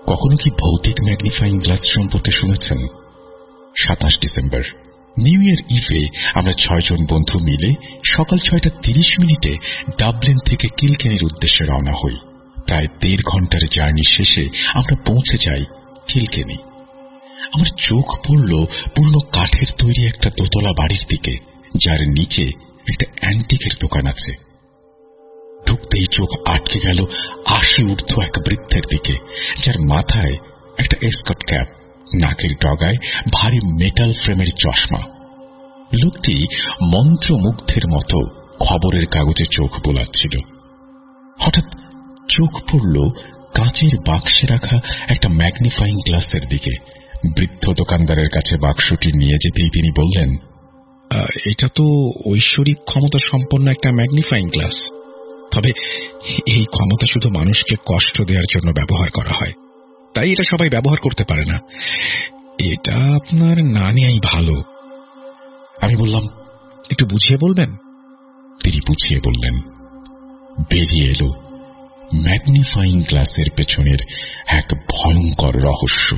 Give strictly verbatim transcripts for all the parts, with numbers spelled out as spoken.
কখনো কি ভৌতিক ম্যাগনিফাইং গ্লাস সম্পর্কে শুনেছেন? সাতাশ ডিসেম্বর নিউ ইয়ার ইভে আমরা ছয়জন বন্ধু মিলে সকাল ছয়টা তিরিশ মিনিটে ডাবলিন থেকে কিলকেনির উদ্দেশ্যে রওনা হই। প্রায় দেড় ঘন্টার জার্নি শেষে আমরা পৌঁছে যাই কিলকেনি। আমার চোখ পড়ল পুরনো কাঠের তৈরি একটা দোতলা বাড়ির দিকে, যার নিচে একটা অ্যান্টিকের দোকান আছে। ঢুকতেই চোখ আটকে গেল আশি ঊর্ধ্ব এক বৃদ্ধের দিকে, যার মাথায় একটা এসকট ক্যাপ, নাকের ডগায় ভারী মেটাল ফ্রেমের চশমা। লোকটি মন্ত্রমুগ্ধের মতো খবরের কাগজে চোখ বোলাচ্ছিল। হঠাৎ চোখ পড়ল কাঁচের বাক্সে রাখা একটা ম্যাগনিফাইং গ্লাসের দিকে। বৃদ্ধ দোকানদারের কাছে বাক্সটি নিয়ে যেতেই তিনি বললেন, এটা তো ঐশ্বরিক ক্ষমতা সম্পন্ন একটা ম্যাগনিফাইং গ্লাস, তবে এই ক্ষমতা শুধু মানুষকে কষ্ট দেওয়ার জন্য ব্যবহার করা হয়, তাই এটা সবাই ব্যবহার করতে পারে না। এটা আপনার না নেয়াই ভালো। আমি বললাম, একটু বুঝিয়ে বলবেন? তিনি বুঝিয়ে বললেন। বেরিয়ে এলো ম্যাগনিফাইং গ্লাসের পেছনের এক ভয়ঙ্কর রহস্য।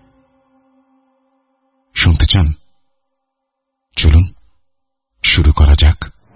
শুনতে চান? চলুন শুরু করা যাক।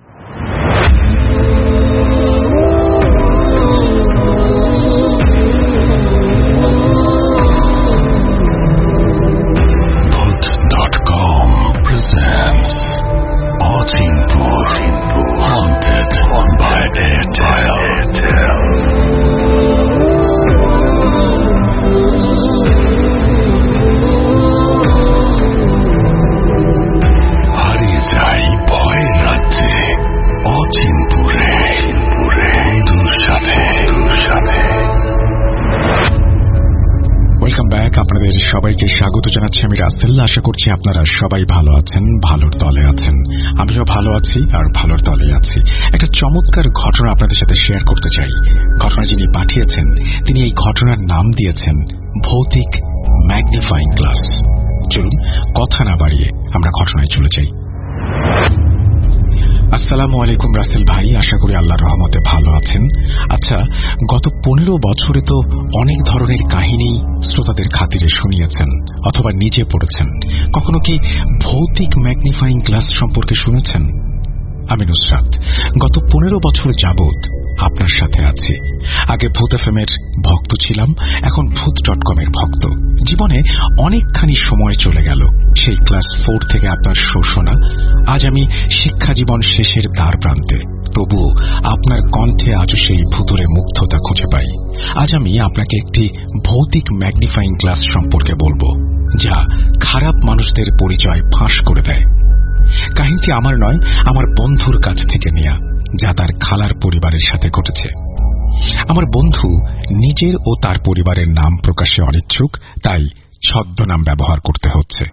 সবাইকে স্বাগত জানাচ্ছি আমি রাসেল। আশা করছি আপনারা সবাই ভালো আছেন, ভালোর দলে আছেন। আমিও ভালো আছি আর ভালোর দলে আছি। একটা চমৎকার ঘটনা আপনাদের সাথে শেয়ার করতে চাই। ঘটনা যিনি পাঠিয়েছেন তিনি এই ঘটনার নাম দিয়েছেন ভৌতিক ম্যাগনিফাইং গ্লাস। চলুন কথা না বাড়িয়ে আমরা ঘটনায় চলে যাই। আসসালামু আলাইকুম রাসেল ভাই, আশা করি আল্লাহর রহমতে ভালো আছেন। আচ্ছা, গত পনেরো বছরে তো অনেক ধরনের কাহিনী শ্রোতাদের খাতিরে শুনিয়েছেন অথবা নিজে পড়েছেন। কখনো কি ভৌতিক ম্যাগনিফাইং গ্লাস সম্পর্কে শুনেছেন? আমি নুসরাত, গত পনেরো বছর যাবৎ আপনার সাথে আছি। আগে ভূত এফএমের ভক্ত ছিলাম, এখন ভূত ডট কমের ভক্ত। জীবনে অনেকখানি সময় চলে গেল সেই ক্লাস ফোর থেকে আপনার শো শোনা। আজ আমি শিক্ষা জীবন শেষের দ্বার প্রান্তে, তবুও আপনার কণ্ঠে আজও সেই ভুতুরে মুগ্ধতা খুঁজে পাই। আজ আমি আপনাকে একটি ভৌতিক ম্যাগনিফাইং গ্লাস সম্পর্কে বলবো, যা খারাপ মানুষদের পরিচয় ফাঁস করে দেয়। কাহিনীটি আমার নয়, আমার বন্ধুর কাছ থেকে নেয়া, যা তার খালার পরিবারের সাথে ঘটেছে। আমার বন্ধু নিজের ও তার পরিবারের নাম প্রকাশে অনিচ্ছুক, তাই ছদ্মনাম ব্যবহার করতে হচ্ছে।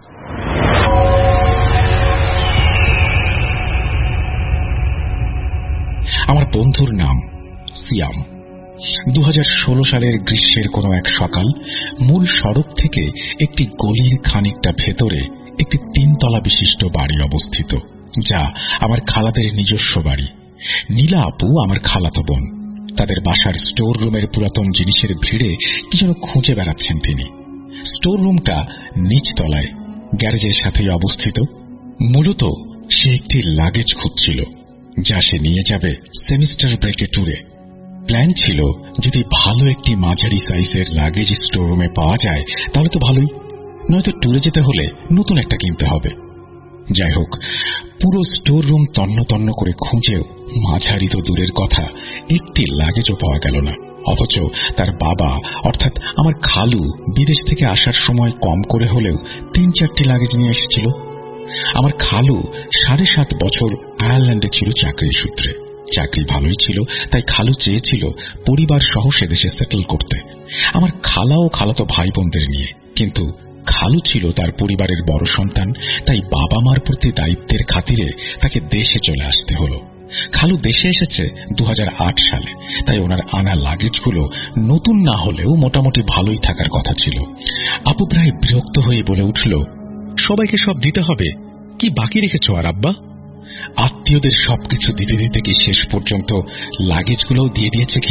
আমার বন্ধুর নাম সিয়াম। দু হাজার ষোলো সালের গ্রীষ্মের কোনো এক সকাল, মূল সড়ক থেকে একটি গলির খানিকটা ভেতরে একটি তিনতলা বিশিষ্ট বাড়ি অবস্থিত, যা আমার খালাদের নিজস্ব বাড়ি। নীলা আপু আমার খালাতো বোন। তাদের বাসার স্টোর রুমের পুরাতন জিনিসের ভিড়ে কি যেন খুঁজে বেড়াচ্ছেন তিনি। স্টোর রুমটা নিচতলায়, গ্যারেজের সাথেই অবস্থিত। মূলত সে একটি লাগেজ খুঁজছিল, যা সে নিয়ে যাবে সেমিস্টার ব্রেকে ট্যুরে। প্ল্যান ছিল, যদি ভালো একটি মাঝারি সাইজের লাগেজ স্টোর রুমে পাওয়া যায় তাহলে তো ভালোই, নয়তো ট্যুরে যেতে হলে নতুন একটা কিনতে হবে। যাই হোক, পুরো স্টোর রুম তন্ন তন্ন করে খুঁজেও মাঝারি তো দূরের কথা, একটি লাগেজও পাওয়া গেল না। অথচ তার বাবা অর্থাৎ আমার খালু বিদেশ থেকে আসার সময় কম করে হলেও তিন চারটি লাগেজ নিয়ে এসেছিল। আমার খালু সাড়ে সাত বছর আয়ারল্যান্ডে ছিল চাকরির সূত্রে। চাকরি ভালোই ছিল, তাই খালু চেয়েছিল পরিবার সহ সে দেশে সেটেল করতে, আমার খালা ও খালাতো ভাই বোনদের নিয়ে। কিন্তু খালু ছিল তার পরিবারের বড় সন্তান, তাই বাবা মার প্রতি দায়িত্বের খাতিরে তাকে দেশে চলে আসতে হলো। খালু দেশে এসেছে দু হাজার আট সালে, তাই ওনার আনা লাগেজগুলো নতুন না হলেও মোটামুটি ভালোই থাকার কথা ছিল। আপু প্রায় বিরক্ত হয়ে বলে উঠল, সবাইকে সব দিতে হবে, কি বাকি রেখেছ আর আব্বা? আত্মীয়দের সবকিছু দিতে দিতে কি শেষ পর্যন্ত লাগেজগুলোও দিয়ে দিয়েছে কিনা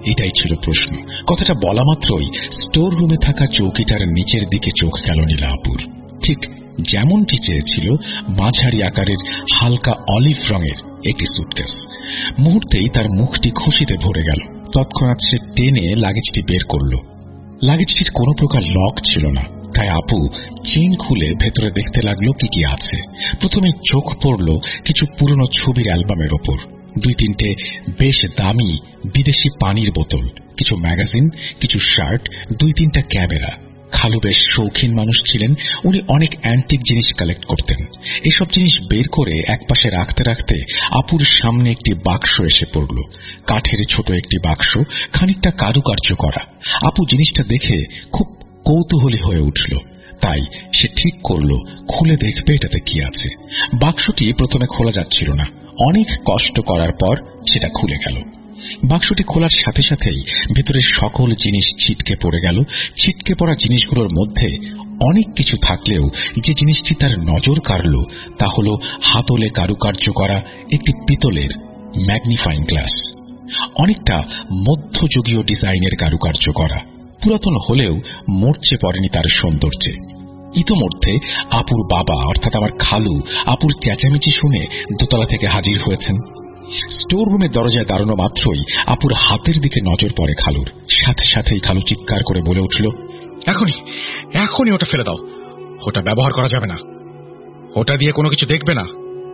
এটাই ছিল প্রশ্ন। কথাটা বলা মাত্রই স্টোর রুমে থাকা চৌকিটার নিচের দিকে চোখ গেল নীলা আপুর। ঠিক যেমনটি চেয়েছিল, মাঝারি আকারের হালকা অলিভ রঙের একটি সুটকেস। মুহূর্তেই তার মুখটি খুশিতে ভরে গেল। তৎক্ষণাৎ সে টেনে লাগেজটি বের করল। লাগেজটির কোনো প্রকার লক ছিল না, তাই আপু চেইন খুলে ভেতরে দেখতে লাগলো কি কি আছে। প্রথমে চোখ পড়ল কিছু পুরনো ছবির অ্যালবামের ওপর। দুই তিনটে বেশ দামি বিদেশি পানির বোতল, কিছু ম্যাগাজিন, কিছু শার্ট, দুই তিনটা ক্যামেরা। খালু বেশ শৌখিন মানুষ ছিলেন। উনি অনেক অ্যান্টিক জিনিস কালেক্ট করতেন। এসব জিনিস বের করে একপাশে রাখতে রাখতে আপুর সামনে একটি বাক্স এসে পড়ল। কাঠের ছোট একটি বাক্স, খানিকটা কারুকার্য করা। আপু জিনিসটা দেখে খুব কৌতূহলী হয়ে উঠল। তাই সে ঠিক করল খুলে দেখবে এটাতে কি আছে। বাক্সটি প্রথমে খোলা যাচ্ছিল না। অনেক কষ্ট করার পর সেটা খুলে গেল। বাক্সটি খোলার সাথে সাথেই ভেতরের সকল জিনিস ছিটকে পড়ে গেল। ছিটকে পড়া জিনিসগুলোর মধ্যে অনেক কিছু থাকলেও যে জিনিসটি তার নজর কাড়ল তা হল হাতলে কারুকার্য করা একটি পিতলের ম্যাগনিফাইং গ্লাস। অনেকটা মধ্যযুগীয় ডিজাইনের কারুকার্য করা। পুরাতন হলেও মরচে পড়েনি তার সৌন্দর্যে। ইতোমধ্যে আপুর বাবা অর্থাৎ আমার খালু আপুর চেঁচামেচি শুনে দোতলা থেকে হাজির হয়েছেন। স্টোর রুমের দরজায় দাঁড়ানো মাত্রই আপুর হাতের দিকে নজর পড়ে খালুর। সাথে সাথেই খালু চিৎকার করে বলে উঠল, এখনই এখনই ওটা ফেলে দাও, ওটা ব্যবহার করা যাবে না, ওটা দিয়ে কোনো কিছু দেখবে না।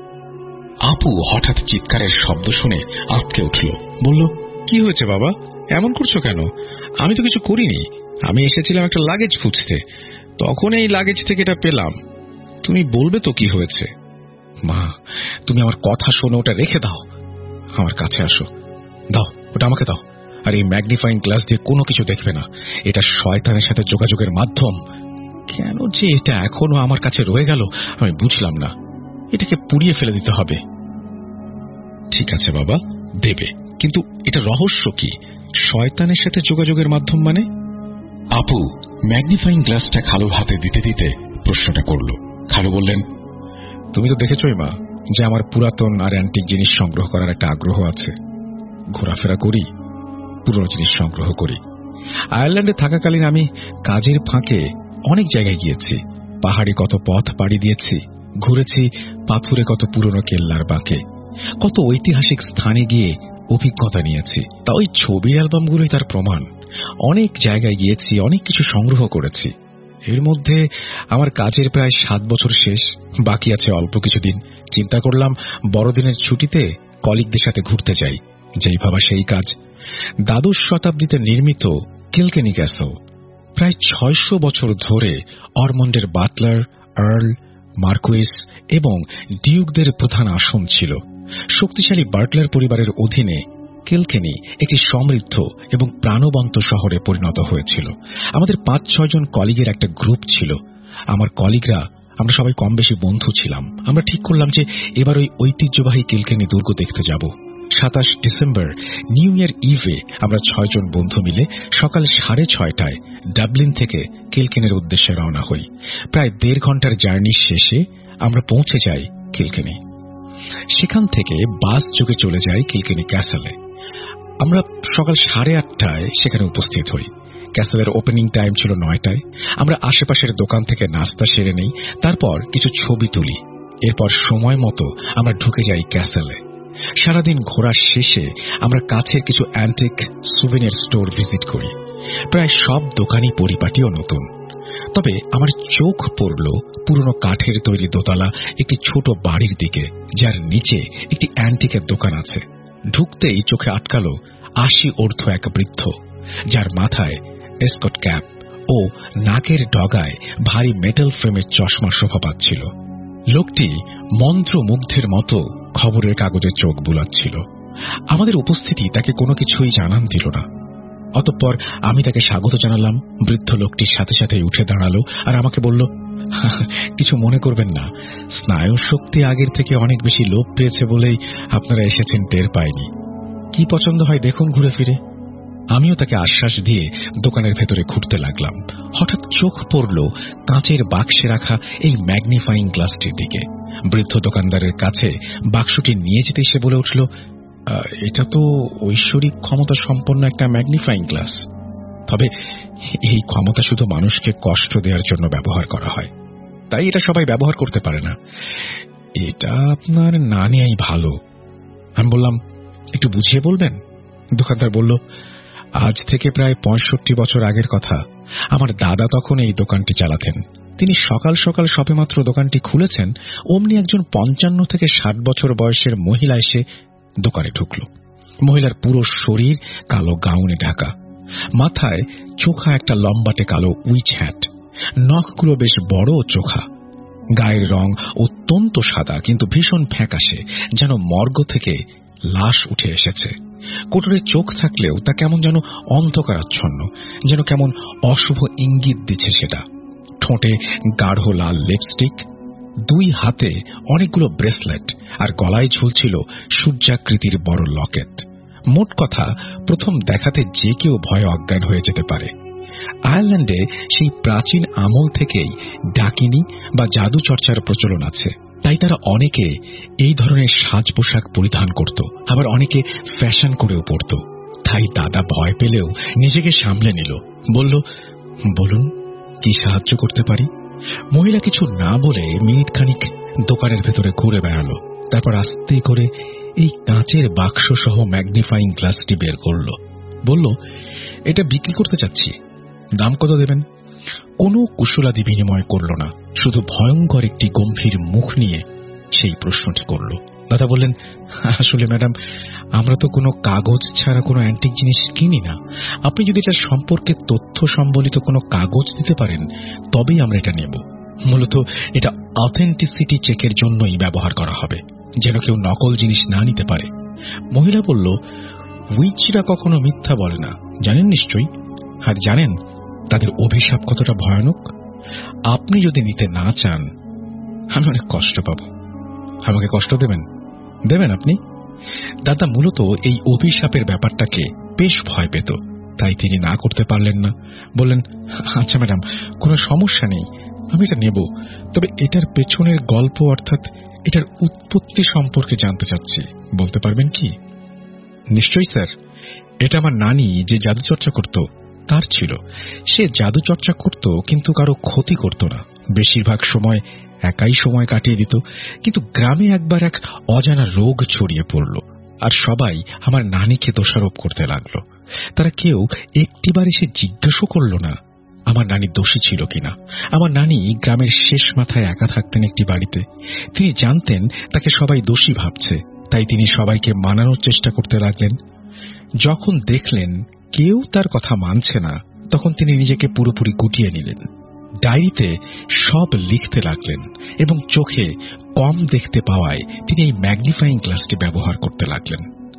আপু হঠাৎ চিৎকারের শব্দ শুনে আঁতকে উঠল। বলল, কি হয়েছে বাবা, এমন করছো কেন? আমি তো কিছু করিনি, আমি এসেছিলাম একটা লাগেজ খুঁজতে, তখন এই লাগেজ থেকে এটা পেলাম। তুমি বলবে তো কি হয়েছে? মা, তুমি আমার কথা শোনো, ওটা রেখে দাও, আমার কাছে আসো, দাও ওটা আমাকে দাও। আর এই ম্যাগনিফাইং গ্লাস দিয়ে কোনো কিছু দেখবে না, এটা শয়তানের সাথে যোগাযোগের মাধ্যম। কেন যে এটা এখনো আমার কাছে রয়ে গেল আমি বুঝলাম না, এটাকে পুড়িয়ে ফেলে দিতে হবে। ঠিক আছে বাবা, দেবে, কিন্তু এটা রহস্য কি? শয়তানের সাথে যোগাযোগের মাধ্যম মানে? আপু ম্যাগনিফাইং গ্লাসটা খালুর হাতে দিতে দিতে প্রশ্নটা করল। খালু বললেন, তুমি তো দেখেছই মা যে আমার পুরাতন আর অ্যান্টিক জিনিস সংগ্রহ করার একটা আগ্রহ আছে। ঘোরাফেরা করি, পুরনো জিনিস সংগ্রহ করি। আয়ারল্যান্ডে থাকাকালীন আমি কাজের ফাঁকে অনেক জায়গায় গিয়েছি। পাহাড়ে কত পথ পাড়ি দিয়েছি, ঘুরেছি পাথুরে কত পুরনো কেল্লার বাঁকে, কত ঐতিহাসিক স্থানে গিয়ে অভিজ্ঞতা নিয়েছি। তা ওই ছবি অ্যালবামগুলোই তার প্রমাণ। অনেক জায়গায় গিয়েছি, অনেক কিছু সংগ্রহ করেছি। এর মধ্যে আমার কাজের প্রায় সাত বছর শেষ, বাকি আছে অল্প কিছুদিন। চিন্তা করলাম বড়দিনের ছুটিতে কলিগদের সাথে ঘুরতে যাই। যেই ভাবা সেই কাজ। দ্বাদশ শতাব্দীতে নির্মিত কিলকেনি ক্যাসল প্রায় ছয়শো বছর ধরে অরমন্ডের বাটলার, আর্ল, মার্কুইস এবং ডিউকদের প্রধান আসন ছিল। শক্তিশালী বাটলার পরিবারের অধীনে কিলকেনি একটি সমৃদ্ধ এবং প্রাণবন্ত শহরে পরিণত হয়েছিল। আমাদের পাঁচ ছয় জন কলিগের একটা গ্রুপ ছিল। আমার কলিগরা আমরা সবাই কম বেশি বন্ধু ছিলাম। আমরা ঠিক করলাম যে এবার ওই ঐতিহ্যবাহী কিলকেনি দুর্গ দেখতে যাব। সাতাশ ডিসেম্বর নিউ ইয়ার ইভে আমরা ছয়জন বন্ধু মিলে সকাল সাড়ে ছয়টায় ডাবলিন থেকে কিলকেনির উদ্দেশ্যে রওনা হই। প্রায় দেড় ঘন্টার জার্নি শেষে আমরা পৌঁছে যাই কিলকেনি। সেখান থেকে বাস যোগে চলে যাই কিলকেনি ক্যাসেলে। আমরা সকাল সাড়ে আটটায় সেখানে উপস্থিত হই। ক্যাসেলের ওপেনিং টাইম ছিল নয়টায়। আমরা আশেপাশের দোকান থেকে নাস্তা সেরে নেই, তারপর কিছু ছবি তুলি। এরপর সময় মতো আমরা ঢুকে যাই ক্যাসেলে। সারাদিন ঘোরার শেষে আমরা কাছের কিছু অ্যান্টিক সুভেনির স্টোর ভিজিট করি। প্রায় সব দোকানই পরিপাটি ও নতুন। তবে আমার চোখ পড়ল পুরনো কাঠের তৈরি দোতলা একটি ছোট বাড়ির দিকে, যার নিচে একটি অ্যান্টিকের দোকান আছে। ঢুকতেই চোখে আটকালো আশি ঊর্ধ্ব এক বৃদ্ধ, যার মাথায় এসকট ক্যাপ ও নাকের ডগায় ভারী মেটাল ফ্রেমের চশমা শোভা পাচ্ছিল। লোকটি মন্ত্রমুগ্ধের মতো খবরের কাগজে চোখ বুলাচ্ছিল। আমাদের উপস্থিতি তাকে কোনো কিছুই জানান দিল না। অতঃপর আমি তাকে স্বাগত জানালাম। বৃদ্ধ লোকটির সাথে সাথে উঠে দাঁড়ালো আর আমাকে বলল, কিছু মনে করবেন না, স্নায়ু শক্তি আগের থেকে অনেক বেশি লোপ পেয়েছে বলেই আপনারা এসেছেন টের পায়নি। কি পছন্দ হয় দেখুন ঘুরে ফিরে। আমিও তাকে আশ্বাস দিয়ে দোকানের ভেতরে ঘুরতে লাগলাম। হঠাৎ চোখ পড়ল কাঁচের বাক্সে রাখা এই ম্যাগনিফাইং গ্লাসটির দিকে। বৃদ্ধ দোকানদারের কাছে বাক্সটি নিয়ে যেতে সে বলে উঠল, এটা তো ঐশ্বরিক ক্ষমতা সম্পন্ন একটা ম্যাগনিফাইং গ্লাস, তবে এই ক্ষমতা শুধু মানুষকে কষ্ট দেওয়ার জন্য ব্যবহার করা হয়, তাই এটা সবাই ব্যবহার করতে পারে না। এটা আপনার না নেয়াই ভালো। আমি বললাম, একটু বুঝিয়ে বলবেন? দোকানদার বলল, আজ থেকে প্রায় পঁয়ষট্টি বছর আগের কথা। আমার দাদা তখন এই দোকানটি চালাতেন। তিনি সকাল সকাল সবেমাত্র দোকানটি খুলেছেন, অমনি একজন পঞ্চান্ন থেকে ষাট বছর বয়সের মহিলা এসে দোকানে ঢুকল। মহিলার পুরো শরীর কালো গাউনে ঢাকা, মাথায় চোখা একটা লম্বাটে কালো উইচ হ্যাট, নখগুলো বেশ বড় ও চোখা। গায়ের রং অত্যন্ত সাদা, কিন্তু ভীষণ ফ্যাকাশে, যেন মর্গ থেকে লাশ উঠে এসেছে। কোটরে চোখ থাকলেও তা কেমন যেন অন্ধকারাচ্ছন্ন, যেন কেমন অশুভ ইঙ্গিত দিচ্ছে সেটা। ঠোঁটে গাঢ় লাল লিপস্টিক, দুই হাতে অনেকগুলো ব্রেসলেট, আর গলায় ঝুলছিল সূর্যাকৃতির বড় লকেট। মোট কথা, প্রথম দেখাতে যে কেউ ভয়ে অজ্ঞান হয়ে যেতে পারে। আয়ারল্যান্ডে সেই প্রাচীন আমল থেকেই ডাকিনী বা জাদু চর্চার প্রচলন আছে, তাই তারা অনেকে এই ধরনের সাজ পোশাক পরিধান করত, আবার অনেকে ফ্যাশন করেও পড়ত। তাই দাদা ভয় পেলেও নিজেকে সামলে নিল, বলল, বলুন কি সাহায্য করতে পারি? মহিলা কিছু না বলে মিনিট খানিক দোকানের ভেতরে ঘুরে বেড়ালো, তারপর আস্তে করে এই কাঁচের বাক্স সহ ম্যাগনিফাইং গ্লাসটি বের করল। বলল, এটা বিক্রি করতে চাচ্ছি, দাম কত দেবেন? কোনো কুশলাদি বিনিময় করল না, শুধু ভয়ঙ্কর একটি গম্ভীর মুখ নিয়ে সেই প্রশ্নটি করল। দাদা বললেন, আসলে ম্যাডাম, আমরা তো কোনো কাগজ ছাড়া কোনো অ্যান্টিক জিনিস কিনি না। আপনি যদি এটার সম্পর্কে তথ্য সম্বলিত কোনো কাগজ দিতে পারেন তবেই আমরা এটা নেব। মূলত এটা অথেন্টিসিটি চেকের জন্যই ব্যবহার করা হবে, যেন কেউ নকল জিনিস না নিতে পারে। মহিলা বলল, উইচরা কখনো মিথ্যা বলে না, জানেন নিশ্চয়ই। আর জানেন তাদের অভিশাপ কতটা ভয়ানক? আপনি যদি নিতে না চান আমি অনেক কষ্ট পাব। আমাকে কষ্ট দেবেন? দেবেন আপনি? দাদা মূলত এই অভিশাপের ব্যাপারটাকে বেশ ভয় পেত, তাই তিনি না করতে পারলেন না। বললেন, আচ্ছা ম্যাডাম, কোনো সমস্যা নেই, আমি এটা নেব, তবে এটার পেছনের গল্প অর্থাৎ এটার উৎপত্তি সম্পর্কে জানতে চাচ্ছি, বলতে পারবেন কি? নিশ্চয়ই স্যার, এটা আমার নানি যে জাদু চর্চা করত তার ছিল। সে জাদু চর্চা করত, কিন্তু কারো ক্ষতি করত না, বেশিরভাগ সময় একাই সময় কাটিয়ে দিত। কিন্তু গ্রামে একবার এক অজানা রোগ ছড়িয়ে পড়ল, আর সবাই আমার নানিকে দোষারোপ করতে লাগলো। তারা কেউ একটিবার এসে জিজ্ঞাসা করল না আমার নানি দোষী ছিল কিনা। আমার নানি গ্রামের শেষ মাথায় একা থাকতেন একটি বাড়িতে। তিনি জানতেন তাকে সবাই দোষী ভাবছে, তাই তিনি সবাইকে মানানোর চেষ্টা করতে লাগলেন। যখন দেখলেন কেউ তার কথা মানছে না, তখন তিনি নিজেকে পুরোপুরি গুটিয়ে নিলেন। ডায়েরিতে সব লিখতে লাগলেন এবং চোখে কম দেখতে পাওয়ায় তিনি এই ম্যাগনিফাইং গ্লাসটি ব্যবহার করতে লাগলেন।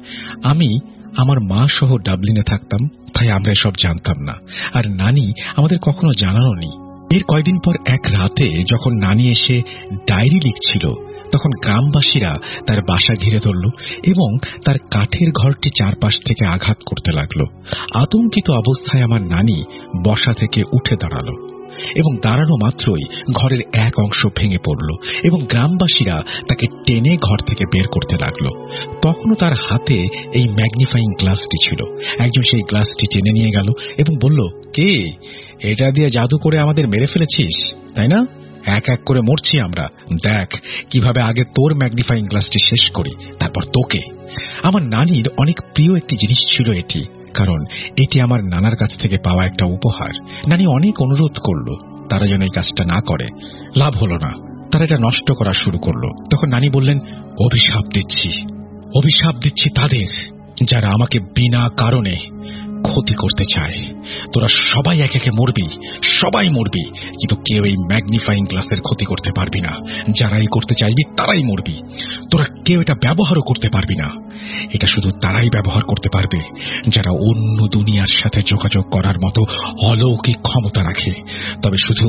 আমি আমার মা সহ ডাবলিনে থাকতাম, তাই আমরা এসব জানতাম না, আর নানি আমাদের কখনো জানানোনি। এর কয়েকদিন পর এক রাতে যখন নানি এসে ডায়েরি লিখছিল, তখন গ্রামবাসীরা তার বাসা ঘিরে ধরল এবং তার কাঠের ঘরটি চারপাশ থেকে আঘাত করতে লাগল। আতঙ্কিত অবস্থায় আমার নানি বসা থেকে উঠে দাঁড়ালো এবং দাঁড়ানো মাত্রই ঘরের এক অংশ ভেঙে পড়ল এবং গ্রামবাসীরা তাকে টেনে ঘর থেকে বের করতে লাগলো। তখনও তার হাতে এই ম্যাগনিফাইং গ্লাসটি ছিল। একজন সেই গ্লাসটি টেনে নিয়ে গেল এবং বলল, কে এটা দিয়ে জাদু করে আমাদের মেরে ফেলেছিস, তাই না? এক এক করে মরছি আমরা, দেখ কিভাবে আগে তোর ম্যাগনিফাইং গ্লাসটি শেষ করি, তারপর তোকে। আমার নানির অনেক প্রিয় একটি জিনিস ছিল এটি, কারণ এটি আমার নানার কাছ থেকে পাওয়া একটা উপহার। নানি অনেক অনুরোধ করল তারা যেন এই কাজটা না করে। লাভ হলো না, তারা এটা নষ্ট করা শুরু করলো। তখন নানি বললেন, অভিশাপ দিচ্ছি, অভিশাপ দিচ্ছি তাদের যারা আমাকে বিনা কারণে ক্ষতি করতে চায়। তোরা সবাই এক একে মরবি, সবাই মরবি, কিন্তু কেউ এই ম্যাগনিফাইং গ্লাসের ক্ষতি করতে পারবি না। যারাই করতে চাইবি তারাই মরবি। তোরা কেউ এটা ব্যবহারও করতে পারবি না। এটা শুধু তারাই ব্যবহার করতে পারবে যারা অন্য দুনিয়ার সাথে যোগাযোগ করার মতো অলৌকিক ক্ষমতা রাখে, তবে শুধু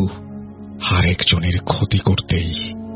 আরেকজনের ক্ষতি করতেই।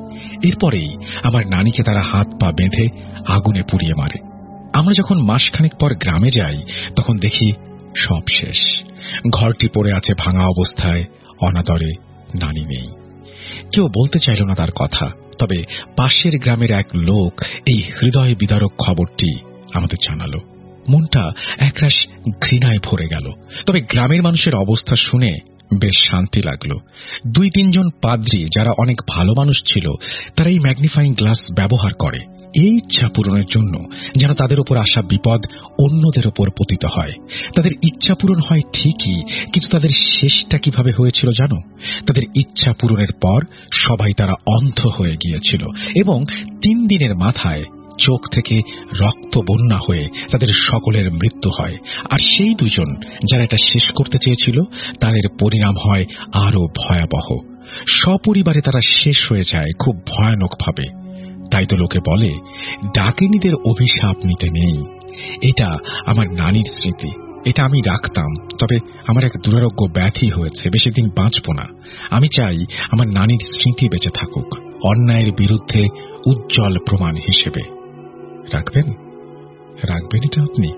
এরপরেই আমার নানিকে তারা হাত পা বেঁধে আগুনে পুড়িয়ে মারে। আমরা যখন মাসখানেক পর গ্রামে যাই, তখন দেখি সব শেষ। ঘরটি পড়ে আছে ভাঙা অবস্থায়, অনাদরে। নানি নেই। কেউ বলতে চাইল না তার কথা, তবে পাশের গ্রামের এক লোক এই হৃদয় বিদারক খবরটি আমাদের জানালো। মনটা একরাশ ঘৃণায় ভরে গেল। তবে গ্রামের মানুষের অবস্থা শুনে বেশ শান্তি লাগলো। দুই তিনজন পাদ্রী যারা অনেক ভালো মানুষ ছিল, তারা এই ম্যাগনিফাইং গ্লাস ব্যবহার করে এই ইচ্ছা পূরণের জন্য, যেন তাদের উপর আসা বিপদ অন্যদের উপর পতিত হয়। তাদের ইচ্ছা পূরণ হয় ঠিকই, কিন্তু তাদের শেষটা কিভাবে হয়েছিল জানো? তাদের ইচ্ছা পূরণের পর সবাই তারা অন্ধ হয়ে গিয়েছিল এবং তিন দিনের মাথায় চোখ থেকে রক্ত বন্যা হয়ে তাদের সকলের মৃত্যু হয়। আর সেই দুজন যারা এটা শেষ করতে চেয়েছিল, তাদের পরিণাম হয় আরো ভয়াবহ। সপরিবারে তারা শেষ হয়ে যায় খুব ভয়ানকভাবে। তাই তো লোকে বলে ডাকিনীদের অভিশাপ নিতে নেই। এটা আমার নানির স্মৃতি, এটা আমি রাখতাম। তবে আমার এক দুরারোগ্য ব্যাধি হয়েছে, বেশি দিন বাঁচব না। আমি চাই আমার নানির স্মৃতি বেঁচে থাকুক, অন্যায়ের বিরুদ্ধে উজ্জ্বল প্রমাণ হিসেবে। রাখবেন রাখবেন এটা আপনি?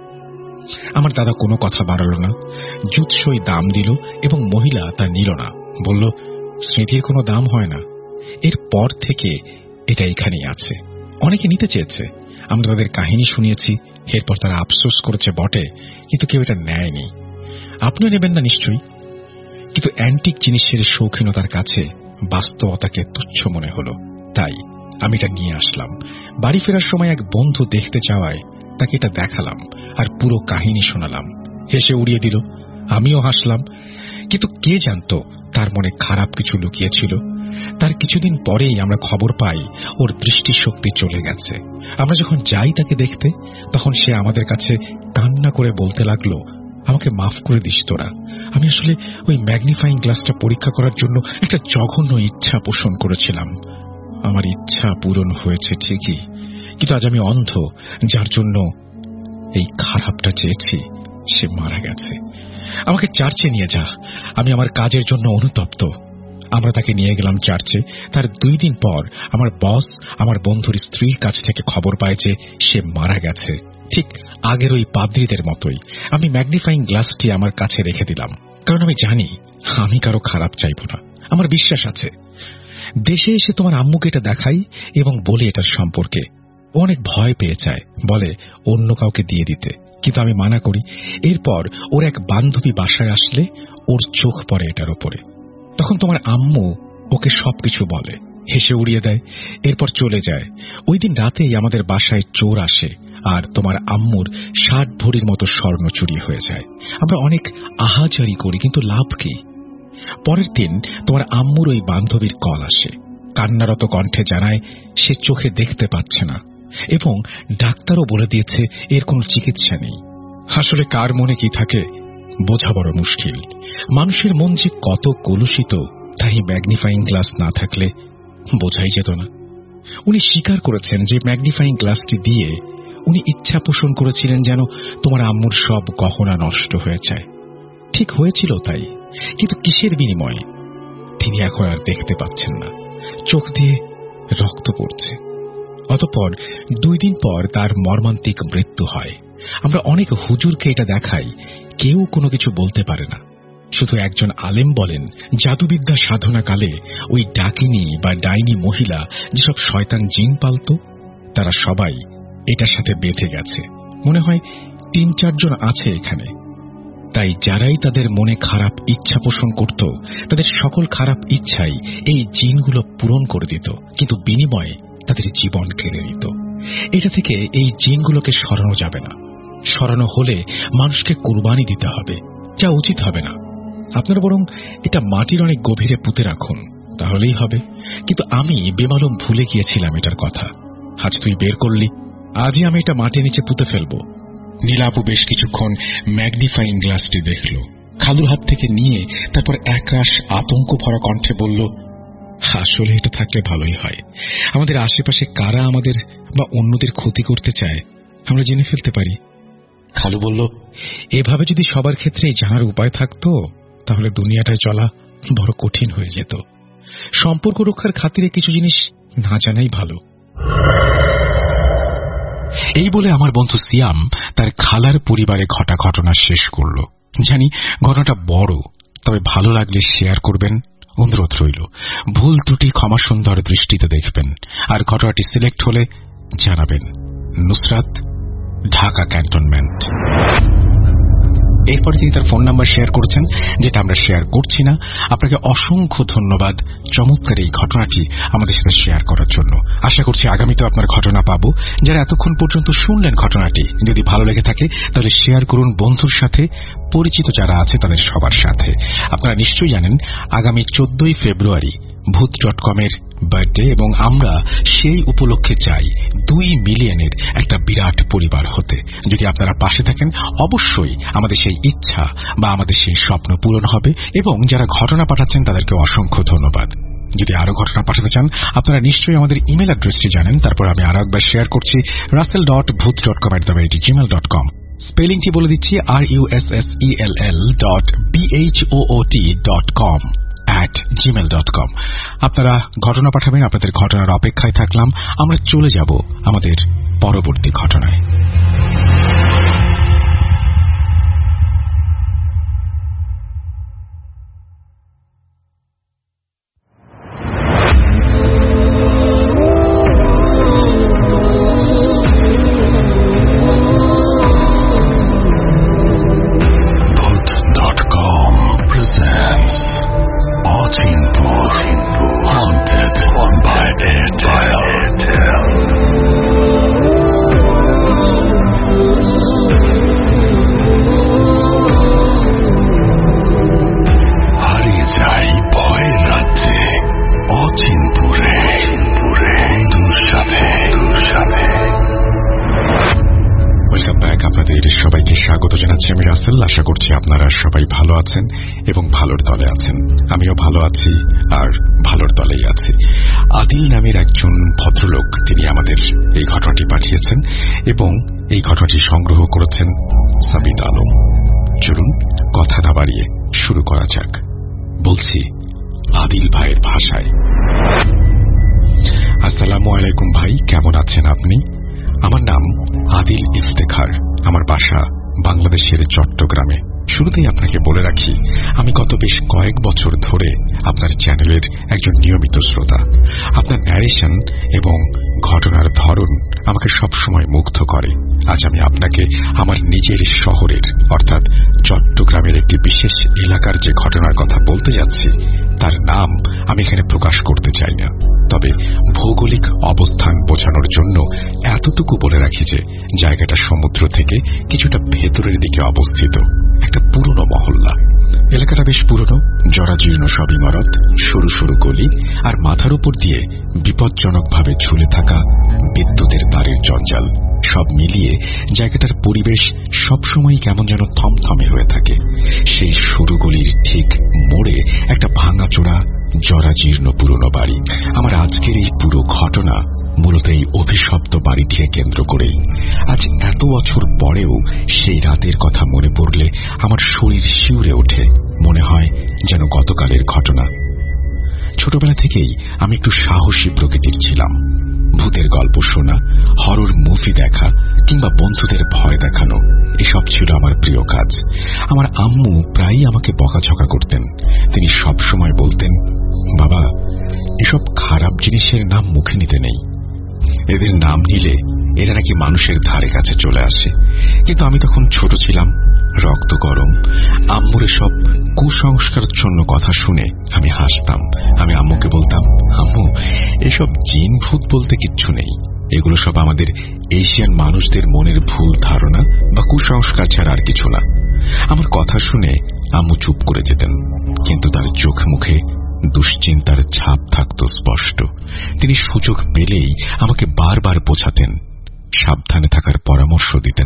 আমার দাদা কোনো কথা বাড়াল না, জুৎসই দাম দিল এবং মহিলা তা নিল না। বলল, স্মৃতির কোনো দাম হয় না। এরপর থেকে এটা এখানেই আছে। অনেকে নিতে চেয়েছে, আমরা তাদের কাহিনী শুনিয়েছি, এরপর তারা আফসোস করেছে বটে, কিন্তু কেউ এটা নেয়নি। আপনিও নেবেন না নিশ্চয়ই। কিন্তু অ্যান্টিক জিনিসের শৌখিনতার কাছে বাস্তবতাকে তুচ্ছ মনে হলো, তাই আমি এটা নিয়ে আসলাম। বাড়ি ফেরার সময় এক বন্ধু দেখতে চাওয়ায় তাকে এটা দেখালাম আর পুরো কাহিনী শোনালাম। হেসে উড়িয়ে দিল, আমিও হাসলাম। কিন্তু কে জানত তার মনে খারাপ কিছু লুকিয়েছিল। তার কিছুদিন পরেই আমরা খবর পাই ওর দৃষ্টিশক্তি চলে গেছে। আমরা যখন যাই তাকে দেখতে, তখন সে আমাদের কাছে কান্না করে বলতে লাগলো, আমাকে মাফ করে দিস তোরা, আমি আসলে ওই ম্যাগনিফাইং গ্লাসটা পরীক্ষা করার জন্য একটা জঘন্য ইচ্ছা পোষণ করেছিলাম। আমার ইচ্ছা পূরণ হয়েছে ঠিকই, কিন্তু আজ আমি অন্ধ, যার জন্য এই খারাপটা চেয়েছি সে মারা গেছে। আমাকে চার্চে নিয়ে যা, আমি আমার কাজের জন্য অনুতপ্ত। আমরা তাকে নিয়ে গেলাম চার্চে। তার দুই দিন পর আমার বস আমার বন্ধুর স্ত্রীর কাছ থেকে খবর পায় যে সে মারা গেছে, ঠিক আগের ওই পাদ্রীদের মতোই। আমি ম্যাগনিফাইং গ্লাসটি আমার কাছে রেখে দিলাম, কারণ আমি জানি আমি কারো খারাপ চাইব না। আমার বিশ্বাস আছে দেশে এসে তোমার আম্মুকে এটা দেখাই এবং বলি এটার সম্পর্কে। ও অনেক ভয় পেয়ে যায়, বলে অন্য কাউকে দিয়ে দিতে, কিন্তু আমি মানা করি। এরপর ওর এক বান্ধবী বাসায় আসলে ওর চোখ পড়ে এটার উপরে। তখন তোমার আম্মু ওকে সবকিছু বলে, হেসে উড়িয়ে দেয়, এরপর চলে যায়। ওই দিন রাতেই আমাদের বাসায় চোর আসে আর তোমার আম্মুর ষাট ভরির মতো স্বর্ণ চুরি হয়ে যায়। আমরা অনেক আহাজারি করি, কিন্তু লাভ কি? পরের দিন তোমার আম্মুর ওই বান্ধবীর কল আসে, কান্নারত কণ্ঠে জানায় সে চোখে দেখতে পাচ্ছে না এবং ডাক্তারও বলে দিয়েছে এর কোনো চিকিৎসা নেই। আসলে কার মনে কি থাকে বোঝা বড় মুশকিল। মানুষের মন যে কত কলুষিত, তাই ম্যাগনিফাইং গ্লাস না থাকলে বোঝাই যেত না। উনি স্বীকার করেছেন যে ম্যাগনিফাইং গ্লাসটি দিয়ে উনি ইচ্ছা পোষণ করেছিলেন যেন তোমার আম্মুর সব গহনা নষ্ট হয়ে যায়। ঠিক হয়েছিল তাই, কিন্তু কিসের বিনিময়ে তিনি এখন আর দেখতে পাচ্ছেন না, চোখ দিয়ে রক্ত পড়ছে। অতঃপর দুই দিন পর তার মর্মান্তিক মৃত্যু হয়। আমরা অনেক হুজুরকে এটা দেখাই, কেউ কোনো কিছু বলতে পারে না। শুধু একজন আলেম বলেন জাদুবিদ্যা সাধনাকালে ওই ডাকিনী বা ডাইনি মহিলা যেসব শয়তান জিন পালত, তারা সবাই এটার সাথে বেঁধে গেছে। মনে হয় তিন চারজন আছে এখানে। তাই যারাই তাদের মনে খারাপ ইচ্ছা পোষণ করত, তাদের সকল খারাপ ইচ্ছাই এই জিনগুলো পূরণ করে দিত, কিন্তু বিনিময়ে তাদের জীবন কেড়ে নিত। এটা থেকে এই জিনগুলোকে সরানো যাবে না। সরানো হলে মানুষকে কুরবানি দিতে হবে, যা উচিত হবে না। আপনারা বরং এটা মাটির অনেক গভীরে পুঁতে রাখুন, তাহলেই হবে। কিন্তু আমি বেমালুম ভুলে গিয়েছিলাম এটার কথা। আজ তুই বের করলি, আজই আমি এটা মাটির নিচে পুঁতে ফেলব। নীলাপু বেশ কিছুক্ষণ ম্যাগনিফাইং গ্লাসটি দেখল, খালুর হাত থেকে নিয়ে তারপর একরাশ আতঙ্ক ভরা কণ্ঠে বলল, আসলে এটা থাকলে ভালোই হয়। আমাদের আশেপাশে কারা আমাদের বা অন্যদের ক্ষতি করতে চায় আমরা জেনে ফেলতে পারি। খালু বলল, এভাবে যদি সবার ক্ষেত্রেই জানার উপায় থাকতো, তাহলে দুনিয়াটায় চলা বড় কঠিন হয়ে যেত। সম্পর্ক রক্ষার খাতিরে কিছু জিনিস না জানাই ভালো। এই বলে আমার বন্ধু সিয়াম তার খালার পরিবারে ঘটা ঘটনা শেষ করল। জানি ঘটনাটা বড়, তবে ভালো লাগলে শেয়ার করবেন, অনুরোধ রইল। ভুল ত্রুটি ক্ষমা সুন্দর দৃষ্টিতে দেখবেন, আর ঘটনাটি সিলেক্ট হলে জানাবেন। নুসরাত, ঢাকা ক্যান্টনমেন্ট। এরপরে তিনি তার ফোন নাম্বার শেয়ার করেছেন, যেটা আমরা শেয়ার করছি না। আপনাকে অসংখ্য ধন্যবাদ চমৎকার এই ঘটনাটি আমাদের সাথে শেয়ার করার জন্য। আশা করছি আগামীতে আপনার ঘটনা পাবো। যারা এতক্ষণ পর্যন্ত শুনলেন ঘটনাটি, যদি ভালো লেগে থাকে তাহলে শেয়ার করুন বন্ধুর সাথে, পরিচিত যারা আছে তাদের সবার সাথে। আপনারা নিশ্চয়ই জানেন আগামী চোদ্দই ফেব্রুয়ারি ভূত ডট কম এর বার্থডে, এবং আমরা সেই উপলক্ষে চাই দুই মিলিয়নের একটা বিরাট পরিবার হতে। যদি আপনারা পাশে থাকেন, অবশ্যই আমাদের সেই ইচ্ছা বা আমাদের সেই স্বপ্ন পূরণ হবে। এবং যারা ঘটনা পাঠাচ্ছেন তাদেরকে অসংখ্য ধন্যবাদ। যদি আরো ঘটনা পাঠাতে চান, আপনারা নিশ্চয়ই আমাদের ইমেল অ্যাড্রেসটি জানেন। তারপর আমি আরো একবার শেয়ার করছি, রাসেল ডট ভূত dot com at the rate Gmail dot com. স্পেলিংটি বলে দিচ্ছি, R U S S E L L dot B H O O T dot com at Gmail dot com. আপনারা ঘটনা পাঠাবেন, আপনাদের ঘটনার অপেক্ষায় থাকলাম। আমরা চলে যাব আমাদের পরবর্তী ঘটনায়। আশা করছি আপনারা সবাই ভালো আছেন এবং ভালোর দলে আছেন। আমিও ভালো আছি আর ভালোর দলেই আছি। আদিল নামের একজন ভদ্রলোক, তিনি আমাদের এই ঘটনাটি পাঠিয়েছেন এবং এই ঘটনাটি সংগ্রহ করেছেন সাবিত আলম। চলুন কথা না বাড়িয়ে শুরু করা যাক। বলছি আদিল ভাইয়ের ভাষায়। আসসালামু আলাইকুম ভাই, কেমন আছেন আপনি? আমার নাম আদিল ইফতেখার, আমার বাসা বাংলাদেশের চট্টগ্রামে। শুরুতেই আপনাকে বলে রাখি, আমি গত বেশ কয়েক বছর ধরে আপনার চ্যানেলের একজন নিয়মিত শ্রোতা। আপনার ন্যারেশন এবং ঘটনার ধরন আমাকে সবসময় মুগ্ধ করে। আজ আমি আপনাকে আমার নিজের শহরের অর্থাৎ চট্টগ্রামের একটি বিশেষ এলাকার যে ঘটনার কথা বলতে যাচ্ছি, তার নাম আমি এখানে প্রকাশ করতে চাই না। তবে ভৌগোলিক অবস্থান বোঝানোর জন্য এতটুকু বলে রাখি যে জায়গাটা সমুদ্র থেকে কিছুটা ভেতরের দিকে অবস্থিত একটা পুরনো মহল্লা। এলাকাটা বেশ পুরনো, জরাজীর্ণ সব ইমারত, সরু সরু গলি, আর মাথার উপর দিয়ে বিপজ্জনকভাবে ঝুলে থাকা বিদ্যুতের তারের জঞ্জাল। সব মিলিয়ে জায়গাটার পরিবেশ সবসময় কেমন যেন থমথমে হয়ে থাকে। সেই সরু গলির ঠিক মোড়ে একটা ভাঙাচোরা জরাজীর্ণ পুরনো বাড়ি। আমার আজকের এই পুরো ঘটনা মূলত এই অভিশপ্ত বাড়িটিকে কেন্দ্র করেই। আজ এত বছর পরেও সেই রাতের কথা মনে পড়লে আমার শরীর শিউরে ওঠে। মনে হয় যেন গতকালের ঘটনা। ছোটবেলা থেকেই আমি একটু সাহসী প্রকৃতির ছিলাম। ভূতের গল্প শোনা, হরর মুভি দেখা কিংবা বন্ধুদের ভয় দেখানো, এসব ছিল আমার প্রিয় কাজ। আমার আম্মু প্রায়ই আমাকে বকাঝকা করতেন। তিনি সব সময় বলতেন, বাবা, এসব খারাপ জিনিসের নাম মুখে নিতে নেই। এদের নাম নিলে এরা নাকি মানুষের ধারে কাছে চলে আসে। কিন্তু আমি তখন ছোট ছিলাম, রক্ত গরম। আম্মুর সব কুসংস্কারচ্ছন্ন কথা শুনে আমি হাসতাম। আমি আম্মুকে বলতাম, আম্মু, এসব জিন ভূত বলতে কিচ্ছু নেই। এগুলো সব আমাদের এশিয়ান মানুষদের মনের ভুল ধারণা বা কুসংস্কার ছাড়া আর কিছু না। আমার কথা শুনে আম্মু চুপ করে যেতেন, কিন্তু তার চোখ মুখে দুশ্চিন্তার ছাপ থাকত স্পষ্ট। তিনি সুযোগ পেলেই আমাকে বারবার বোঝাতেন, সাবধানে থাকার পরামর্শ দিতেন।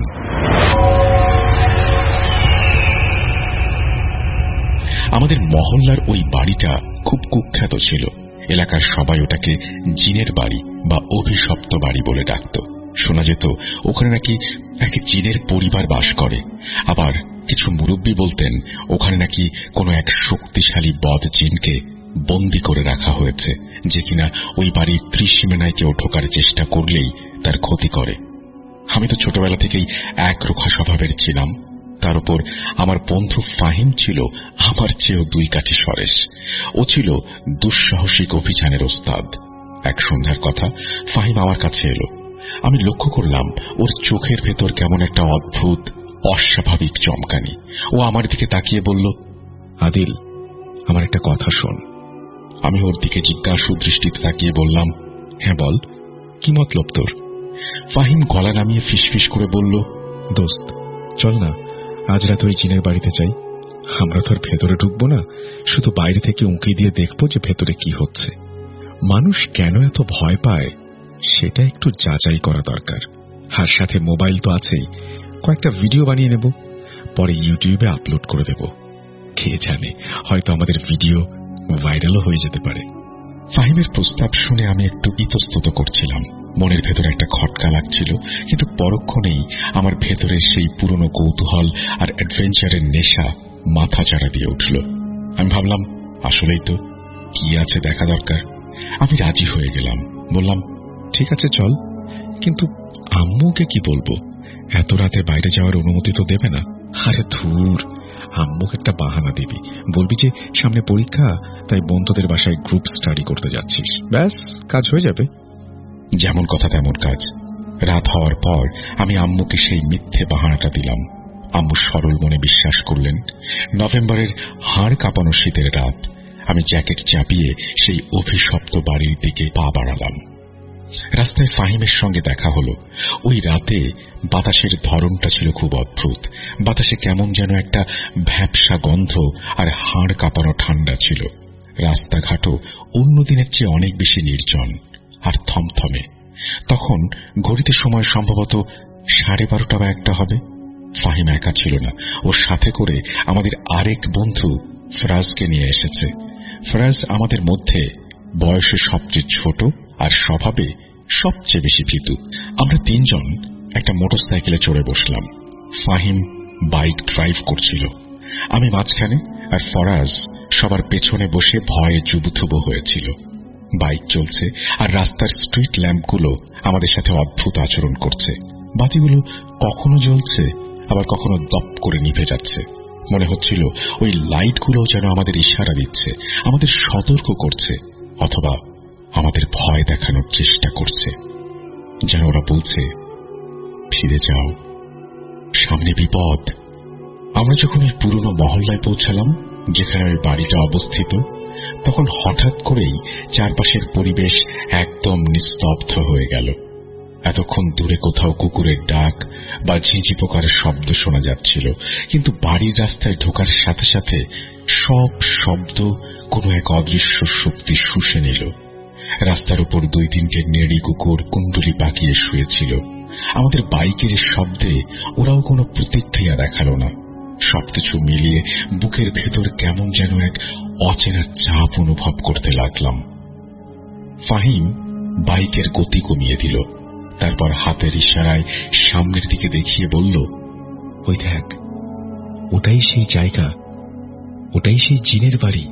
আমাদের মহল্লার ওই বাড়িটা খুব কুখ্যাত ছিল। এলাকার সবাই ওটাকে জিনের বাড়ি বা অভিশপ্ত বাড়ি বলে ডাকত। শোনা যেত ওখানে নাকি এক জিনের পরিবার বাস করে। আবার কিছু মুরব্বী বলতেন ওখানে নাকি কোনো এক শক্তিশালী বদ জিনকে বন্দী করে রাখা হয়েছে, যে কিনা ওই বাড়ির ত্রিসীমানায় কেউ ঢোকার চেষ্টা করলেই তার ক্ষতি করে। আমি তো ছোটবেলা থেকেই একরোখা স্বভাবের ছিলাম। তার উপর আমার বন্ধু ফাহিম ছিল আমার চেয়েও দুই কাঠি সরেস। ও ছিল দুঃসাহসিক অভিযানের ওস্তাদ। এক সন্ধ্যার কথা, ফাহিম আমার কাছে এলো। আমি লক্ষ্য করলাম ওর চোখের ভেতর কেমন একটা অদ্ভুত অস্বাভাবিক চমকানি। ও আমার দিকে তাকিয়ে বলল, আদিল, আমার একটা কথা শোন। আমি ওর দিকে জিজ্ঞাসু দৃষ্টিতে তাকিয়ে বললাম, হ্যাঁ বল, কি মতলব তোর? ফাহিম গলা নামিয়ে ফিসফিস করে বলল, দোস্ত, চল না আজ রাত ওই জিনের বাড়িতে যাই। আমরা তো আর ভেতরে ঢুকবো না, শুধু বাইরে থেকে উঁকি দিয়ে দেখবো যে ভেতরে কি হচ্ছে। মানুষ কেন এত ভয় পায় সেটা একটু যাচাই করা দরকার। আর সাথে মোবাইল তো আছেই, কয়েকটা ভিডিও বানিয়ে নেব, পরে ইউটিউবে আপলোড করে দেব। কে জানে, হয়তো আমাদের ভিডিও ভাইরালও হয়ে যেতে পারে। ফাহিমের প্রস্তাব শুনে আমি একটু ইতস্তত করছিলাম। মনের ভেতরে একটা খটকা লাগছিল, কিন্তু পরক্ষণেই আমার ভেতরে সেই পুরনো কৌতূহল আর অ্যাডভেঞ্চারের নেশা মাথা চাড়া দিয়ে উঠল। আমি ভাবলাম, আসলেই তো, কি আছে দেখা দরকার। আমি রাজি হয়ে গেলাম। বললাম, ঠিক আছে চল, কিন্তু আম্মুকে কি বলবো? এত রাতে বাইরে যাওয়ার অনুমতি তো দেবে না। আরে ধুর, আম্মুকে একটা বাহানা দিবি, বলবি যে সামনে পরীক্ষা, তাই বন্ধুদের বাসায় গ্রুপ স্টাডি করতে যাচ্ছিস, ব্যাস কাজ হয়ে যাবে। যেমন কথা তেমন কাজ। রাত হওয়ার পর আমি আম্মুকে সেই মিথ্যে বাহানাটা দিলাম। আম্মু সরল মনে বিশ্বাস করলেন। নভেম্বরের হাড় কাঁপানো শীতের রাত। আমি জ্যাকেট চাপিয়ে সেই অভিশপ্ত বাড়ির দিকে পা বাড়ালাম। রাস্তায় ফাহিমের সঙ্গে দেখা হলো। ওই রাতে বাতাসের ধরনটা ছিল খুব অদ্ভুত। বাতাসে কেমন যেন একটা ভ্যাপসা গন্ধ আর হাড় কাঁপানো ঠান্ডা ছিল। রাস্তাঘাটও অন্য দিনের চেয়ে অনেক বেশি নির্জন আর থমথমে। তখন ঘড়িতে সময় সম্ভবত সাড়ে বারোটা বা একটা হবে। ফাহিম একা ছিল না, ওর সাথে করে আমাদের আরেক বন্ধু ফরাজকে নিয়ে এসেছে। ফরাজ আমাদের মধ্যে বয়সে সবচেয়ে ছোট আর স্বভাবে সবচেয়ে বেশি ভীতু। আমরা তিনজন একটা মোটরসাইকেলে চড়ে বসলাম। ফাহিম বাইক ড্রাইভ করছিল, আমি মাঝখানে, আর ফরাজ সবার পেছনে বসে ভয়ে জুবুথুবু হয়েছিল। বাইক চলছে আর রাস্তার স্ট্রিট ল্যাম্পগুলো আমাদের সাথে অদ্ভুত আচরণ করছে। বাতিগুলো কখনো জ্বলছে, আবার কখনো দপ করে নিভে যাচ্ছে। মনে হচ্ছিল ওই লাইটগুলো যেন আমাদের ইশারা দিচ্ছে, আমাদের সতর্ক করছে, অথবা আমাদের ভয় দেখানোর চেষ্টা করছে। যেন ওরা বলছে, ফিরে যাও, সামনে বিপদ। আমরা যখন এই পুরনো মহল্লায় পৌঁছালাম, যেখানে ওই বাড়িটা অবস্থিত, তখন হঠাৎ করেই চারপাশের পরিবেশ একদম নিস্তব্ধ হয়ে গেল। এতক্ষণ দূরে কোথাও কুকুরের ডাক বা ঝিঁঝি পোকার শব্দ শোনা যাচ্ছিল, কিন্তু বাড়ির রাস্তায় ঢোকার সাথে সাথে সব শব্দ কোনো এক অদৃশ্য শক্তি শুষে নিল। রাস্তার উপর দুই তিনটে নেড়ি কুকুর কুণ্ডলি পাকিয়ে শুয়েছিল। আমাদের বাইকের শব্দে ওরাও কোনো প্রতিক্রিয়া দেখালো না। সবকিছু মিলিয়ে বুকের ভেতর কেমন যেন এক অচেনা চাপ অনুভব করতে লাগলাম। ফাহিম বাইকের গতি কমিয়ে দিল, তারপর হাতের ইশারায় সামনের দিকে দেখিয়ে বলল, ওই দেখ, ওটাই সেই জায়গা, ওটাই সেই জিনের বাড়ি।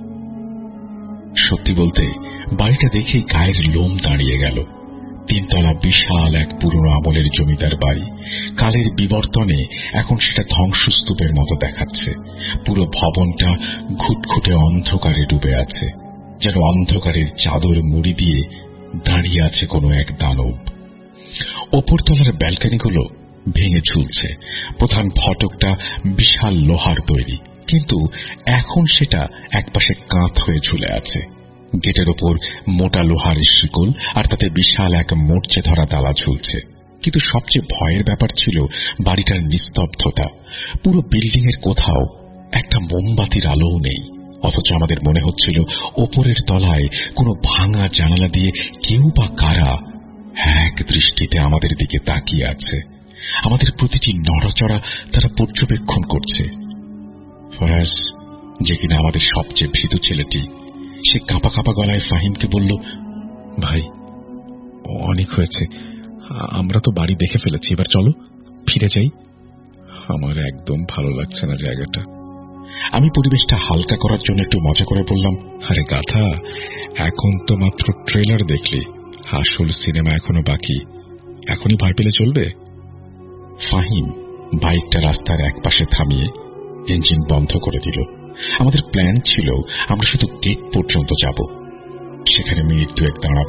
সত্যি বলতে বাড়িটা দেখেই গায়ের লোম দাঁড়িয়ে গেল। তিনতলা বিশাল এক পুরনো আমলের জমিদার বাড়ি। কালের বিবর্তনে এখন সেটা ধ্বংসস্তূপের মতো দেখাচ্ছে। পুরো ভবনটা ঘুটঘুটে অন্ধকারে ডুবে আছে, যেন অন্ধকারের চাদর মুড়ি দিয়ে দাঁড়িয়ে আছে কোনো এক দানব। ওপরতলার ব্যালকনিগুলো ভেঙে ঝুলছে। প্রধান ফটকটা বিশাল লোহার তৈরি, কিন্তু এখন সেটা একপাশে কাঁধ হয়ে ঝুলে আছে। গেটের ওপর মোটা লোহার শিকল, আর তাতে বিশাল এক মোর্চে ধরা তালা ঝুলছে। কিন্তু সবচেয়ে ভয়ের ব্যাপার ছিল বাড়িটার নিস্তব্ধতা। পুরো বিল্ডিং এর কোথাও একটা মোমবাতির আলোও নেই, অথচ আমাদের মনে হচ্ছিল ওপরের তলায় কোনো ভাঙা জানালা দিয়ে কেউ বা কারা এক দৃষ্টিতে আমাদের দিকে তাকিয়ে আছে। আমাদের প্রতিটি নড়াচড়া তারা পর্যবেক্ষণ করছে। ফরাজ, যে কিনা আমাদের সবচেয়ে ভীতু ছেলেটি, সে কাঁপা কাঁপা গলায় ফাহিমকে বলল, ভাই, অনেক হয়েছে, আমরা তো বাড়ি দেখে ফেলেছি, এবার চলো ফিরে যাই। আমার একদম ভালো লাগছে না জায়গাটা। আমি পরিবেশটা হালকা করার জন্য একটু মজা করে বললাম, আরে গাধা, এখন তো মাত্র ট্রেলার দেখলি, আসল সিনেমা এখনো বাকি, এখনই ভয় পেলে চলবে? ফাহিম বাইকটা রাস্তার এক পাশে থামিয়ে ইঞ্জিন বন্ধ করে দিল। আমাদের প্ল্যান ছিল আমরা শুধু গেট পর্যন্ত যাব, সেখানে মিনিট দুয়েক দাঁড়াবো,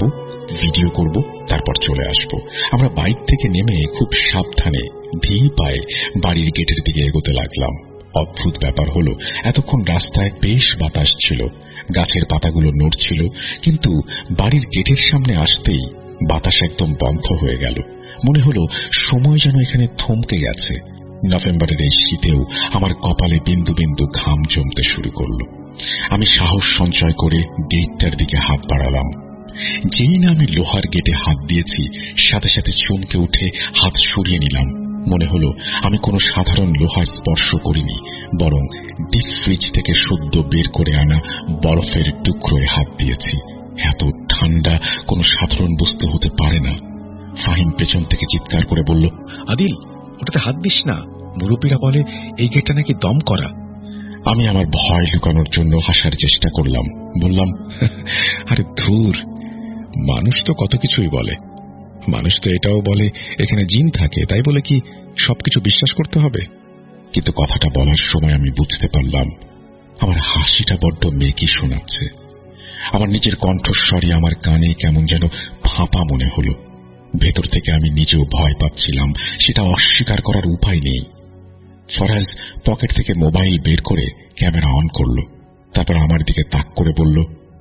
ভিডিও করব, তারপর চলে আসব। আমরা বাইক থেকে নেমে খুব সাবধানে ধীর পায়ে বাড়ির গেটের দিকে এগোতে লাগলাম। অদ্ভুত ব্যাপার হলো, এতক্ষণ রাস্তায় বেশ বাতাস ছিল, গাছের পাতাগুলো নড়ছিল, কিন্তু বাড়ির গেটের সামনে আসতেই বাতাস একদম বন্ধ হয়ে গেল। মনে হলো সময় যেন এখানে থমকে গেছে। নভেম্বরের এই শীতেও আমার কপালে বিন্দু বিন্দু ঘাম জমতে শুরু করলো। আমি সাহস সঞ্চয় করে গেটটার দিকে হাত বাড়ালাম। যেই না আমি লোহার গেটে হাত দিয়েছি, সাথে সাথে চমকে উঠে হাত সরিয়ে নিলাম। মনে হলো আমি কোনো সাধারণ লোহার স্পর্শ করিনি, বরং ডিপ ফ্রিজ থেকে সদ্য বের করে আনা বরফের টুকরোয় হাত দিয়েছি। এত ঠান্ডা কোনো সাধারণ বস্তু হতে পারে না। ফাহিম পেছন থেকে চিৎকার করে বলল, আদিল, ওটাতে হাত দিস না, মুরব্বীরা বলে এই গেটটা নাকি দম করা। আমি আমার ভয় লুকানোর জন্য হাসার চেষ্টা করলাম। বললাম, আরে ধুর, মানুষ তো কত কিছুই বলে। মানুষ তো এটাও বলে এখানে জিন থাকে, তাই বলে কি সবকিছু বিশ্বাস করতে হবে? কিন্তু কথাটা বলার সময় আমি বুঝতে পারলাম আমার হাসিটা বড্ড মেকি শোনাচ্ছে। আমার নিজের কণ্ঠস্বরই আমার কানে কেমন যেন ফাঁপা মনে হলো। ভেতর থেকে আমি নিজেও ভয় পাচ্ছিলাম, সেটা অস্বীকার করার উপায় নেই। ফরাজ পকেট থেকে মোবাইল বের করে ক্যামেরা অন করল, তারপর আমার দিকে তাক করে বলল,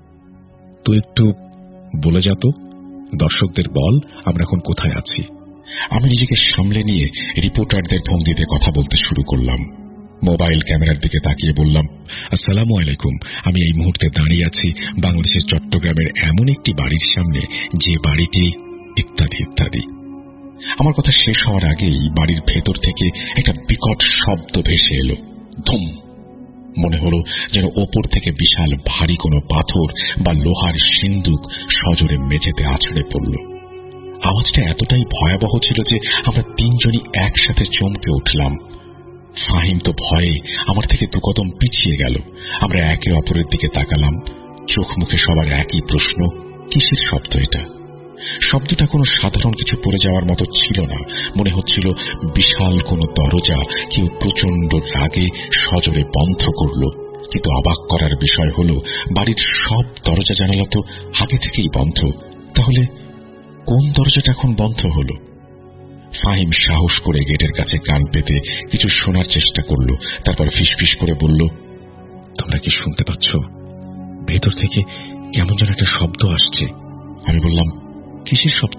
তুই একটু বলে যা তো, দর্শকদের বল আমরা এখন কোথায় আছি। আমি নিজেকে সামলে নিয়ে রিপোর্টারদের ভঙ্গিতে কথা বলতে শুরু করলাম। মোবাইল ক্যামেরার দিকে তাকিয়ে বললাম, আসসালামু আলাইকুম, আমি এই মুহূর্তে দাঁড়িয়ে আছি বাংলাদেশের চট্টগ্রামের এমন একটি বাড়ির সামনে, যে বাড়িটি ইত্যাদি ইত্যাদি। আমার কথা শেষ হওয়ার আগেই বাড়ির ভেতর থেকে একটা বিকট শব্দ ভেসে এলো, ধুম। মনে হলো যেন ওপর থেকে বিশাল ভারী কোনো পাথর বা লোহার সিন্দুক সজোরে মেঝেতে আছড়ে পড়ল। আওয়াজটা এতটাই ভয়াবহ ছিল যে আমরা তিনজনই একসাথে চমকে উঠলাম। ফাহিম তো ভয়ে আমার থেকে দু কদম পিছিয়ে গেল। আমরা একে অপরের দিকে তাকালাম, চোখ মুখে সবার একই প্রশ্ন, কিসের শব্দ এটা? শব্দটা কোনো সাধারণ কিছু পড়ে যাওয়ার মতো ছিল না। মনে হচ্ছিল বিশাল কোনো দরজা কেউ প্রচন্ড রাগে সজোরে বন্ধ করল। কিন্তু অবাক করার বিষয় হলো, বাড়ির সব দরজা জানালা তো আগে থেকেই বন্ধ। তাহলে কোন দরজাটা এখন বন্ধ হলো? ফাহিম সাহস করে গেটের কাছে কান পেতে কিছু শোনার চেষ্টা করল, তারপর ফিসফিস করে বলল, তোমরা কি শুনতে পাচ্ছ? ভেতর থেকে কেমন যেন একটা শব্দ আসছে। আমি বললাম, কিসের শব্দ?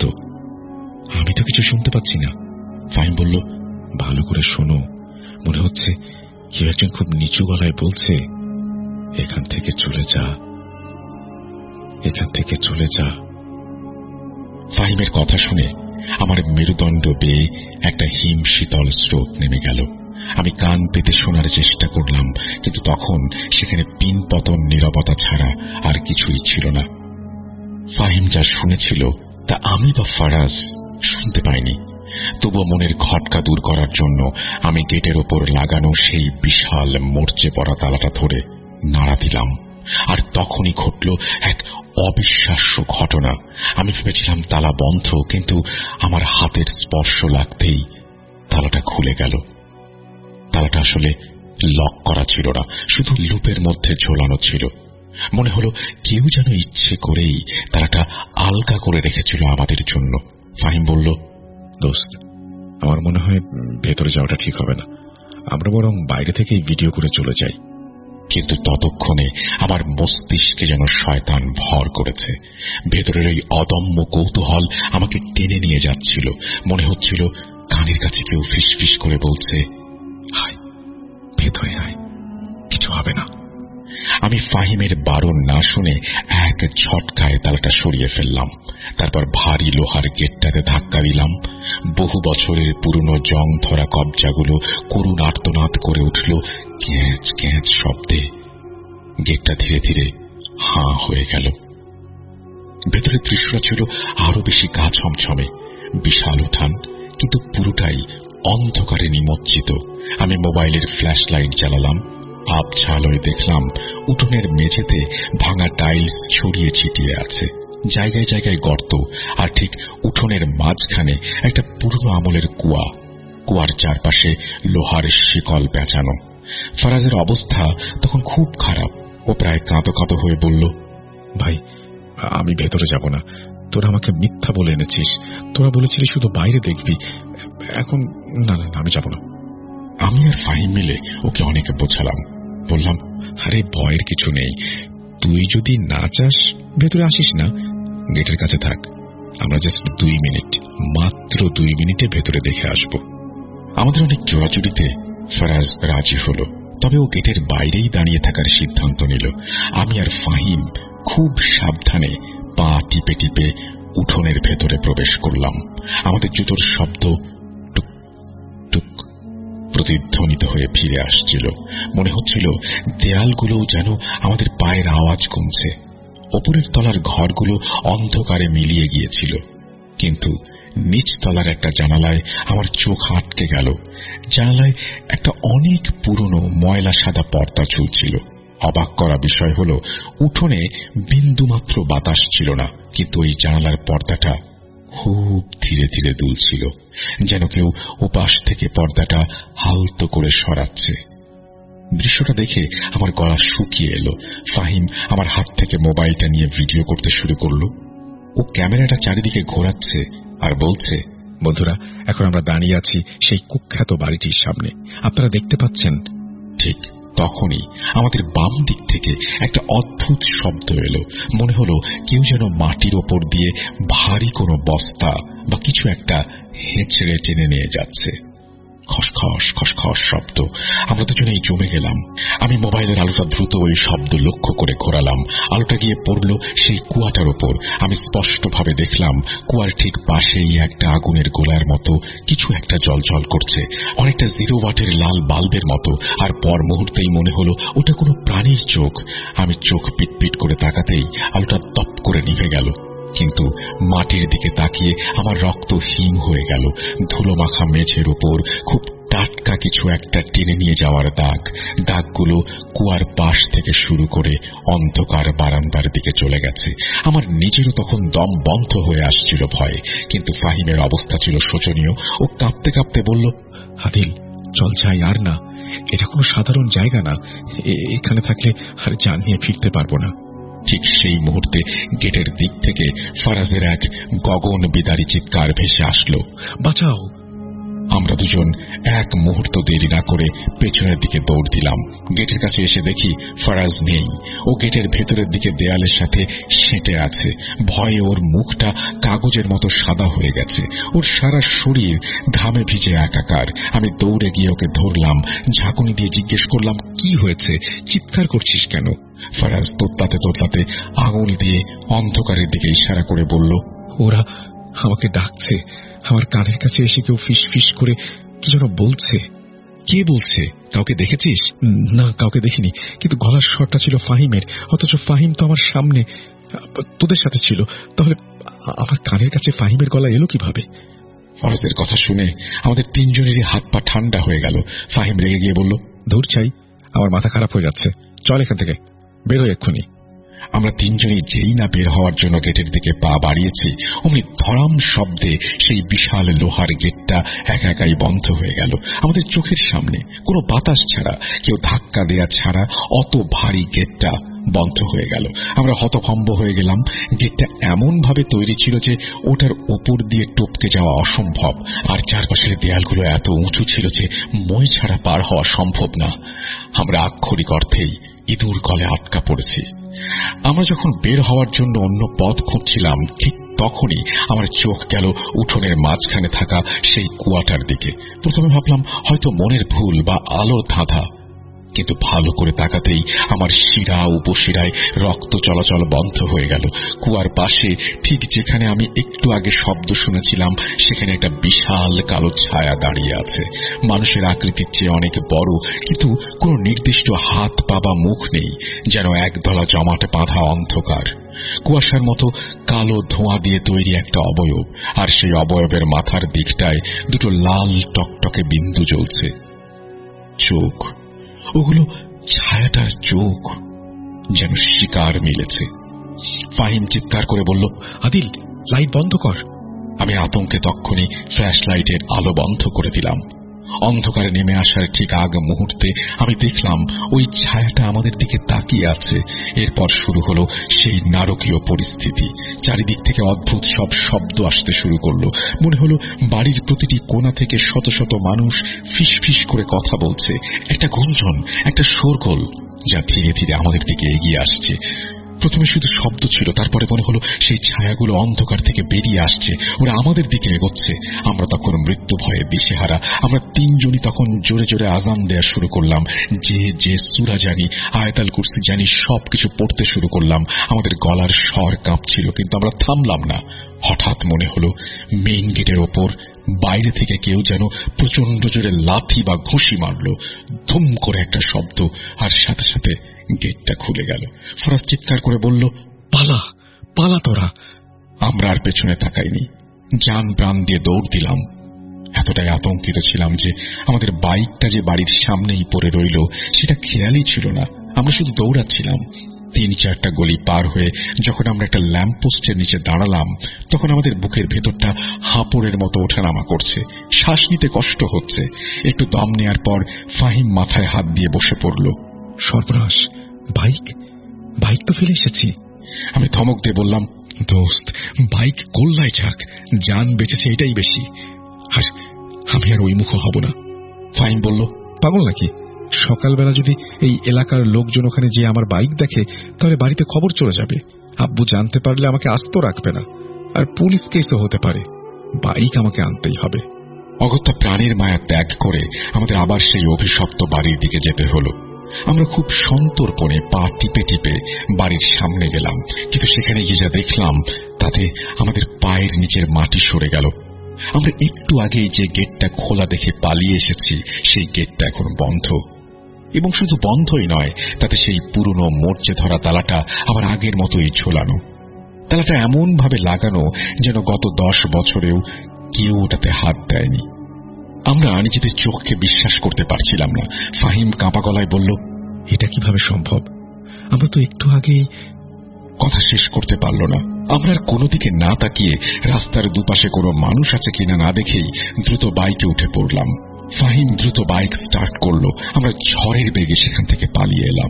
আমি তো কিছু শুনতে পাচ্ছি না। ফাহিম বলল, ভালো করে শোনো, মনে হচ্ছে কেউ একজন খুব নিচু গলায় বলছে, এখান থেকে চলে যা, এখান থেকে চলে যা। ফাহিমের কথা শুনে আমার মেরুদণ্ড বেয়ে একটা হিম শীতল স্রোত নেমে গেল। আমি কান পেতে শোনার চেষ্টা করলাম, কিন্তু তখন সেখানে পিন পতন নীরবতা ছাড়া আর কিছুই ছিল না। ফাহিম যা শুনেছিল তা আমি বা ফারাজ শুনতে পাইনি। তবুও মনের খটকা দূর করার জন্য আমি গেটের ওপর লাগানো সেই বিশাল মরচে পড়া তালাটা ধরে নাড়া দিলাম। আর তখনই ঘটল এক অবিশ্বাস্য ঘটনা। আমি ভেবেছিলাম তালা বন্ধ, কিন্তু আমার হাতের স্পর্শ লাগতেই তালাটা খুলে গেল। তালাটা আসলে লক করা ছিল না, শুধু লুপের মধ্যে ঝোলানো ছিল। মনে হলো কেউ যেন ইচ্ছে করেই তালাটা আলগা করে রেখেছিল আমাদের জন্য। ফাহিম বলল, দোস্ত, আমার মনে হয় ভেতরে যাওয়াটা ঠিক হবে না, আমরা বরং বাইরে থেকেই ভিডিও করে চলে যাই। কিন্তু ততক্ষণে আমার মস্তিষ্কে যেন শয়তান ভর করেছে। ভেতরের এই অদম্য কৌতূহল আমাকে টেনে নিয়ে যাচ্ছিল। মনে হচ্ছিল কানের কাছে কেউ ফিসফিস করে বলছে, আয় ভেতরে আয়, কিছু হবে না। আমি ফাহিমের বারণ না শুনে এক ঝটকায় তালাটা সরিয়ে ফেললাম। তারপর ভারী লোহার গেটটাতে ধাক্কা দিলাম। বহু বছরের পুরনো জং ধরা কবজাগুলো করুণ আর্তনাদ করে উঠল ক্যাঁচ ক্যাঁচ শব্দে। গেটটা ধীরে ধীরে হাঁ হয়ে গেল। ভেতরের দৃশ্যটা ছিল আরো বেশি গা ছমছমে। বিশাল উঠান, কিন্তু পুরোটাই অন্ধকারে নিমজ্জিত। আমি মোবাইলের ফ্ল্যাশ লাইট জ্বালালাম। আবছা আলোয় দেখলাম উঠোনের মেঝেতে ভাঙা টাইলস ছড়িয়ে ছিটিয়ে আছে, জায়গায় জায়গায় গর্ত, আর ঠিক উঠোনের মাঝখানে একটা পুরনো আমলের কুয়া। কুয়ার চারপাশে লোহার শিকল পেঁচানো। ফরাজের অবস্থা তখন খুব খারাপ। ও প্রায় কাঁদো কাঁদো হয়ে বলল, ভাই, আমি ভেতরে যাব না, তোরা আমাকে মিথ্যা বলে এনেছিস। তোরা বলেছিলি শুধু বাইরে দেখবি। এখন না না আমি যাব না। আমি আর ফাহিম মিলে ওকে অনেকে বোঝালাম, বললাম, আরে ভয়ের কিছু নেই, তুই যদি না চাস ভেতরে আসিস না, গেটের কাছে থাক। আমরা জাস্ট দুই মিনিট, মাত্র দুই মিনিটে ভেতরে দেখে আসব। আমাদের অনেক জোড়াজুড়িতে ফরাজ রাজি হল, তবে ও গেটের বাইরেই দাঁড়িয়ে থাকার সিদ্ধান্ত নিল। আমি আর ফাহিম খুব সাবধানে পা টিপে টিপে উঠোনের ভেতরে প্রবেশ করলাম। আমাদের জুতোর শব্দ টুক টুক প্রতিধ্বনিত হয়ে ফিরে আসছিল। মনে হচ্ছিল দেয়ালগুলোও যেন আমাদের পায়ের আওয়াজ কমছে। ওপরের তলার ঘরগুলো অন্ধকারে মিলিয়ে গিয়েছিল, কিন্তু নিচ তলার একটা জানালায় আমার চোখ আটকে গেল। জানালায় একটা অনেক পুরনো ময়লা সাদা পর্দা ঝুলছিল। অবাক করা বিষয় হল, উঠোনে বিন্দুমাত্র বাতাস ছিল না, কিন্তু ওই জানালার পর্দাটা খুব ধীরে ধীরে দুলছিল, যেন কেউ ওপাশ থেকে পর্দাটা হালতো করে সরাচ্ছে। দৃশ্যটা দেখে আমার গলা শুকিয়ে এলো। ফাহিম আমার হাত থেকে মোবাইলটা নিয়ে ভিডিও করতে শুরু করলো। ও ক্যামেরাটা চারিদিকে ঘোরাচ্ছে আর বলছে, বন্ধুরা, এখন আমরা দাঁড়িয়ে আছি সেই কুখ্যাত বাড়িটির সামনে। আপনারা দেখতে পাচ্ছেন? ঠিক তখনই আমাদের বাম দিক থেকে একটা অদ্ভুত শব্দ এলো। মনে হলো কেউ যেন মাটির ওপর দিয়ে ভারী কোনো বস্তা বা কিছু একটা হেঁচড়ে টেনে নিয়ে যাচ্ছে। খসখস খসখস শব্দ। আমরা দুজনেই জমে গেলাম। আমি মোবাইলের আলোটা দ্রুত ওই শব্দ লক্ষ্য করে ঘোরালাম। আলোটা গিয়ে পড়ল সেই কুয়াটার ওপর। আমি স্পষ্টভাবে দেখলাম কুয়ার ঠিক পাশেই একটা আগুনের গোলার মতো কিছু একটা জ্বলজ্বল করছে, অনেকটা জিরো ওয়াটের লাল বাল্বের মতো। আর পর মুহূর্তেই মনে হলো ওটা কোনো প্রাণীর চোখ। আমি চোখ পিটপিট করে তাকাতেই আলোটা তপ করে নিভে গেল। কিন্তু মাটির দিকে তাকিয়ে আমার রক্ত হিম হয়ে গেল। ধুলো মাখা মেঝের উপর খুব টাটকা কিছু একটা টেনে নিয়ে যাওয়ার দাগ। দাগগুলো কুয়ার পাশ থেকে শুরু করে অন্ধকার বারান্দার দিকে চলে গেছে। আমার নিজেরও তখন দম বন্ধ হয়ে আসছিল ভয়ে, কিন্তু ফাহিমের অবস্থা ছিল শোচনীয়। ও কাঁপতে কাঁপতে বলল, আদিল, চল যাই, আর না, এটা কোনো সাধারণ জায়গা না, এখানে থাকলে আর জান নিয়ে ফিরতে পারবো না। ঠিক সেই মুহূর্তে গেটের দিক থেকে ফরাজের এক গগন বিদারী চিৎকার ভেসে আসলো, বাঁচাও! আমরা দুজন এক মুহূর্ত দেরি না করে পেছনের দিকে দৌড় দিলাম। গেটের কাছে এসে দেখি ফরাজ নেই। ও গেটের ভেতরের দিকে দেয়ালের সাথে সেঁটে আছে। ভয়ে ওর মুখটা কাগজের মতো সাদা হয়ে গেছে। ওর সারা শরীর ঘামে ভিজে একাকার। আমি দৌড়ে গিয়ে ওকে ধরলাম, ঝাঁকুনি দিয়ে জিজ্ঞেস করলাম, কি হয়েছে? চিৎকার করছিস কেন? ফরাজ তোতলাতে তোতলাতে আঙুল দিয়ে অন্ধকারের দিকে ইশারা করে বলল, ওরা আমাকে ডাকছে। আমার কানের কাছে এসে কেউ ফিস ফিস করে কি যেন বলছে। কে বলছে? কাউকে দেখেছিস? না, কাউকে দেখিনি, কিন্তু গলার স্বরটা ছিল ফাহিমের, অথচ ফাহিম তো আমার সামনে তোদের সাথে ছিল। তাহলে আমার কানের কাছে ফাহিমের গলা এলো কিভাবে? ফরাজের কথা শুনে আমাদের তিনজনেরই হাত পা ঠান্ডা হয়ে গেল। ফাহিম রেগে গিয়ে বলল, ধুর চাই, আমার মাথা খারাপ হয়ে যাচ্ছে, চল এখান থেকে, বেরোয় এক্ষুনি। আমরা তিনজনই যেই না বের হওয়ার জন্য গেটের দিকে পা বাড়িয়েছি, অমনি ধরাম শব্দে সেই বিশাল লোহার গেটটা একা একাই বন্ধ হয়ে গেল আমাদের চোখের সামনে। কোনো বাতাস ছাড়া, কেউ ধাক্কা দেয়া ছাড়া অত ভারী গেটটা বন্ধ হয়ে গেল। আমরা হতভম্ব হয়ে গেলাম। গেটটা এমন ভাবে তৈরি ছিল যে ওটার ওপর দিয়ে টপকে যাওয়া অসম্ভব, আর চারপাশের দেয়ালগুলো এত উঁচু ছিল যে মই ছাড়া পার হওয়া সম্ভব না। আমরা আক্ষরিক অর্থেই ইঁদুর গলে আটকা পড়েছি। আমরা যখন বের হওয়ার জন্য অন্য পথ খুঁজছিলাম, ঠিক তখনই আমার চোখ গেল উঠোনের মাঝখানে থাকা সেই কুয়াটার দিকে। প্রথমে ভাবলাম হয়তো মনের ভুল বা আলোর ধাঁধা, কিন্তু ভালো করে তাকাতেই আমার শিরা উপশিরায় রক্ত চলাচল বন্ধ হয়ে গেল। কুয়ার পাশে ঠিক যেখানে আমি একটু আগে শব্দ শুনেছিলাম, সেখানে একটা বিশাল কালো ছায়া দাঁড়িয়ে আছে। মানুষের আকৃতির চেয়ে অনেক বড়, কিন্তু কোনো নির্দিষ্ট হাত পা বা মুখ নেই, যেন একদলা জমাটে বাঁধা অন্ধকার। কুয়াশার মতো কালো ধোঁয়া দিয়ে তৈরি একটা অবয়ব, আর সেই অবয়বের মাথার দিকটায় দুটো লাল টকটকে বিন্দু জ্বলছে। চোখ, ওগুলো ছায়াটার চোখ, যেন শিকার মিলেছে। ফাহিম চিৎকার করে বলল, আদিল, লাইট বন্ধ কর। আমি আতঙ্কে তক্ষুনি ফ্ল্যাশ লাইটের আলো বন্ধ করে দিলাম। অন্ধকারে নেমে আসার ঠিক আগ মুহূর্তে আমি দেখলাম ওই ছায়াটা আমাদের দিকে তাকিয়ে আছে। এরপর শুরু হলো সেই নারকীয় পরিস্থিতি। চারিদিক থেকে অদ্ভুত সব শব্দ আসতে শুরু করলো। মনে হলো বাড়ির প্রতিটি কোণা থেকে শত শত মানুষ ফিসফিস করে কথা বলছে। একটা গুঞ্জন, একটা শোরগোল, যা ধীরে ধীরে আমাদের দিকে এগিয়ে আসছে। প্রথমে শুধু শব্দ ছিল, তারপরে মনে হলো সেই ছায়াগুলো অন্ধকার থেকে বেরিয়ে আসছে, ওরা আমাদের দিকে এগোচ্ছে। আমরা তখন মৃত্যু ভয়ে দিশেহারা। আমরা তিনজনই তখন জোরে জোরে আযান দেয়া শুরু করলাম। যে যে সূরা জানি, আয়াতুল কুরসি জানি, সবকিছু পড়তে শুরু করলাম। আমাদের গলার স্বর কাঁপছিল, কিন্তু আমরা থামলাম না। হঠাৎ মনে হলো মেইন গেটের ওপর বাইরে থেকে কেউ যেন প্রচন্ড জোরে লাথি বা ঘুষি মারল। ধুম করে একটা শব্দ, আর সাথে সাথে গেটটা খুলে গেল। ফরাজ চিৎকার করে বলল, পালা পালা তোরা। আমরা আর পেছনে তাকাইনি, জান প্রাণ দিয়ে দৌড় দিলাম। এতটাই আতঙ্কিত ছিলাম যে আমাদের বাইকটা যে বাড়ির সামনেই পড়ে রইল সেটা খেয়ালই ছিল না। আমরা শুধু দৌড়াচ্ছিলাম। তিন চারটা গলি পার হয়ে যখন আমরা একটা ল্যাম্প পোস্টের নিচে দাঁড়ালাম, তখন আমাদের বুকের ভেতরটা হাঁপড়ের মতো ওঠানামা করছে। শ্বাস নিতে কষ্ট হচ্ছে। একটু দম নেয়ার পর ফাহিম মাথায় হাত দিয়ে বসে পড়ল। সর্বনাশ, বাইক বাইক তো ফেলে এসেছি। আমি ধমক দিয়ে বললাম, দোস্ত, বাইক গোল্লায় যাক, জান বেঁচেছে এটাই বেশি। আর আমি আর ওই মুখ হব না। ফাহিম বলল, পাগল নাকি? সকালবেলা যদি এই এলাকার লোকজন ওখানে যে আমার বাইক দেখে, তাহলে বাড়িতে খবর চলে যাবে। আব্বু জানতে পারলে আমাকে আস্ত রাখবে না, আর পুলিশ কেসও হতে পারে। বাইক আমাকে আনতেই হবে। অগত্যা প্রাণীর মায়া ত্যাগ করে আমাদের আবার সেই অভিশপ্ত বাড়ির দিকে যেতে হলো। আমরা খুব সন্তর্পণে পা টিপে টিপে বাড়ির সামনে গেলাম, কিন্তু সেখানে গিয়ে যা দেখলাম তাতে আমাদের পায়ের নিচের মাটি সরে গেল। আমরা একটু আগেই যে গেটটা খোলা দেখে পালিয়ে এসেছি, সেই গেটটা এখন বন্ধ। এবং শুধু বন্ধই নয়, তাতে সেই পুরনো মরচে ধরা তালাটা আবার আগের মতোই ঝোলানো। তালাটা এমন ভাবে লাগানো যেন গত দশ বছরেও কেউ ওটাতে হাত দেয়নি। আমরা নিজেদের চোখকে বিশ্বাস করতে পারছিলাম না। ফাহিম কাঁপা গলায় বলল, এটা কিভাবে সম্ভব? আমরা তো একটু আগেই। কথা শেষ করতে পারল না। আমরা আর কোনো দিকে না তাকিয়ে রাস্তার দুপাশে কোনো মানুষ আছে কিনা না দেখেই দ্রুত বাইকে উঠে পড়লাম। ফাহিম দ্রুত বাইক স্টার্ট করলো। আমরা ঝড়ের বেগে সেখান থেকে পালিয়ে এলাম।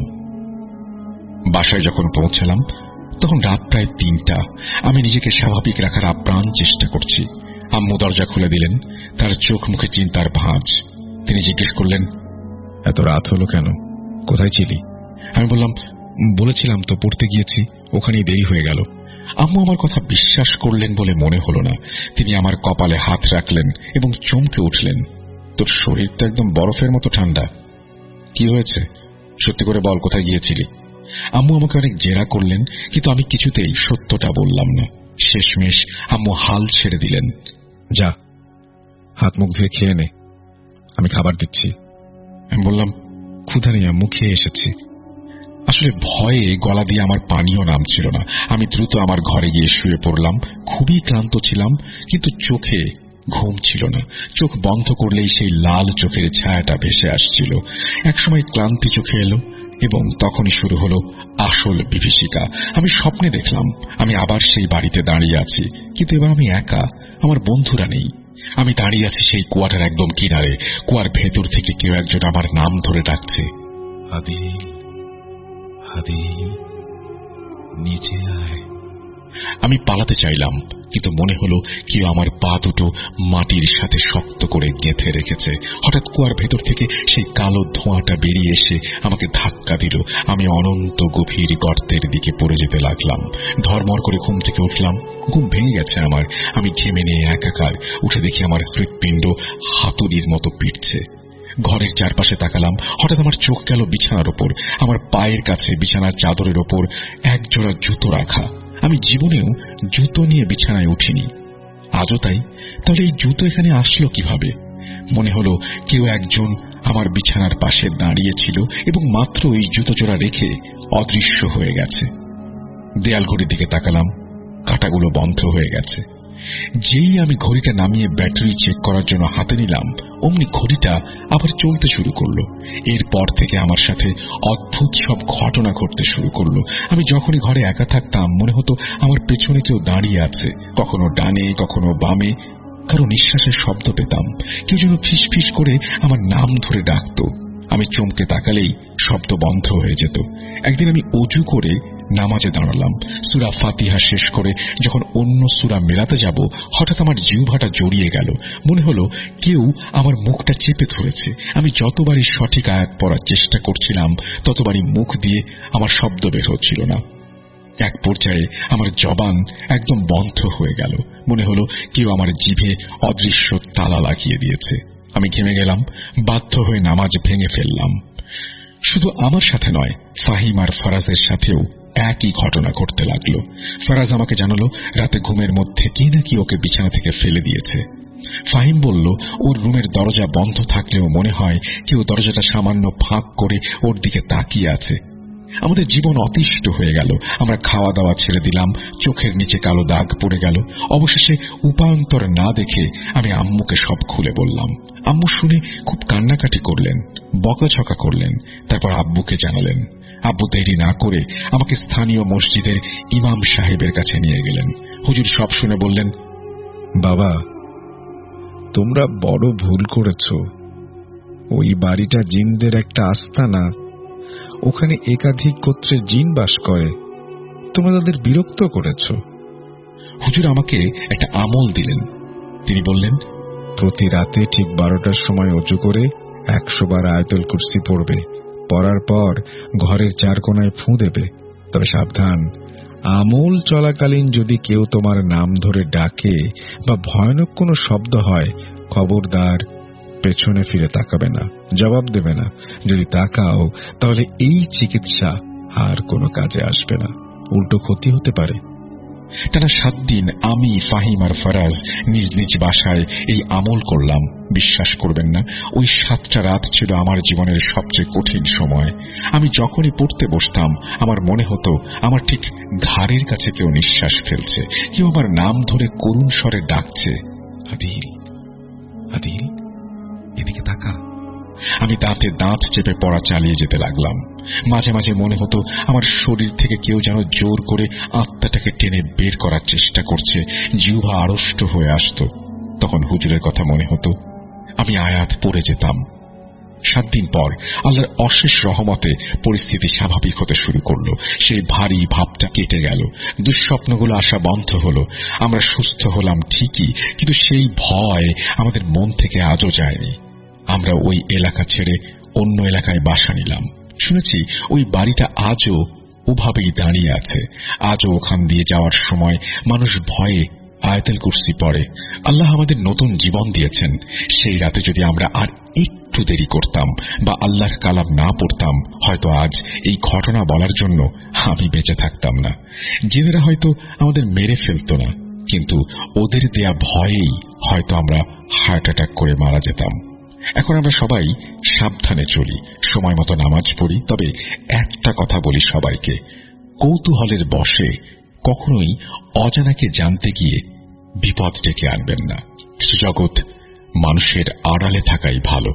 বাসায় যখন পৌঁছালাম তখন রাত প্রায় তিনটা। আমি নিজেকে স্বাভাবিক রাখার আপ্রাণ চেষ্টা করছি। আম্মু দরজা খুলে দিলেন। তার চোখ মুখে চিন্তার ভাঁজ। তিনি জিজ্ঞেস করলেন, এত রাত হলো কেন? কোথায় ছিলি? আমি বললাম, বলেছিলাম তো পড়তে গিয়েছি, ওখানেই দেরি হয়ে গেল। আম্মু আমার কথা বিশ্বাস করলেন বলে মনে হলো না। তিনি আমার কপালে হাত রাখলেন এবং চমকে উঠলেন, তোর শরীর তো একদম বরফের মতো ঠান্ডা। কি হয়েছে? সত্যি করে বল, কোথায় গিয়েছিলি? আম্মু আমাকে অনেক জেরা করলেন, কিন্তু আমি কিছুতেই সত্যটা বললাম না। শেষমেশ আম্মু হাল ছেড়ে দিলেন। যা, হাত মুখ ধুয়ে খেয়ে নে, আমি খাবার দিচ্ছি। আমি বললাম, ক্ষুধা নেই আম্মু, খেয়ে এসেছি। আসলে ভয়ে গলা দিয়ে আমার পানিও নামছিল না। আমি দ্রুত আমার ঘরে গিয়ে শুয়ে পড়লাম। খুবই ক্লান্ত ছিলাম, কিন্তু চোখে ঘুম ছিল না। চোখ বন্ধ করলেই সেই লাল চোখের ছায়াটা ভেসে আসছিল। একসময় ক্লান্তি চোখে এলো এবং তখনই শুরু হলো আসল বিভীষিকা। আমি স্বপ্নে দেখলাম আমি আবার সেই বাড়িতে দাঁড়িয়ে আছি, কিন্তু এবার আমি একা, আমার বন্ধুরা নেই। আমি দাঁড়িয়ে আছি সেই কুয়াটার একদম কিনারে। কুয়ার ভেতর থেকে কেউ একজন আমার নাম ধরে ডাকছে, আদিল, আদিল, নিচে আয়। আমি পালাতে চাইলাম, কিন্তু মনে হলো কেউ আমার পা দুটো মাটির সাথে শক্ত করে গেঁথে রেখেছে। হঠাৎ কুয়ার ভেতর থেকে সেই কালো ধোঁয়াটা বেরিয়ে এসে আমাকে ধাক্কা দিল। আমি অনন্ত গভীর গর্তের দিকে পড়ে যেতে লাগলাম। ধর্মর করে ঘুম থেকে উঠলাম। ঘুম ভেঙে গেছে আমার। আমি ঘেমে নিয়ে একাকার। উঠে দেখি আমার হৃৎপিণ্ড হাতুড়ির মতো পিটছে। ঘরের চারপাশে তাকালাম। হঠাৎ আমার চোখ গেল বিছানার ওপর। আমার পায়ের কাছে বিছানার চাদরের ওপর একজোড়া জুতো রাখা। আমি জীবনেও জুতো নিয়ে বিছানায় উঠিনি, আজও তাই। তাহলে এই জুতো এখানে আসলো কিভাবে? মনে হলো কেউ একজন আমার বিছানার পাশে দাঁড়িয়েছিল এবং মাত্র এই জুতো জোড়া রেখে অদৃশ্য হয়ে গেছে। দেয়াল ঘড়ির দিকে তাকালাম, কাঁটাগুলো বন্ধ হয়ে গেছে। যেই আমি ঘড়িটা নামিয়ে ব্যাটারি চেক করার জন্য হাতে নিলাম, অমনি ঘড়িটা আবার চলতে শুরু করলো। এরপর থেকে আমার সাথে অদ্ভুত সব ঘটনা ঘটতে শুরু করলো। আমি যখনই ঘরে একা থাকতাম মনে হতো আমার পেছনে কেউ দাঁড়িয়ে আছে, কখনো ডানে কখনো বামে। কারো নিঃশ্বাসের শব্দ পেতাম। কেউ যেন ফিসফিস করে আমার নাম ধরে ডাকত। আমি চমকে তাকালেই শব্দ বন্ধ হয়ে যেত। একদিন আমি অজু করে নামাজে দাঁড়ালাম। সূরা ফাতিহা শেষ করে যখন অন্য সূরা মেলাতে যাব, হঠাৎ আমার জিহ্বাটা জড়িয়ে গেল। মনে হলো কেউ আমার মুখটা চেপে ধরেছে। আমি যতবারই সঠিক আয়াত পড়ার চেষ্টা করছিলাম, ততবারই মুখ দিয়ে আমার শব্দ বের হচ্ছিল না। এক পর্যায়ে আমার জবান একদম বন্ধ হয়ে গেল। মনে হলো কেউ আমার জিভে অদৃশ্য তালা লাগিয়ে দিয়েছে। আমি ঘেমে গেলাম, বাধ্য হয়ে নামাজ ভেঙে ফেললাম। শুধু আমার সাথে নয়, ফাহিম আর ফরাজের সাথেও একই ঘটনা ঘটতে লাগলো। ফরাজ আমাকে জানালো রাতে ঘুমের মধ্যে কি নাকি ওকে বিছানা থেকে ফেলে দিয়েছে। ফাহিম বলল ওর রুমের দরজা বন্ধ থাকলেও মনে হয় কেউ দরজাটা সামান্য ফাঁক করে ওর দিকে তাকিয়ে আছে। আমাদের জীবন অতিষ্ঠ হয়ে গেল। আমরা খাওয়া দাওয়া ছেড়ে দিলাম। চোখের নিচে কালো দাগ পড়ে গেল। অবশেষে উপান্তর না দেখে আমি আম্মুকে সব খুলে বললাম। আম্মু শুনে খুব কান্নাকাটি করলেন, বকাঝকা করলেন। তারপর আব্বুকে জানালেন। আব্বু দেরি না করে আমাকে স্থানীয় মসজিদের ইমাম সাহেবের কাছে নিয়ে গেলেন। হুজুর সব শুনে বললেন, বাবা, তোমরা বড় ভুল করেছ। ওই বাড়িটা জিনদের একটা আস্তানা। ওখানে একাধিক গোত্রের জিন বাস করে। তোমরা তাদের বিরক্ত করেছ। হুজুর আমাকে একটা আমল দিলেন। তিনি বললেন, প্রতি রাতে ঠিক বারোটার সময় অজু করে একশো বার আয়াতুল কুরসি পড়বে। পড়ার পর ঘরের চার কোনায় ফুঁ দেবে। তবে সাবধান, আমল চলাকালীন যদি কেউ তোমার নাম ধরে ডাকে বা ভয়ানক কোনো শব্দ হয়, খবরদার পেছনে ফিরে তাকাবে না, জবাব দেবে না। যদি তাকাও তাহলে এই চিকিৎসা আর কোনো কাজে আসবে না, উল্টো ক্ষতি হতে পারে। টানা সাত দিন আমি, ফাহিম আর ফরাজ নিজ নিজ বাসায় এই আমল করলাম। বিশ্বাস করবেন না, ওই সাতটা রাত ছিল আমার জীবনের সবচেয়ে কঠিন সময়। আমি যখনই পড়তে বসতাম আমার মনে হতো আমার ঠিক ঘাড়ের কাছে কেউ নিঃশ্বাস ফেলছে, কেউ আমার নাম ধরে করুণ স্বরে ডাকছে, আদিল, আদিল, এদিকে তাকা। আমি দাঁতে দাঁত চেপে পড়া চালিয়ে যেতে লাগলাম। মাঝে মাঝে মনে হতো আমার শরীর থেকে কেউ যেন জোর করে আত্মাটাকে টেনে বের করার চেষ্টা করছে। জিহ্বা আড়ষ্ট হয়ে আসত। তখন হুজুরের কথা মনে হতো। আমি আয়াত পড়ে যেতাম। সাত দিন পর আল্লাহর অশেষ রহমতে পরিস্থিতি স্বাভাবিক হতে শুরু করলো। সেই ভারী ভাবটা কেটে গেল। দুঃস্বপ্নগুলো আসা বন্ধ হলো। আমরা সুস্থ হলাম ঠিকই, কিন্তু সেই ভয় আমাদের মন থেকে আজও যায়নি। আমরা ওই এলাকা ছেড়ে অন্য এলাকায় বাসা নিলাম। শুনেছি ওই বাড়িটা আজও ওভাবেই দাঁড়িয়ে আছে। আজও ওখান দিয়ে যাওয়ার সময় মানুষ ভয়ে আয়াতুল কুরসি পড়ে। আল্লাহ আমাদের নতুন জীবন দিয়েছেন। সেই রাতে যদি আমরা আর একটু দেরি করতাম বা আল্লাহর কালাম না পড়তাম, হয়তো আজ এই ঘটনা বলার জন্য আমি বেঁচে থাকতাম না। জিনেরা হয়তো আমাদের মেরে ফেলত না, কিন্তু ওদের দেয়া ভয়েই হয়তো আমরা হার্ট অ্যাটাক করে মারা যেতাম। এখন আমরা সবাই সাবধানে চলি, সময় মতো নামাজ পড়ি। তবে একটা কথা বলি সবাইকে, কৌতূহলের বশে কখনোই অজানাকে জানতে গিয়ে বিপদ ডেকে আনবেন না। জগৎ মানুষের আড়ালে থাকাই ভালো।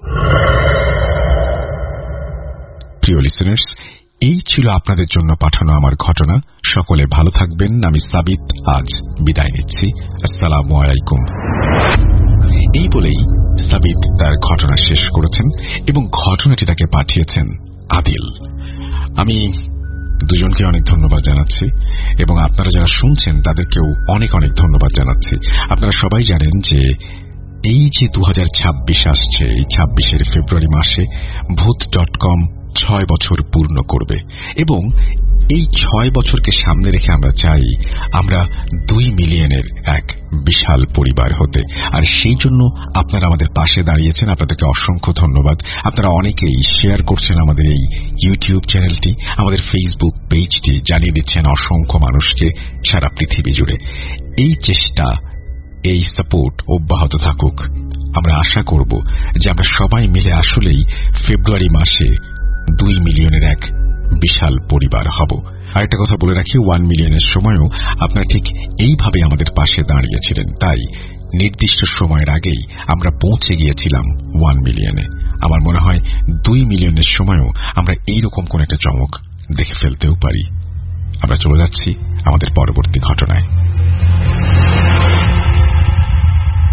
প্রিয় লিসেনার্স, এই ছিল আপনাদের জন্য পাঠানো আমার ঘটনা। সকলে ভালো থাকবেন। আমি সাবিত আজ বিদায় নিচ্ছি। আসসালামু আলাইকুম। এই বলেই সাবিত তার ঘটনা শেষ করেছেন এবং ঘটনাটি তাকে পাঠিয়েছেন আদিল। আমি দুজনকে অনেক ধন্যবাদ জানাচ্ছি এবং আপনারা যারা শুনছেন তাদেরকেও অনেক অনেক ধন্যবাদ জানাচ্ছি। আপনারা সবাই জানেন যে এই যে দু হাজার ছাব্বিশ আসছে, এই ছাব্বিশের ফেব্রুয়ারি মাসে ভূত ডট কম ছয় বছর পূর্ণ করবে এবং এই ছয় বছরকে সামনে রেখে আমরা চাই আমরা দুই মিলিয়নের এক বিশাল পরিবার হতে। আর সেই জন্য আপনারা আমাদের পাশে দাঁড়িয়েছেন। আপনাদেরকে অসংখ্য ধন্যবাদ। আপনারা অনেকেই শেয়ার করছেন আমাদের এই ইউটিউব চ্যানেলটি, আমাদের ফেসবুক পেজটি, জানিয়ে দিচ্ছেন অসংখ্য মানুষকে সারা পৃথিবী জুড়ে। এই চেষ্টা, এই সাপোর্ট অব্যাহত থাকুক। আমরা আশা করব যে আমরা সবাই মিলে আসলেই ফেব্রুয়ারি মাসে দুই মিলিয়নের এক বিশাল পরিবার হব। আরেকটা কথা বলে রাখি, ওয়ান মিলিয়নের সময়ও আপনারা ঠিক এইভাবে আমাদের পাশে দাঁড়িয়েছিলেন। তাই নির্দিষ্ট সময়ের আগেই আমরা পৌঁছে গিয়েছিলাম ওয়ান মিলিয়নে। আমার মনে হয় দুই মিলিয়নের সময়ও আমরা এইরকম কোন একটা চমক দেখে ফেলতেও পারি। আমরা চলে যাচ্ছি আমাদের পরবর্তী ঘটনায়।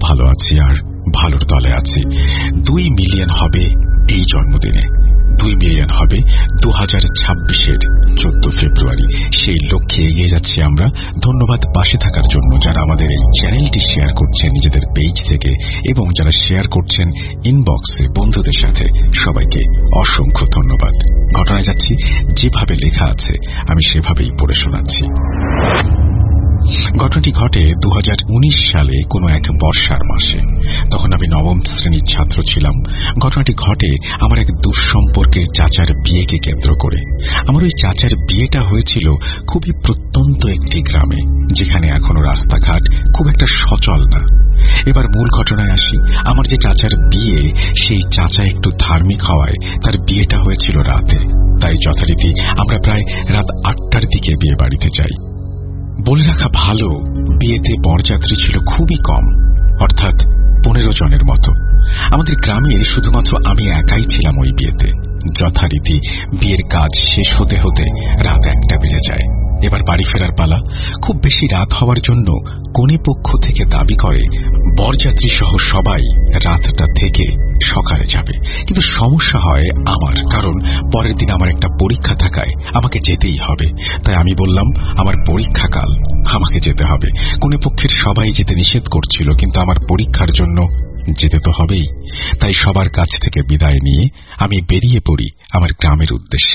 ভালো আছি আর ভালোর দলে আছি। দুই মিলিয়ন হবে এই জন্মদিনে, দুই মিলিয়ন হবে দু হাজার ছাব্বিশের চোদ্দ ফেব্রুয়ারি। সেই লক্ষ্যে এগিয়ে যাচ্ছি আমরা। ধন্যবাদ পাশে থাকার জন্য, যারা আমাদের এই চ্যানেলটি শেয়ার করছেন নিজেদের পেজ থেকে এবং যারা শেয়ার করছেন ইনবক্সে বন্ধুদের সাথে, সবাইকে অসংখ্য ধন্যবাদ। ঘটনায় যাচ্ছি, যেভাবে লেখা আছে আমি সেভাবেই পড়ে শোনাচ্ছি। ঘটনাটি ঘটে দু হাজার উনিশ সালে কোনো এক বর্ষার মাসে। তখন আমি নবম শ্রেণীর ছাত্র ছিলাম। ঘটনাটি ঘটে আমার এক দুঃসম্পর্কের চাচার বিয়েকে কেন্দ্র করে। আমার ওই চাচার বিয়েটা হয়েছিল খুবই প্রত্যন্ত একটি গ্রামে, যেখানে এখনো রাস্তাঘাট খুব একটা সচল না। এবার মূল ঘটনায় আসি। আমার যে চাচার বিয়ে, সেই চাচা একটু ধার্মিক হওয়ায় তার বিয়েটা হয়েছিল রাতে। তাই যথারীতি আমরা প্রায় রাত আটটার দিকে বিয়ে বাড়িতে যাই। বলে রাখা ভালো, বিয়েতে বরযাত্রী ছিল খুবই কম, অর্থাৎ পনেরো জনের মতো। আমাদের গ্রামে শুধুমাত্র আমি একাই ছিলাম ওই বিয়েতে। যথারীতি বিয়ের কাজ শেষ হতে হতে রাত একটা বেজে যায়। এবার বাড়ি ফেরার পালা। খুব বেশি রাত হওয়ার জন্য কনে পক্ষ থেকে দাবি করে বরযাত্রী সহ সবাই রাতটা থেকে সকালে যাবে। কিন্তু সমস্যা হয় আমার, কারণ পরের দিন আমার একটা পরীক্ষা থাকায় আমাকে যেতেই হবে। তাই আমি বললাম আমার পরীক্ষাকাল, আমাকে যেতে হবে। কনে পক্ষের সবাই যেতে নিষেধ করছিল, কিন্তু আমার পরীক্ষার জন্য যেতে তো হবেই। তাই সবার কাছ থেকে বিদায় নিয়ে আমি বেরিয়ে পড়ি আমার গ্রামের উদ্দেশ্যে।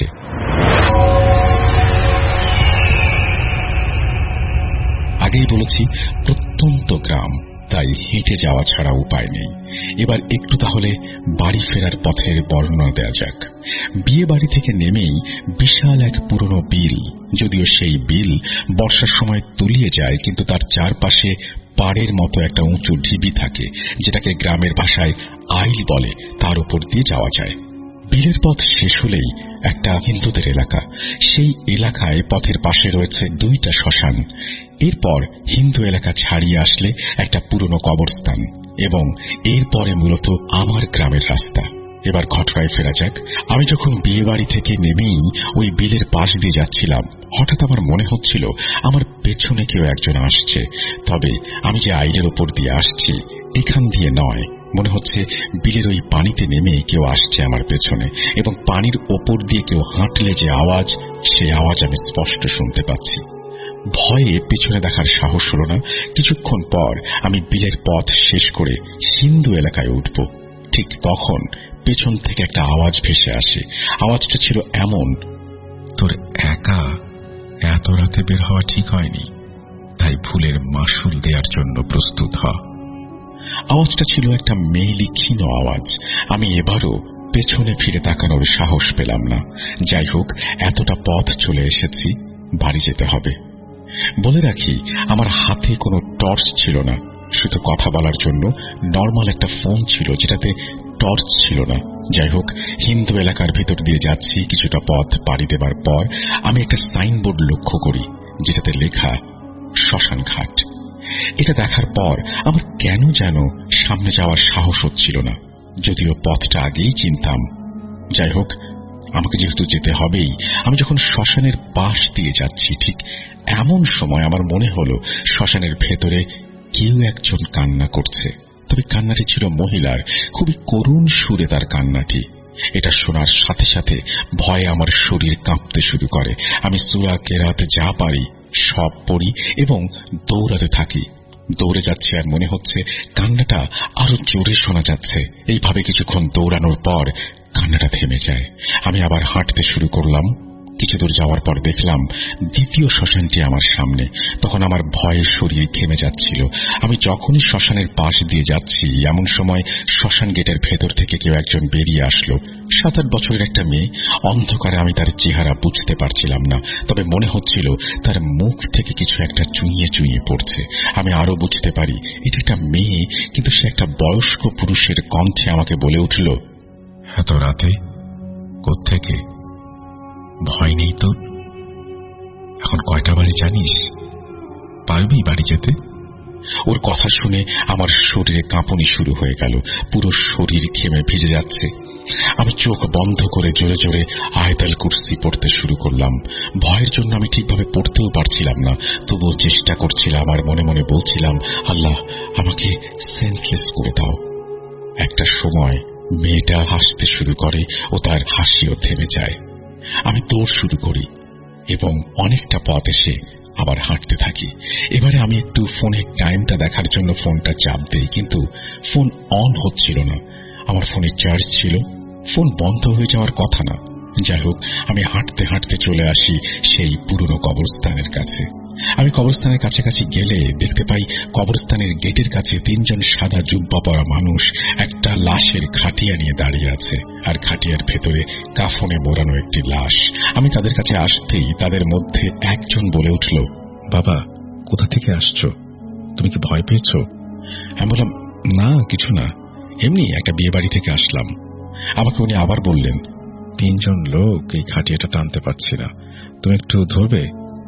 আগেই বলেছি প্রত্যন্ত গ্রাম, তাই হেঁটে যাওয়া ছাড়া উপায় নেই। এবার একটু তাহলে বাড়ি ফেরার পথের বর্ণনা দেয়া যাক। বিয়ে বাড়ি থেকে নেমেই বিশাল এক পুরনো বিল। যদিও সেই বিল বর্ষার সময় তলিয়ে যায়, কিন্তু তার চারপাশে পাড়ের মতো একটা উঁচু ঢিবি থাকে, যেটাকে গ্রামের ভাষায় আইল বলে। তার উপর দিয়ে যাওয়া যায়। বিলের পথ শেষ হলেই একটা হিন্দুদের এলাকা। সেই এলাকায় পথের পাশে রয়েছে দুইটা শ্মশান। এরপর হিন্দু এলাকা ছাড়িয়ে আসলে একটা পুরনো কবরস্থান, এবং এরপরে মূলত আমার গ্রামের রাস্তা। এবার ঘটনায় ফেরা যাক। আমি যখন বিয়ে বাড়ি থেকে নেমেই ওই বিলের পাশ দিয়ে যাচ্ছিলাম, হঠাৎ আমার মনে হচ্ছিল আমার পেছনে কেউ একজন আসছে। তবে আমি যে আইলের ওপর দিয়ে আসছি, এখান দিয়ে নয়। মনে হচ্ছে বিলের ওই পানিতে নেমে কেউ আসছে আমার পেছনে, এবং পানির ওপর দিয়ে কেউ হাঁটলে যে আওয়াজ, সে আওয়াজ আমি স্পষ্ট শুনতে পাচ্ছি। ভয়ে পিছনে দেখার সাহস হল না। কিছুক্ষণ পর আমি বিলের পথ শেষ করে হিন্দু এলাকায় উঠব। ঠিক তখন পেছন থেকে একটা আওয়াজ ভেসে আসে। আওয়াজটা ছিল এমন, তোর একা এত রাতে বের হওয়া ঠিক হয়নি, তাই ফুলের মাসুল দেওয়ার জন্য প্রস্তুত হ। আওয়াজটা ছিল একটা মেয়েলি ক্ষীণ আওয়াজ। আমি এবারও পেছনে ফিরে তাকানোর সাহস পেলাম না। যাই হোক, এতটা পথ চলে এসেছি, বাড়ি যেতে হবে। বলে রাখি, আমার হাতে কোনো টর্চ ছিল না। শুধু কথা বলার জন্য নর্মাল একটা ফোন ছিল, যেটাতে টর্চ ছিল না। যাই হোক, হিন্দু এলাকার ভিতর দিয়ে যাচ্ছি। কিছুটা পথ পাড়ি দেবার পর আমি একটা সাইনবোর্ড লক্ষ্য করি, যেটাতে লেখা শ্মশান ঘাট। এটা দেখার পর আমার কেন যেন সামনে যাওয়ার সাহস হচ্ছিল না, যদিও পথটা আগেই চিনতাম। যাই হোক, আমাকে যেহেতু যেতে হবেই, আমি যখন শ্মশানের পাশ দিয়ে যাচ্ছি, ঠিক এমন সময় আমার মনে হলো শ্মশানের ভেতরে কেউ একজন কান্না করছে। তবে কান্নাটি ছিল মহিলার, খুবই করুণ সুরে তার কান্নাটি। এটা শোনার সাথে সাথে ভয়ে আমার শরীর কাঁপতে শুরু করে। আমি সূরা কেরাত যা পারি সব পড়ি এবং দৌড়াতে থাকি। দৌড়ে যাচ্ছে আর মনে হচ্ছে কান্নাটা আরো জোরে শোনা যাচ্ছে। এইভাবে কিছুক্ষণ দৌড়ানোর পর কান্নাটা থেমে যায়। আমি আবার হাঁটতে শুরু করলাম। কিছু দূর যাওয়ার পর দেখলাম দ্বিতীয় শ্মশানটি আমার সামনে। তখন আমার ভয়ের শরীর থেমে যাচ্ছিল। আমি যখনই শ্মশানের পাশ দিয়ে যাচ্ছি, এমন সময় শ্মশান গেটের ভেতর থেকে কেউ একজন বেরিয়ে আসলো। সাত আট বছরের একটা মেয়ে। অন্ধকারে আমি তার চেহারা বুঝতে পারছিলাম না, তবে মনে হচ্ছিল তার মুখ থেকে কিছু একটা চুইয়ে চুইয়ে পড়ছে। আমি আরো বুঝতে পারি এটা একটা মেয়ে, কিন্তু সে একটা বয়স্ক পুরুষের কণ্ঠে আমাকে বলে উঠল, এত রাতে কোত্থেকে? ভয় নেই তো? এখন কয়টা বাজে জানিস? পারবি বাড়ি যেতে? ওর কথা শুনে আমার শরীরে কাঁপুনি শুরু হয়ে গেল, পুরো শরীর ঘেমে ভিজে যাচ্ছে। আমি চোখ বন্ধ করে জোরে জোরে আয়াতুল কুরসি পড়তে শুরু করলাম। ভয়ের জন্য আমি ঠিকভাবে পড়তেও পারছিলাম না, তবুও চেষ্টা করছিলাম আর মনে মনে বলছিলাম, আল্লাহ আমাকে সেন্সলেস করে দাও। একটা সময় মেয়েটা হাসতে শুরু করে ও তার হাসিও থেমে যায়। আমি দৌড় শুরু করি এবং অনেকটা পথ এসে আবার হাঁটতে থাকি। এবারে আমি একটু ফোনের টাইমটা দেখার জন্য ফোনটা চাপ দেই, কিন্তু ফোন অন হচ্ছিল না। আমার ফোনে চার্জ ছিল, ফোন বন্ধ হয়ে যাওয়ার কথা না। যাই হোক, আমি হাঁটতে হাঁটতে চলে আসি সেই পুরনো কবরস্থানের কাছে। আমি কবরস্থানের কাছাকাছি গেলে দেখতে পাই কবরস্থানের গেটের কাছে তিনজন সাদা জুব্বা পরা মানুষ একটা লাশের খাটিয়া নিয়ে দাঁড়িয়ে আছে, আর খাটিয়ার ভেতরে কাফনে মোড়ানো একটি লাশ। আমি তাদের কাছে আসতেই তাদের মধ্যে একজন বলে উঠল, বাবা, কোথা থেকে আসছো? তুমি কি ভয় পেয়েছ? আমি বললাম, না কিছু না, এমনি একটা বিয়ে বাড়ি থেকে আসলাম। আমাকে উনি আবার বললেন, তিনজন লোক এই খাটিয়াটা টানতে পারছি না, তুমি একটু ধরবে?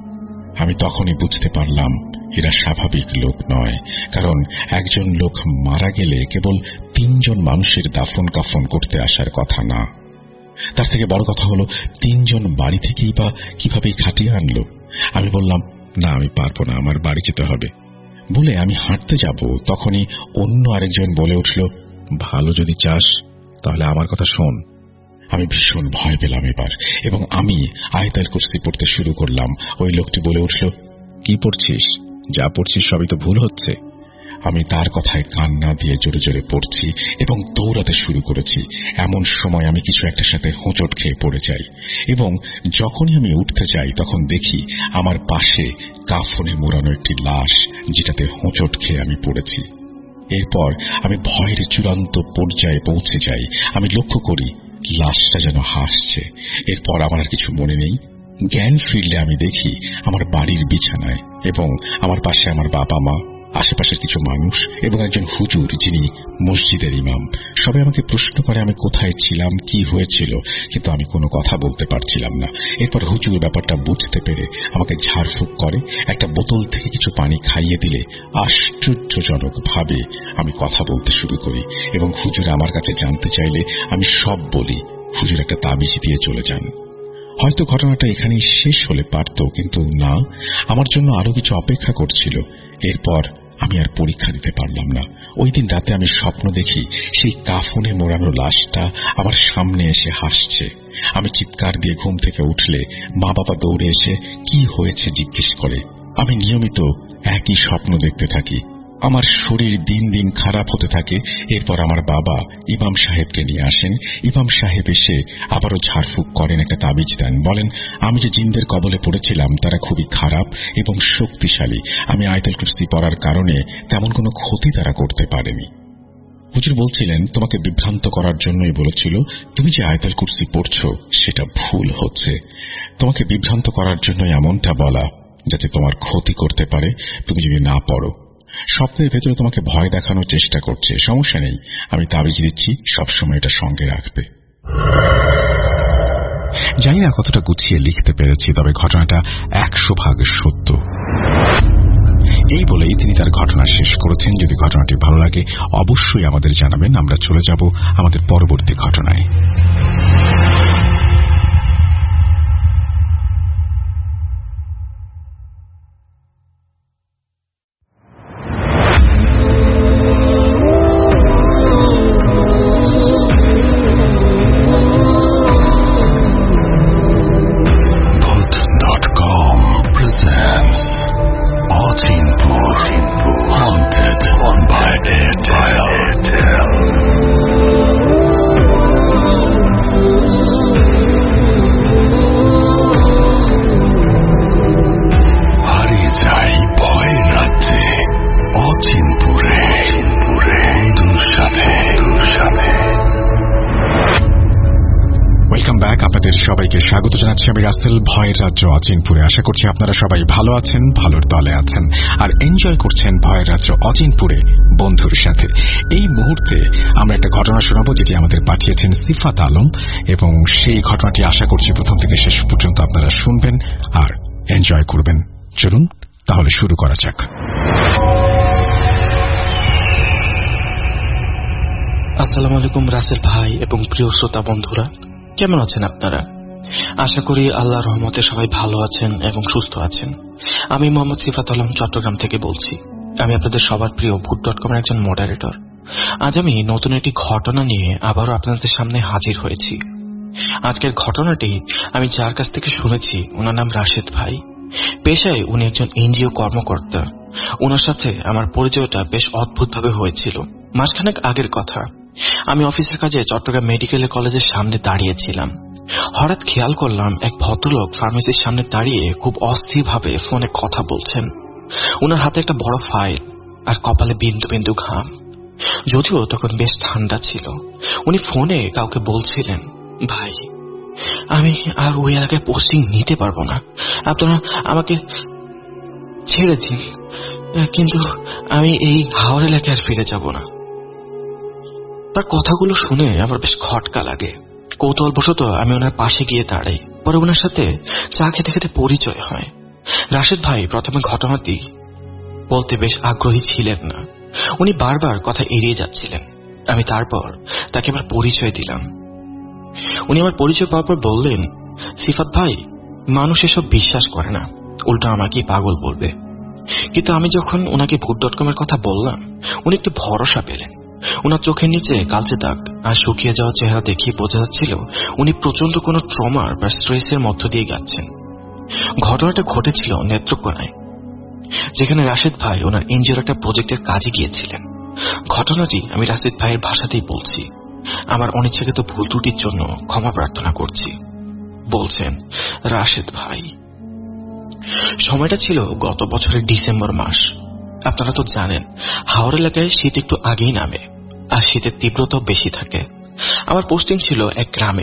আমি তখনই বুঝতে পারলাম এরা স্বাভাবিক লোক নয়, কারণ একজন লোক মারা গেলে কেবল তিনজন মানুষের দাফন কাফন করতে আসার কথা না। তার থেকে বড় কথা হলো, তিনজন বাড়ি থেকেই বা কিভাবে খাটিয়ে আনলো। আমি বললাম, না আমি পারবো না, আমার বাড়ি যেতে হবে। বলে আমি হাঁটতে যাব, তখনই অন্য আরেকজন বলে উঠল, ভালো যদি চাস তাহলে আমার কথা শোন। আমি ভীষণ ভয় পেলাম এবার, এবং আমি আয়াতুল কুরসি পড়তে শুরু করলাম। ওই লোকটি বলে উঠল, কি পড়ছিস? যা পড়ছিস সবই তো ভুল হচ্ছে। আমি তার কথায় কান না দিয়ে জোরে জোরে পড়ছি এবং দৌড়াতে শুরু করেছি। এমন সময় আমি কিছু একটার সাথে হোঁচট খেয়ে পড়ে যাই, এবং যখনই আমি উঠতে যাই তখন দেখি আমার পাশে কাফনে মোড়ানো একটি লাশ, যেটাতে হোঁচট খেয়ে আমি পড়েছি। এরপর আমি ভয়ের চূড়ান্ত পর্যায়ে পৌঁছে যাই। আমি লক্ষ্য করি লাশটা যেন হাসছে। এরপর আমার আর কিছু মনে নেই। জ্ঞান ফিরলে আমি দেখি আমার বাড়ির বিছানায়, এবং আমার পাশে আমার বাবা মা, আশেপাশের কিছু মানুষ এবং একজন হুজুর যিনি মসজিদের ইমাম। সবাই আমাকে প্রশ্ন করে আমি কোথায় ছিলাম, কি হয়েছিল, কিন্তু আমি কোনো কথা বলতে পারছিলাম না। এরপর হুজুর ব্যাপারটা বুঝতে পেরে আমাকে ঝাড়ফুঁক করে, একটা বোতল থেকে কিছু পানি খাইয়ে দিলে আশ্চর্যজনক ভাবে আমি কথা বলতে শুরু করি, এবং হুজুর আমার কাছে জানতে চাইলে আমি সব বলি। হুজুর একটা তাবিজ দিয়ে চলে যান। হয়তো ঘটনাটা এখানেই শেষ হলে পারত, কিন্তু না, আমার জন্য আরো কিছু অপেক্ষা করছিল। এরপর আমি আর পরীক্ষা দিতে পারলাম না। ওই দিন রাতে আমি স্বপ্ন দেখি সেই কাফনে মোড়ানো লাশটা আমার সামনে এসে হাসছে। আমি চিৎকার দিয়ে ঘুম থেকে উঠলে মা বাবা দৌড়ে এসে কি হয়েছে জিজ্ঞেস করে। আমি নিয়মিত একই স্বপ্ন দেখতে থাকি। আমার শরীর দিন দিন খারাপ হতে থাকে। এরপর আমার বাবা ইমাম সাহেবকে নিয়ে আসেন। ইমাম সাহেব এসে আবারও ঝাড়ফুঁক করেন, একটা তাবিজ দেন, বলেন আমি যে জিনদের কবলে পড়েছিলাম তারা খুবই খারাপ এবং শক্তিশালী। আমি আয়াতুল কুরসি পড়ার কারণে তেমন কোনো ক্ষতি তারা করতে পারেনি। হুজুর বলছিলেন, তোমাকে বিভ্রান্ত করার জন্যই বলেছিল, তুমি যে আয়াতুল কুরসি পড়ছো সেটা ভুল হচ্ছে। তোমাকে বিভ্রান্ত করার জন্য এমনটা বলা যাতে তোমার ক্ষতি করতে পারে তুমি যদি না পড়ো। স্বপ্নের ভেতরে তোমাকে ভয় দেখানোর চেষ্টা করছে। সমস্যা নেই, আমি তাবিজ দিচ্ছি, সবসময় এটা সঙ্গে রাখবে। জানি না কতটা গুছিয়ে লিখতে পেরেছি, তবে ঘটনাটা একশো ভাগ সত্য। এই বলেই তিনি তার ঘটনা শেষ করেছেন। যদি ঘটনাটি ভালো লাগে অবশ্যই আমাদের জানাবেন। আমরা চলে যাব আমাদের পরবর্তী ঘটনায়। স্বাগত জানাচ্ছি আমি রাসেল ভয়ের রাজ্য অচিনপুরে। আশা করছি আপনারা সবাই ভালো আছেন, ভালোর দলে আছেন, আর এনজয় করছেন ভয়ের রাজ্য অচিনপুরে বন্ধুর সাথে। এই মুহূর্তে আমরা একটা ঘটনা শোনাবো যেটি আমাদের পাঠিয়েছেন সিফাত আলম, এবং সেই ঘটনাটি আশা করছি প্রথম থেকে শেষ পর্যন্ত আপনারা শুনবেন আর এনজয় করবেন। চলুন তাহলে শুরু করা যাক। আসসালামু আলাইকুম রাসেল ভাই এবং প্রিয় শ্রোতা বন্ধুরা, কেমন আছেন আপনারা? আশা করি আল্লাহর রহমতে সবাই ভালো আছেন এবং সুস্থ আছেন। আমি মোহাম্মদ সিফাত আলম চট্টগ্রাম থেকে বলছি। আমি আপনাদের সবার প্রিয় ভূত ডট কম এর একজন মডারেটর। আজ আমি নতুন একটি ঘটনা নিয়ে আবারও আপনাদের সামনে হাজির হয়েছি। আজকের ঘটনাটি আমি যার কাছ থেকে শুনেছি, ওনার নাম রাশেদ ভাই। পেশায় উনি একজন এনজিও কর্মকর্তা। ওনার সাথে আমার পরিচয়টা বেশ অদ্ভুতভাবে হয়েছিল। মাসখানেক আগের কথা, আমি অফিসের কাজে চট্টগ্রাম মেডিকেল কলেজের সামনে দাঁড়িয়েছিলাম। হঠাৎ খেয়াল করলাম এক ভদ্রলোক ফার্মেসির সামনে দাঁড়িয়ে খুব অস্থিরভাবে ফোনে কথা বলছেন। ওনার হাতে একটা বড় ফাইল আর কপালে বিন্দু বিন্দু ঘাম। যদিও তখন বেশ ঠান্ডা ছিল। উনি ফোনে কাউকে বলছিলেন, ভাই আমি আর ওই এলাকায় পোস্টিং নিতে পারবো না, আপনারা আমাকে ছেড়ে দিন, কিন্তু আমি এই হাওড় এলাকায় আর ফিরে যাব না। তার কথাগুলো শুনে আমার বেশ খটকা লাগে। কৌতূহলবশত আমি ওনার পাশে গিয়ে দাঁড়াই। পরে ওনার সাথে চা খেতে খেতে পরিচয় হয়। রাশেদ ভাই প্রথমে ঘটনাটি বলতে বেশ আগ্রহী ছিলেন না। উনি বারবার কথা এড়িয়ে যাচ্ছিলেন। আমি তারপর তাকে আমার পরিচয় দিলাম। উনি আমার পরিচয় পাওয়ার পর বললেন, সিফাত ভাই, মানুষ এসব বিশ্বাস করে না, উল্টা আমাকেই পাগল বলবে। কিন্তু আমি যখন ওনাকে ভূত ডট কম এর কথা বললাম, উনি একটু ভরসা পেলেন। ওনার চোখের নিচে কালচে দাগ আর শুকিয়ে যাওয়া চেহারা দেখিয়ে বোঝা যাচ্ছিল উনি প্রচন্ড কোনো ট্রমার বা স্ট্রেসের মধ্য দিয়ে যাচ্ছেন। ঘটনাটা ঘটেছিল নেত্রকোনায়, যেখানে রাশেদ ভাই ওনার এনজিওর একটা প্রজেক্টের কাজে গিয়েছিলেন। ঘটনাটি আমি রাশেদ ভাইয়ের ভাষাতেই বলছি। আমার অনিচ্ছাকৃত ভুল ত্রুটির জন্য ক্ষমা প্রার্থনা করছি। বলছেন রাশেদ ভাই, সময়টা ছিল গত বছরের ডিসেম্বর মাস। আপনারা তো জানেন হাওড় এলাকায় শীত একটু আগেই নামে আর শীতের তীব্রতাও বেশি থাকে। আমার পোস্টিং ছিল এক গ্রামে।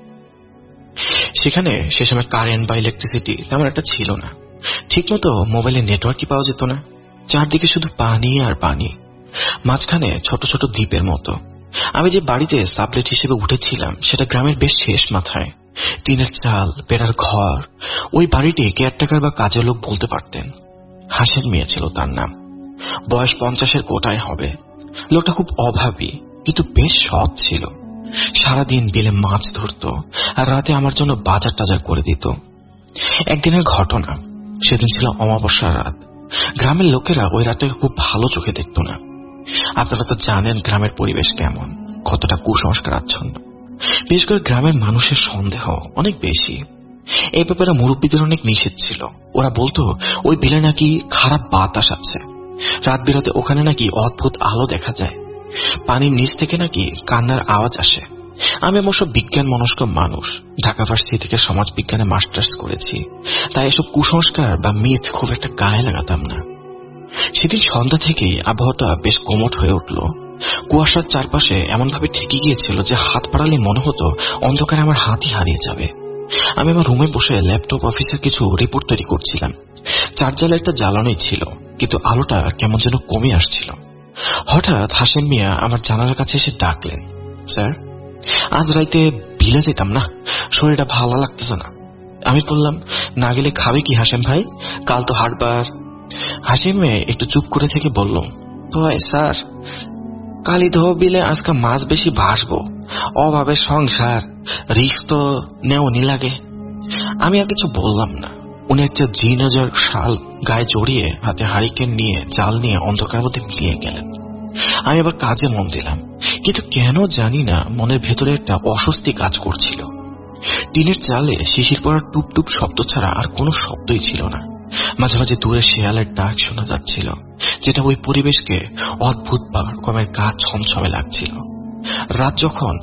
সেখানে সে সময় কারেন্ট বা ইলেকট্রিসিটি তেমন একটা ছিল না। ঠিকমতো মোবাইলে নেটওয়ার্কই পাওয়া যেত না। চারদিকে শুধু পানি আর পানি, মাঝখানে ছোট ছোট দ্বীপের মতো। আমি যে বাড়িতে সাবলেট হিসেবে উঠেছিলাম সেটা গ্রামের বেশ শেষ মাথায়। টিনের চাল, পেড়ার ঘর। ওই বাড়িটি কেয়ারটেকার বা কাজের লোক বলতে পারতেন। হাসেন মিয়া ছিল তার নাম। বয়স পঞ্চাশের কোটায় হবে। লোকটা খুব অভাবী কিন্তু বেশ সৎ ছিল। সারাদিন বিলে মাছ ধরত আর রাতে আমার জন্য বাজার টাজার করে দিত। একদিনের ঘটনা, সেদিন ছিল অমাবস্যার রাত। গ্রামের লোকেরা ওই রাতটাকে খুব ভালো চোখে দেখত না। আপনারা তো জানেন গ্রামের পরিবেশ কেমন, কতটা কুসংস্কার আচ্ছন্ন। বিশেষ করে গ্রামের মানুষের সন্দেহ অনেক বেশি। এই ব্যাপারে মুরব্বীদের অনেক নিষেধ ছিল। ওরা বলতো ওই বিলে নাকি খারাপ বাতাস আছে, রাত বিরাতে ওখানে নাকি অদ্ভুত আলো দেখা যায়, পানির নিচ থেকে নাকি কান্নার আওয়াজ আসে। আমি অবশ্য বিজ্ঞান মনস্ক মানুষ, ঢাকা ভার্সিটি থেকে সমাজ বিজ্ঞানে মাস্টার্স করেছি, তাই এসব কুসংস্কার বা মিথ খুব একটা গায়ে লাগাতাম না। সেদিন সন্ধ্যা থেকেই আবহাওয়াটা বেশ কোমট হয়ে উঠল। কুয়াশার চারপাশে এমনভাবে ঠেকে গিয়েছিল যে হাত পাড়ালে মনে হতো অন্ধকারে আমার হাতই হারিয়ে যাবে। আমি আমার রুমে বসে ল্যাপটপ অফিসের কিছু রিপোর্ট তৈরি করছিলাম। চারজালে একটা জ্বালানোই ছিল, কিন্তু আলোটা কেমন যেন কমে আসছিল। হঠাৎ হাসেন মিয়া আমার জানালার কাছে এসে ডাকলেন, স্যার আজ রাইতে ভিলে যেতাম না, শরীরটা ভালো লাগতেছে না। আমি বললাম, না গেলে খাবে কি হাসেম ভাই, কাল তো হাটবার। হাসেম মেয়ে একটু চুপ করে থেকে বলল, তো স্যার কালি ধো বিলে আজকে মাছ বেশি ভাসবো, অভাবে সংসার, রিস্ক তো নেওনি লাগে। আমি আর কিছু বললাম না। উনি একটা জিনাজার শাল গায়ে জড়িয়ে হাতে হারিকেন নিয়ে জাল নিয়ে অন্ধকার মধ্যে মিলিয়ে গেলেন। আমি আবার কাজে মন দিলাম, কিন্তু কেন জানি না মনের ভেতরে একটা অস্বস্তি কাজ করছিল। টিনের চালে শিশির পড়ার টুপ টুপ শব্দ ছাড়া আর কোনো শব্দই ছিল না। মাঝে মাঝে দূরে শেয়ালের ডাক শোনা যাচ্ছিল, যেটা ওই পরিবেশকে অদ্ভুত রকমের গা ছমছমে লাগছিল। রাত যখন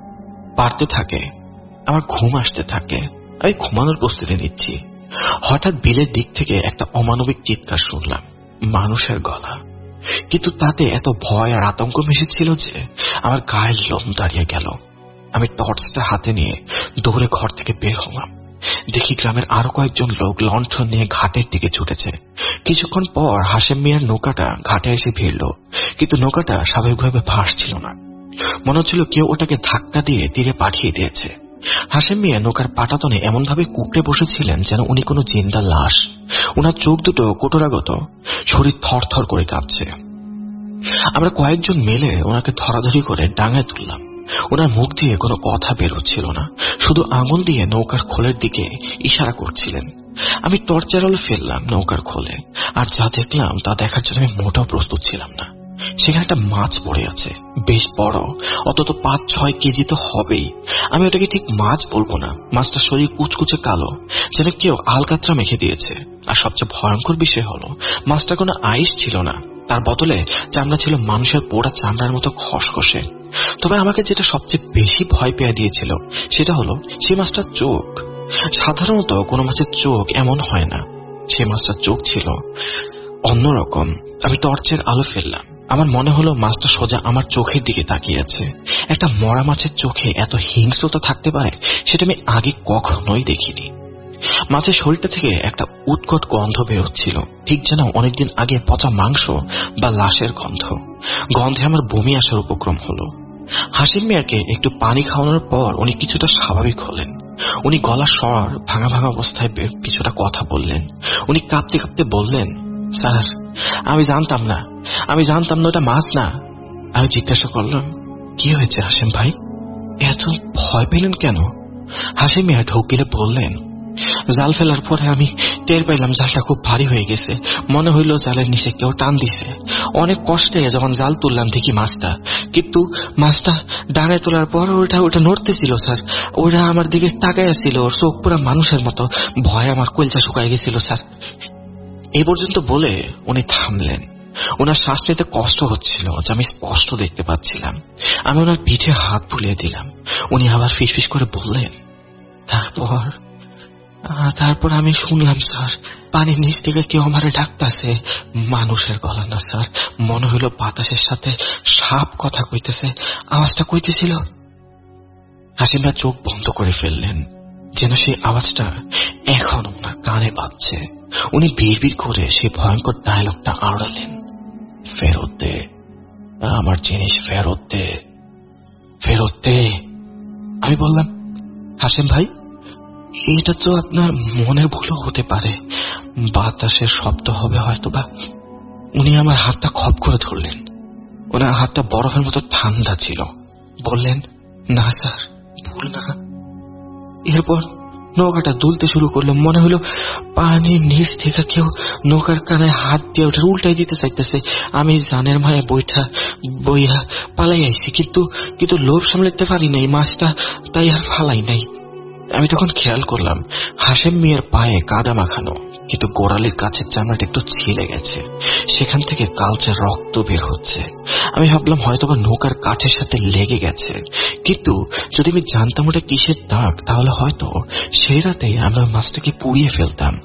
পারতে থাকে আমার ঘুম আসতে থাকে। আমি ঘুমানোর প্রস্তুতি নিচ্ছি। হঠাৎ বিলের দিক থেকে একটা অমানবিক চিৎকার শুনলাম, মানুষের গলা, কিন্তু তাতে এত ভয় আর আতঙ্ক মিশেছিল যে আমার গায়ের লোম দাঁড়িয়ে গেল। আমি টর্চটা হাতে নিয়ে দৌড়ে ঘর থেকে বের হলাম। দেখি গ্রামের আরো কয়েকজন লোক লণ্ঠন নিয়ে ঘাটের দিকে ছুটেছে। কিছুক্ষণ পর হাসেম মিয়ার নৌকাটা ঘাটে এসে ভিড়ল, কিন্তু নৌকাটা স্বাভাবিকভাবে ভাসছিল না। মনে হচ্ছিল কেউ ওটাকে ধাক্কা দিয়ে তীরে পাঠিয়ে দিয়েছে। হাসেম মিয়া নৌকার পাটাতনে এমনভাবে কুকড়ে বসেছিলেন যেন উনি কোনো জিন্দা লাশ। ওনার চোখ দুটো কোটরাগত, শরীর থর থর করে কাঁপছে। আমরা কয়েকজন মিলে ওনাকে ধরাধরি করে ডাঙায় তুললাম। ওনার মুখ দিয়ে কোনো কথা বের হচ্ছিল না, শুধু আঙুল দিয়ে নৌকার খোলের দিকে ইশারা করছিলেন। আমি টর্চের আলো ফেললাম নৌকার খোলে, আর যা দেখলাম তা দেখার জন্য আমি মোটেও প্রস্তুত ছিলাম না। সেখানে একটা মাছ পড়ে আছে, বেশ বড়, অন্তত পাঁচ ছয় কেজি তো হবেই। আমি ওটাকে ঠিক মাছ বলবো না, মাছটার শরীর কুচকুচে কালো, যেন কেউ আলকাতরা মেখে দিয়েছে। আর সবচেয়ে ভয়ঙ্কর বিষয় হলো মাছটা কোনো আইস ছিল না, তার বদলে চামড়া ছিল মানুষের পোড়া চামড়ার মতো খসখসে। তবে আমাকে যেটা সবচেয়ে বেশি ভয় পেয়ে দিয়েছিল সেটা হলো সেই মাছটার চোখ। সাধারণত কোনো মাছের চোখ এমন হয় না, সেই মাছটার চোখ ছিল অন্যরকম। আমি টর্চের আলো ফেললাম, আমার মনে হলো মাছটা সোজা আমার চোখের দিকে তাকিয়ে আছে। একটা মরা মাছের চোখে এত হিংস্রতা থাকতে পারে সেটা আমি আগে কখনোই দেখিনি। মাছের শরীরটা থেকে একটা উৎকট গন্ধ বেরোচ্ছিল, ঠিক যেন অনেকদিন আগে পচা মাংস বা লাশের গন্ধ। গন্ধে আমার বমি আসার উপক্রম হলো। হাসিম মিয়াকে একটু পানি খাওয়ানোর পর উনি কিছুটা স্বাভাবিক হলেন। উনি গলার স্বর ভাঙা ভাঙা অবস্থায় কিছুটা কথা বললেন। উনি কাঁপতে কাঁপতে বললেন, স্যার আমি জানতাম না, আমি জানতাম না ওটা মাছ না। আমি জিজ্ঞাসা করলাম, কি হয়েছে হাসিম ভাই, এত ভয় পেলেন কেন? হাসিম মিয়া ঢোক গিলে বললেন, জাল ফেলার পরে আমি টের পাইলাম জালটা খুব ভারী হয়ে গেছে, মনে হইল জালের নিচে কেউ টান দিছে। অনেক কষ্টে যখন জাল তুললাম দেখি মাছটা, কিন্তু মাছটা ডাঙায় তোলার পর ওটা ওটা নড়তেছিল স্যার, ওটা আমার দিকে তাকাইয়া ছিল, ওর চোখ পুরা মানুষের মতো। ভয় আমার কলজা শুকায় গেছিল স্যার। এই পর্যন্ত বলে উনি থামলেন। ওনার শ্বাস নিতে কষ্ট হচ্ছিল, যা আমি স্পষ্ট দেখতে পাচ্ছিলাম। আমি ওনার পিঠে হাত বুলিয়ে দিলাম। উনি আবার ফিসফিস করে বললেন, তারপর তারপর আমি শুনলাম স্যার, পানির নিচ থেকে কেউ আমারে ডাকতেছে। মানুষের গলা না স্যার, মনে হইল বাতাসের সাথে সাপ কথা কইতেছে। আওয়াজটা কইতেছিল। হাসিমরা চোখ বন্ধ করে ফেললেন, যেন সেই আওয়াজটা এখন ওনার কানে বাজছে। উনি বিড়বিড় করে সেই ভয়ঙ্কর ডায়লগটা আওড়ালেন, ফেরত দে আমার জিনিস, ফেরত দে, ফেরত দে। আমি বললাম, হাসিম ভাই এটা তো আপনার মনের ভুলও হতে পারে, বাতাসের শব্দ হবে হয়তো বা। উনি আমার হাতটা খপ করে ধরলেন। ওনার হাতটা বরফের মতো ঠান্ডা ছিল। বললেন, না স্যার, ভুল না। এরপর নৌকাটা দুলতে শুরু করলো। মনে হলো পানির নিচ থেকে কেউ নৌকার কানায় হাত দিয়ে ওটা উল্টাই দিতে চাইতেছে। আমি জানের মায়া বইটা বইয়া পালাই আইছি, কিন্তু কিন্তু লোভ সামলাতে পারি নাই মাছটা, তাই আর ফালাই নাই। আমি তখন খেয়াল করলাম হাসিম মিয়ার পায়ে কাদা মাখানো, কিন্তু গোড়ালির কাছের চামড়াটা একটু ছিলে গেছে, সেখান থেকে কালচে রক্ত বের হচ্ছে। আমি ভাবলাম হয়তোবা নৌকার কাঠের সাথে লেগে গেছে, কিন্তু যদি আমি জানতাম ওটা কিসের দাগ, তাহলে হয়তো সেই রাতে আমরা মাছটাকে পুড়িয়ে ফেলতাম।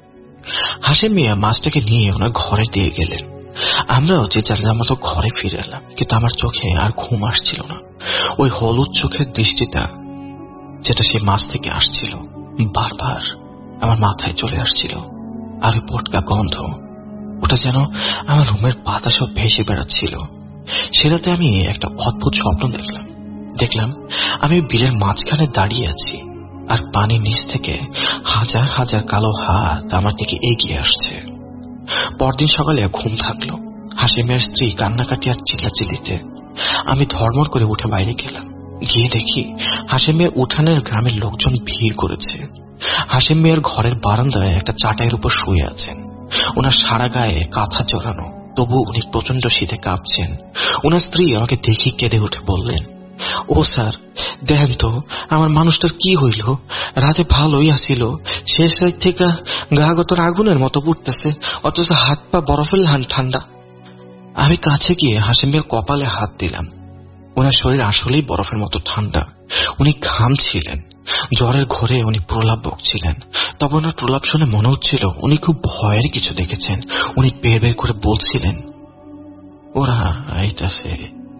হাসিম মিয়া মাছটাকে নিয়ে ওনার ঘরে দিয়ে গেলেন। আমরাও যে যার মতো ঘরে ফিরে এলাম, কিন্তু আমার চোখে আর ঘুম আসছিল না। ওই হলুদ চোখের দৃষ্টিটা যেটা সে মাছ থেকে আসছিল বারবার আমার মাথায় চলে আসছিল। আর ওই পটকা গন্ধ, ওটা যেন আমার রুমের বাতাসও ভেসে বেড়াচ্ছিল। সেটাতে আমি একটা অদ্ভুত স্বপ্ন দেখলাম। দেখলাম আমি বিলের মাঝখানে দাঁড়িয়ে আছি, আর পানির নিচ থেকে হাজার হাজার কালো হাত আমার দিকে এগিয়ে আসছে। পরদিন সকালে ঘুম থাকলো হাসিমের স্ত্রী কান্নাকাটি আর চিল্লাচিল্লিতে। আমি ধর্মর করে উঠে বাইরে গেলাম। গিয়ে দেখি হাসিম মিয়ার উঠানের গ্রামের লোকজন ভিড় করেছে। হাসিম মিয়ার ঘরের বারান্দায় একটা চাটাইয়ের উপর শুয়ে আছেন। ওনার সারা গায়ে কাঁথা জড়ানো, তবু উনি প্রচন্ড শীতে কাঁপছেন। ওনার স্ত্রী আমাকে দেখি কেঁদে উঠে বললেন, ও স্যার দেখেন তো আমার মানুষটার কি হইল, রাতে ভালোই আসিল, শেষ রাত থেকে গা গতর আগুনের মতো পুড়তেছে, অথচ হাত পা বরফের হান ঠান্ডা। আমি কাছে গিয়ে হাসিম মিয়ার কপালে হাত দিলাম। ওনার শরীর আসলেই বরফের মতো ঠান্ডা। উনি ঘামছিলেন, জ্বরের ঘোরে উনি প্রলাপ বকছিলেন। তবে ওনার প্রলাপ শুনে মনে হচ্ছিল উনি খুব ভয়ের কিছু দেখেছেন। উনি বের বের করে বলছিলেন, ওরা আইতাছে,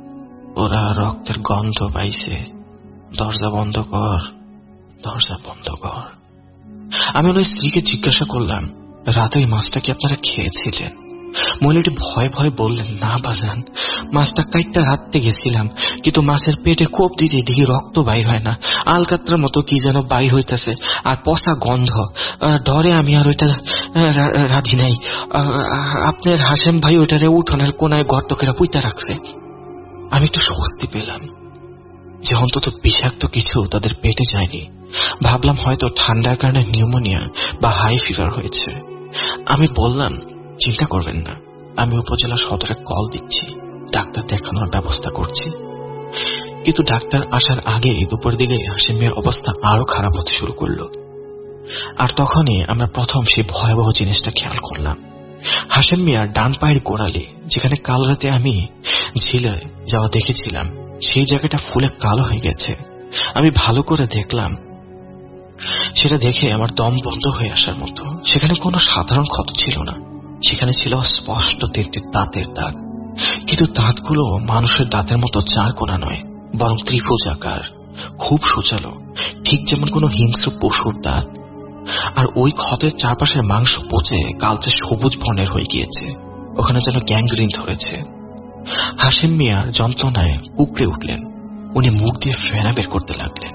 ওরা রক্তের গন্ধ পাইছে, দরজা বন্ধ কর, দরজা বন্ধ কর। আমি ওনার স্ত্রীকে জিজ্ঞাসা করলাম, রাতে ওই মাছটা কি আপনারা খেয়েছিলেন? মহিলাটি ভয়ে ভয়ে বললেন, না বাজান, মাছটা কাইটটা রাখতে গেছিলাম, কিন্তু মাছের পেটে কোপ দিতে দেখি রক্ত বাইর হয় না, আলকাত্রার মতো কি যেন বাইর হইতেছে, আর পচা গন্ধ। ডরে আমি আর ওইটা রাধি নাই। আপনার হাসেম ভাই ওইটারে উঠোনের কোনায় গর্ত করে পুঁতা রাখছে। আমি একটু স্বস্তি পেলাম যে অন্তত বিষাক্ত কিছু তাদের পেটে যায়নি। ভাবলাম হয়তো ঠান্ডার কারণে নিউমোনিয়া বা হাই ফিভার হয়েছে। আমি বললাম, চিন্তা করবেন না, আমি উপজেলা সদরে কল দিচ্ছি, ডাক্তার দেখানোর ব্যবস্থা করছি। কিন্তু ডাক্তার আসার আগে দুপুর দিকে হাসিম মিয়ার অবস্থা আরো খারাপ হতে শুরু করলো। আর তখনই আমরা প্রথম সেই ভয়াবহ জিনিসটা খেয়াল করলাম। হাসিম মিয়ার ডান পায়ের গোড়ালি, যেখানে কাল রাতে আমি ঝিলে যাওয়া দেখেছিলাম, সেই জায়গাটা ফুলে কালো হয়ে গেছে। আমি ভালো করে দেখলাম, সেটা দেখে আমার দম বন্ধ হয়ে আসার মতো। সেখানে কোনো সাধারণ ক্ষত ছিল না, সেখানে ছিল স্পষ্ট তিনটি দাঁতের দাগ। কিন্তু দাঁতগুলো মানুষের দাঁতের মতো চার কোনা নয়, বরং ত্রিভুজাকার, খুব সোজালো, ঠিক যেমন কোনো হিংস্র পশুর দাঁত। আর ওই ক্ষতের চারপাশের মাংস পচে কালচে সবুজ বর্ণের হয়ে গিয়েছে, ওখানে যেন গ্যাংগ্রিন ধরেছে। হাসিম মিয়ার যন্ত্রণায় কুকড়ে উঠলেন, উনি মুখ দিয়ে ফেনা বের করতে লাগলেন।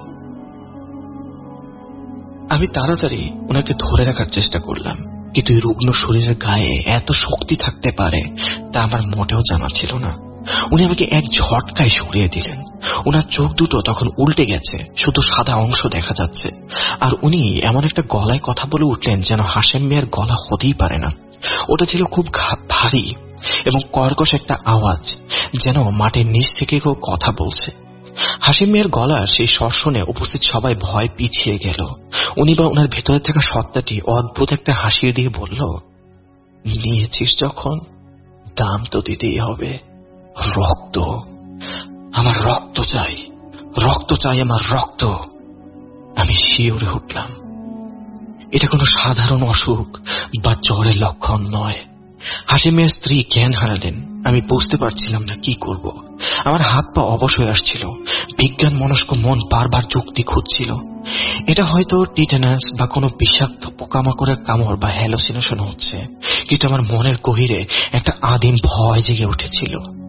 আমি তাড়াতাড়ি ওনাকে ধরে রাখার চেষ্টা করলাম, কিন্তু এই রুগ্ন শরীরের গায়ে এত শক্তি থাকতে পারে তা আমার মোটেও জানা ছিল না। উনি আমাকে এক ঝটকায় সরিয়ে দিলেন। ওনার চোখ দুটো তখন উল্টে গেছে, শুধু সাদা অংশ দেখা যাচ্ছে। আর উনি এমন একটা গলায় কথা বলে উঠলেন যেন হাসিম মিয়ার গলা হতেই পারে না। ওটা ছিল খুব ভারী এবং কর্কশ একটা আওয়াজ, যেন মাটির নিচ থেকে কেউ কথা বলছে। হাসিম মিয়ার গলার সেই স্বর শুনে উপস্থিত সবাই ভয় পিছিয়ে গেল। উনি বা ওনার ভেতরে থাকা সত্তাটি অদ্ভুত একটা হাসির দিয়ে বলল, নিয়েছিস যখন, দাম তো দিতেই হবে। রক্ত, আমার রক্ত চাই, রক্ত চাই, আমার রক্ত। আমি শিউরে উঠলাম। এটা কোনো সাধারণ অসুখ বা জ্বরের লক্ষণ নয়। হাসিমের স্ত্রী জ্ঞান হারালেন। আমি বুঝতে পারছিলাম না কি করব। আমার হাত পা অবশ হয়ে আসছিল। বিজ্ঞান মনস্ক মন বারবার যুক্তি খুঁজছিল। এটা হয়তো টিটেনাস বা কোনো বিষাক্ত পোকামাকড়ের কামড় বা হ্যালোসিনেশন হচ্ছে, কিন্তু আমার মনের গভীরে একটা আদিম ভয় জেগে উঠেছিল।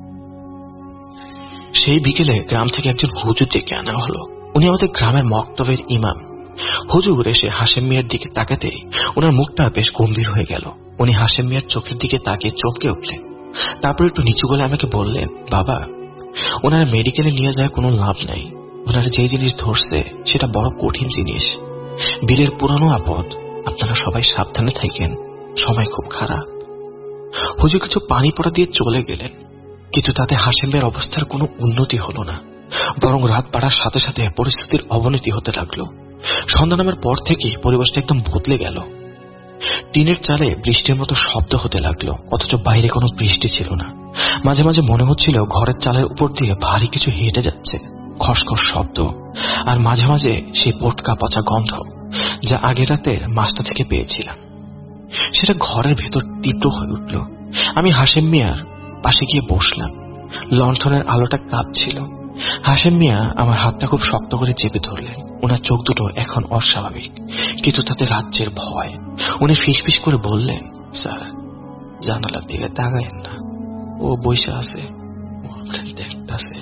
সেই বিকেলে গ্রাম থেকে একজন হুজুর ডেকে আনা হলো। উনি আমাদের গ্রামের মক্তবের ইমাম। হুজুর এসে হাসিম মিয়ার দিকে তাকাতেই ওনার মুখটা বেশ গম্ভীর হয়ে গেল। উনি হাসিম মিয়ার চোখের দিকে তাকিয়ে চমকে উঠলেন। তারপর একটু নিচু গলে আমাকে বললেন, বাবা, ওনারা মেডিকেলে নিয়ে যায় কোনো লাভ নাই। ওনারা যে জিনিস ধরছে সেটা বড় কঠিন জিনিস, বীরের পুরানো আপদ। আপনারা সবাই সাবধানে থাকেন, সময় খুব খারাপ। হুজুর কিছু পানি পড়া দিয়ে চলে গেলেন, কিন্তু তাতে হাসিমের অবস্থার কোনো উন্নতি হলো না, বরং রাত বাড়ার সাথে সাথে পরিস্থিতির অবনতি হতে লাগলো। সন্ধ্যা নামার পর থেকেই পরিবেশটা একদম বদলে গেল। টিনের চালে বৃষ্টির মতো শব্দ হতে লাগলো, অথচ বাইরে কোনো বৃষ্টি ছিল না। মাঝে মাঝে মনে হচ্ছিল ঘরের চালের উপর দিয়ে ভারী কিছু হেঁটে যাচ্ছে, খসখস শব্দ। আর মাঝে মাঝে সেই পটকা পচা গন্ধ, যা আগের রাতে মাছটা থেকে পেয়েছিলাম, সেটা ঘরের ভেতর তীব্র হয়ে উঠল। আমি হাসিম মিয়ার পাশে গিয়ে বসলাম। লণ্ঠনের আলোটা কাঁপছিল। হাসিম মিয়া আমার হাতটা খুব শক্ত করে চেপে ধরলেন। ওনার চোখ দুটো এখন অস্বাভাবিক, কিন্তু তাতে রাজ্যের ভয়। উনি ফিসফিস করে বললেন, স্যার, জানালার দিকে তাকায়েন না, ও বইসা আছে, দেখতাছে।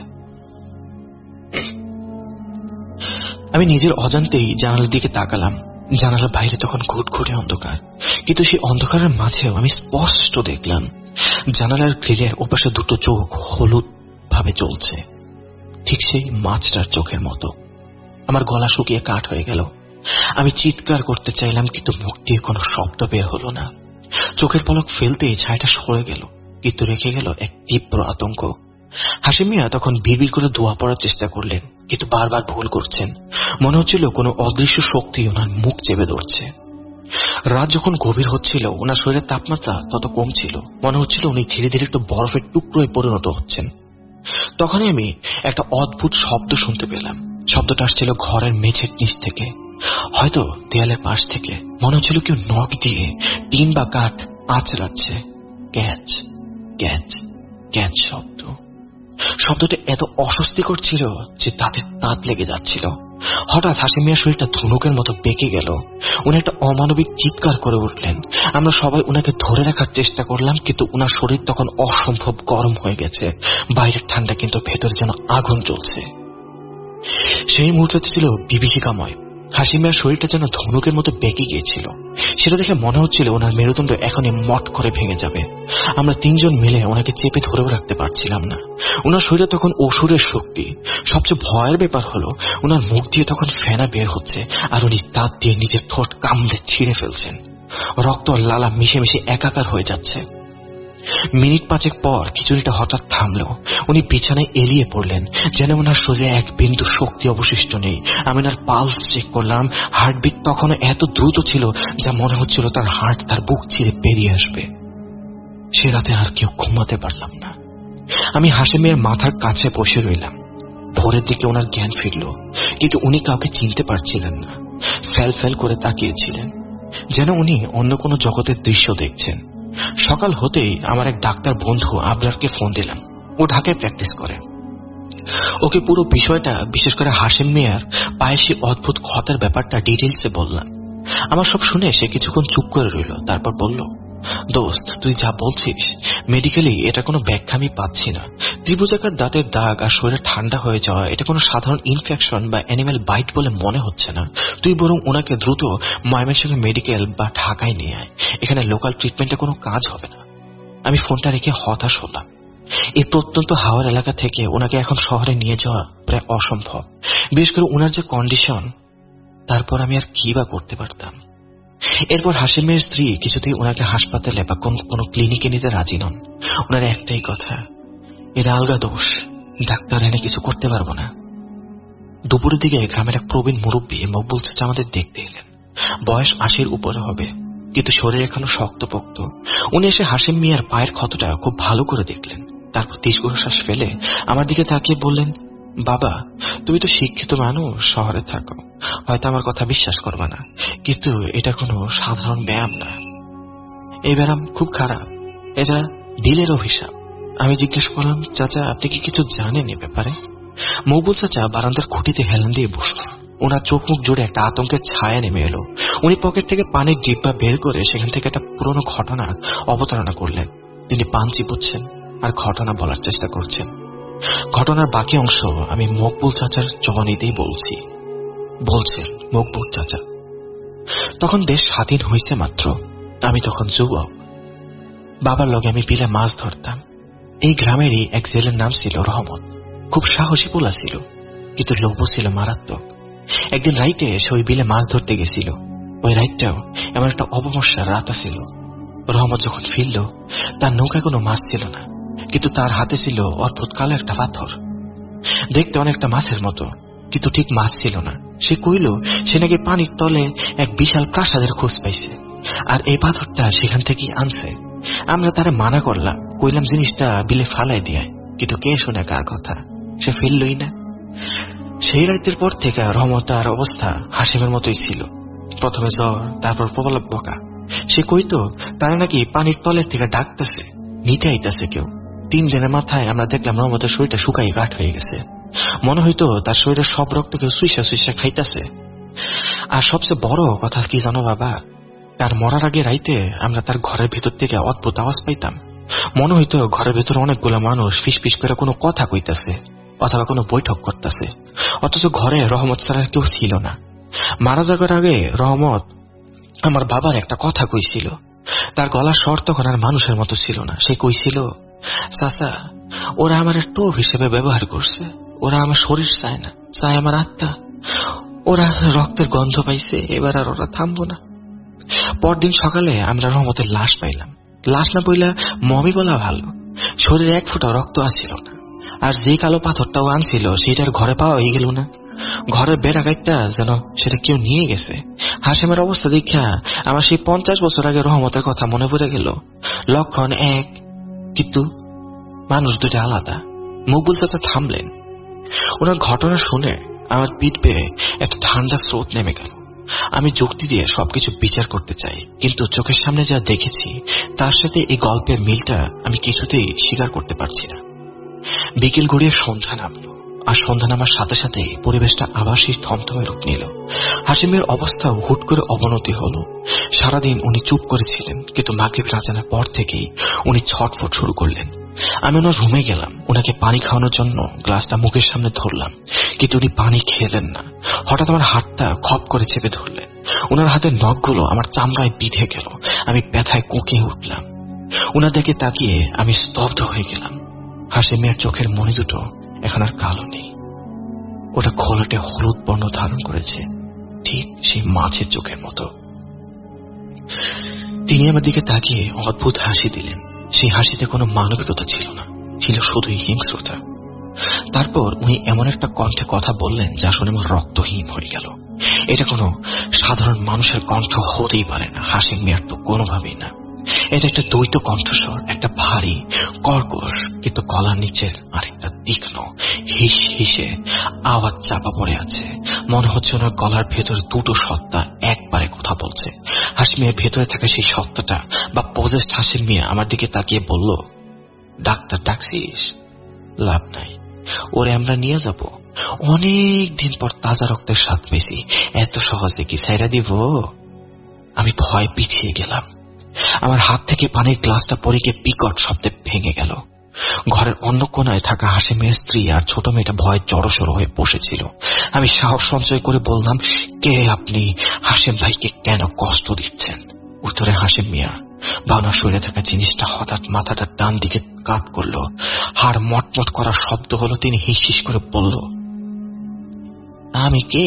আমি নিজের অজান্তেই জানালার দিকে তাকালাম। জানালার বাইরে তখন ঘুটঘুটে অন্ধকার, কিন্তু সেই অন্ধকারের মাঝেও আমি স্পষ্ট দেখলাম জানালার গ্রিলের ওপাশে দুটো চোখ হলুদ ভাবে জ্বলছে, ঠিক সেই মাছটার চোখের মতো। আমার গলা শুকিয়ে কাঠ হয়ে গেল। আমি চিৎকার করতে চাইলাম, কিন্তু মুখ দিয়ে কোনো শব্দ বের হলো না। চোখের পলক ফেলতেই ছায়াটা সরে গেল, কিন্তু রেখে গেল এক তীব্র আতঙ্ক। হাসিম মিয়া তখন বিড়বিড় করে দোয়া পড়ার চেষ্টা করলেন, কিন্তু বারবার ভুল করছেন। মনে হচ্ছিল কোনো অদৃশ্য শক্তি ওনার মুখ চেপে ধরছে। রাত যখন গভীর হচ্ছিল, ওনার শরীরের তাপমাত্রা তত কমছিল। মনে হচ্ছিল উনি ধীরে ধীরে একটু বরফের টুকরোয় পরিণত হচ্ছেন। তখনই আমি একটা অদ্ভুত শব্দ শুনতে পেলাম। শব্দটা আসছিল ঘরের মেঝের নিচ থেকে, হয়তো দেয়ালের পাশ থেকে। মনে হচ্ছিল কেউ নখ দিয়ে টিন বা কাঠ আঁচড়াচ্ছে। ক্যাচ ক্যাচ ক্যাচ শব্দ। শব্দটা এত অস্বস্তিকর ছিল যে তাতে তাঁত লেগে যাচ্ছিল। হঠাৎ হাসিম মিয়ার শরীরটা ধনুকের মতো বেঁকে গেল। উনি একটা অমানবিক চিৎকার করে উঠলেন। আমরা সবাই উনাকে ধরে রাখার চেষ্টা করলাম, কিন্তু উনার শরীর তখন অসম্ভব গরম হয়ে গেছে। বাইরের ঠান্ডা, কিন্তু ভেতরে যেন আগুন জ্বলছে। সেই মুহূর্তটি ছিল বিভীষিকাময়। হাসিম মিয়ার শরীরটা যেন ধনুকের মতো বেঁকে গিয়েছিল। সেটা দেখে মনে হচ্ছিল ওনার মেরুদণ্ড এখনই মট করে ভেঙে যাবে। আমরা তিনজন মিলে ওনাকে চেপে ধরেও রাখতে পারছিলাম না। ওনার শরীরে তখন অসুরের শক্তি। সবচেয়ে ভয়ের ব্যাপার হলো ওনার মুখ দিয়ে তখন ফেনা বের হচ্ছে, আর উনি দাঁত দিয়ে নিজের ঠোঁট কামড়ে ছিঁড়ে ফেলছেন। রক্ত আর লালা মিশে মিশে একাকার হয়ে যাচ্ছে। মিনিট পাঁচেক পর খিচুড়িটা হঠাৎ থামল। উনি বিছানায় এলিয়ে পড়লেন, যেন ওনার শরীরে এক বিন্দু শক্তি অবশিষ্ট নেই। আমি ওনার পালস চেক করলাম। হার্টবিট তখনও এত দ্রুত ছিল যা মনে হচ্ছিল তার হার্ট তার বুক ছিঁড়ে বেরিয়ে আসবে। সে রাতে আর কেউ ঘুমাতে পারলাম না। আমি হাসিম মিয়ার মাথার কাছে বসে রইলাম। ভোরের দিকে ওনার জ্ঞান ফিরল, কিন্তু উনি কাউকে চিনতে পারছিলেন না। ফেল ফেল করে তাকিয়েছিলেন, যেন উনি অন্য কোনো জগতের দৃশ্য দেখছেন। সকাল হতেই আমার এক ডাক্তার বন্ধু আবরারকে ফোন দিলাম। ও ঢাকায় প্র্যাকটিস করে। ওকে পুরো বিষয়টা, বিশেষ করে হাসিম মিয়ার পায়ে সে অদ্ভুত ক্ষতের ব্যাপারটা ডিটেলসে বললাম। আমার সব শুনে সে কিছুক্ষণ চুপ করে রইল। তারপর বলল, দোস্ত, তুই যা বলছিস মেডিকেলি এটা কোনো ব্যাখ্যা আমি পাচ্ছি না। ত্রিভুজাকার দাঁতের দাগ আর শরীরে ঠান্ডা হয়ে যাওয়া এটা কোনো সাধারণ ইনফেকশন বা অ্যানিম্যাল বাইট বলে মনে হচ্ছে না। তুই বরং ওনাকে দ্রুত ময়মনসিংহ মেডিকেল বা ঢাকায় নিয়ে আয়। এখানে লোকাল ট্রিটমেন্টে কোনো কাজ হবে না। আমি ফোনটা রেখে হতাশ হলাম। এই প্রত্যন্ত হাওয়ার এলাকা থেকে ওনাকে এখন শহরে নিয়ে যাওয়া প্রায় অসম্ভব, বিশেষ করে ওনার যে কন্ডিশন। তারপর আমি আর কি বা করতে পারতাম। এরপর হাসিম মিয়ার স্ত্রী কিছুতেই ওনাকে হাসপাতালে বা কোন ক্লিনিকে নিতে রাজি নন। ওনার একটাই কথা, এরা আলগা দোষ, ডাক্তার এনে কিছু করতে পারবো না। দুপুরের দিকে গ্রামের এক প্রবীণ মুরব্বী মকবুল চাচা আমাদের দেখতে এলেন। বয়স আশির উপরে হবে, কিন্তু শরীর এখনো শক্তপোক্ত। উনি এসে হাসিম মিয়ার পায়ের ক্ষতটা খুব ভালো করে দেখলেন। তারপর দীর্ঘশ্বাস ফেলে আমার দিকে তাকিয়ে বললেন, বাবা, তুমি তো শিক্ষিত মানুষ, শহরে থাকো, হয়তো আমার কথা বিশ্বাস করবে না, কিন্তু এটা কোনো সাধারণ ব্যায়াম না। এই ব্যায়াম খুব খারাপ, এটা দিলের অভিশাপ। আমি জিজ্ঞেস করলাম, চাচা, আপনি কি কিছু জানেন এ ব্যাপারে? মকবুল চাচা বারান্দার খুঁটিতে হেলান দিয়ে বসলেন। ওনার চোখ মুখ জুড়ে একটা আতঙ্কের ছায়া নেমে এলো। উনি পকেট থেকে পানির ডিব্বা বের করে সেখান থেকে একটা পুরনো ঘটনার অবতারণা করলেন। তিনি পান চিপুচ্ছেন আর ঘটনা বলার চেষ্টা করছেন। ঘটনার বাকি অংশ আমি মকবুল চাচার জবানিতেই বলছি। বলছেন মকবুল চাচা, তখন দেশ স্বাধীন হয়েছে মাত্র। আমি তখন যুবক। বাবার লগে আমি বিলে মাছ ধরতাম। এই গ্রামেরই এক জেলের নাম ছিল রহমত। খুব সাহসী পোলা ছিল, কিন্তু লোভ ছিল মারাত্মক। একদিন রাইতে সে ওই বিলে মাছ ধরতে গেছিল। ওই রাইটটাও এমন একটা অবমস্যার রাত ছিল। রহমত যখন ফিরল, তার নৌকায় কোনো মাছ ছিল না, কিন্তু তার হাতে ছিল অদ্ভুত কালো একটা পাথর। দেখতে অনেকটা মাছের মতো, কিন্তু ঠিক মাছ ছিল না। সে কইল সে নাকি পানির তলে এক বিশাল প্রাসাদের খোঁজ পাইছে, আর এই পাথরটা সেখান থেকেই আনছে। আমরা তারে মানা করলাম, কইলাম জিনিসটা বিলে ফালাই দিয়ে, কিন্তু কে শুনে কার কথা। সে ফিরলই না। সেই রাতের পর থেকে রহমত আর অবস্থা হাসিমের মতোই ছিল। প্রথমে জ্বর, তারপর প্রবল বকা। সে কইতো তারা নাকি পানির তলের থেকে ডাকতেছে, নিতে আইতাছে কেউ। তিন দিনের মাথায় আমরা দেখলাম রহমতের শরীরটা শুকাই গাঠ হয়ে গেছে। মনে হইতো তার শরীরের সব রক্ত কেউ সুইসা সুইসা খাইতেছে। আর সবচেয়ে বড় কথা কি জানো বাবা, তার মরার আগে রাইতে আমরা তার ঘরের ভিতর থেকে অদ্ভুত আওয়াজ পাইতাম। মনে হইতো ঘরের ভিতরে অনেকগুলো মানুষ ফিস ফিস করে কোনো কথা কইতেছে অথবা কোনো বৈঠক করতেছে, অথচ ঘরে রহমত ছাড়া কেউ ছিল না। মারা যাওয়ার আগে রহমত আমার বাবার একটা কথা কইছিল। তার গলার স্বর তখন আর মানুষের মতো ছিল না। সে কইছিল, চাচা, ওরা আমার টোপ হিসেবে ব্যবহার করছে। ওরা আমার শরীর চায় না, চায় আমার আত্মা। ওরা রক্তের গন্ধ পাইছে, এবার আর ওরা থামবো না। পরদিন সকালে আমরা রহমতের লাশ পাইলাম। লাশ না পইলা মমি বলা ভালো। শরীরে এক ফোঁটা রক্ত আসছিল না, আর যে কালো পাথরটাও আনছিল সেটার ঘরে পাওয়া হয়ে গেল না। ঘরের বেড়া গাইটা যেন সেটা কেউ নিয়ে গেছে। হাসিমের অবস্থা দেখা আমার সেই পঞ্চাশ বছর আগে রহমতের কথা মনে পড়ে গেল। লক্ষণ এক, কিন্তু মানুষ দুটা আলাদা। মকবুল চাচা থামলেন। ওনার ঘটনা শুনে আমার পিঠ বেয়ে একটা ঠান্ডা স্রোত নেমে গেল। আমি যুক্তি দিয়ে সবকিছু বিচার করতে চাই, কিন্তু চোখের সামনে যা দেখেছি তার সাথে এই গল্পের মিলটা আমি কিছুতেই স্বীকার করতে পারছি না। বিকেল গড়িয়ে সন্ধ্যা নামলো। আর সন্ধ্যা নামার সাথে সাথে পরিবেশটা আবার সেই থমথমে রূপ নিল। হাসিমের অবস্থা হুট করে অবনতি হলো। সারাদিন উনি চুপ করেছিলেন, কিন্তু মাগরিব আজানের পর থেকেই উনি ছটফট শুরু করলেন। আমি ওনার রুমে গেলাম, ওনাকে পানি খাওয়ানোর জন্য গ্লাসটা মুখের সামনে ধরলাম, কিন্তু উনি পানি খেলেন না। হঠাৎ আমার হাতটা খপ করে চেপে ধরলেন। ওনার হাতের নখগুলো আমার চামড়ায় বিঁধে গেল। আমি ব্যথায় কুঁকিয়ে উঠলাম। ওনার দিকে তাকিয়ে আমি স্তব্ধ হয়ে গেলাম। হাসিম মিয়ার চোখের মণি দুটো এখন আর কালো নেই, ওটা ঘোলাটে হলুদ বর্ণ ধারণ করেছে, ঠিক সেই মাছের চোখের মতো। তিনি আমার দিকে তাকিয়ে অদ্ভুত হাসি দিলেন। সেই হাসিতে কোনো মানবিকতা ছিল না, ছিল শুধুই হিংস্রতা। তারপর উনি এমন একটা কণ্ঠে কথা বললেন যা শুনে আমার রক্তহীন হয়ে গেল। এটা কোনো সাধারণ মানুষের কণ্ঠ হতেই পারে না, হাসিম মিয়ার তো কোনোভাবেই না। এটা একটা দ্বৈত কণ্ঠস্বর, একটা ভারী কর্কশ কিন্তু গলার নিচের আরেকটা তীক্ষ্ণ হিস হিসে আওয়াজ চাপা পড়ে আছে। মনে হচ্ছে ওনার গলার ভেতরে দুটো সত্তা একবারে কথা বলছে। হাসিম মিয়ার ভেতরে থাকা সেই সত্তাটা বা পজেস্ট হাসিম মিয়া আমার দিকে তাকিয়ে বলল, ডাক্তার ডাকছিস? লাভ নাই, ওরে আমরা নিয়ে যাব। অনেক দিন পর তাজা রক্তের স্বাদ পেয়েছি, এত সহজে কি ছাইরা দিব? আমি ভয় পিছিয়ে গেলাম। আমার হাত থেকে পানির গ্লাসটা পড়ে গিয়ে বিকট শব্দে ভেঙে গেল। ঘরের অন্য কোনায় থাকা হাসিমের স্ত্রী আর ছোট মেয়েটা ভয়ে জড়সড় হয়ে বসেছিল। আমি সাহস সঞ্চয় করে বললাম, কে আপনি? হাসিম ভাইকে কেন কষ্ট দিচ্ছেন? উত্তরে হাসিম মিয়া বানা সরে থাকা জিনিসটা হঠাৎ মাথাটা ডান দিকে কাত করলো। হাড় মটমট করার শব্দ হলো। তিনি হিস হিস করে বলল, আমি কে?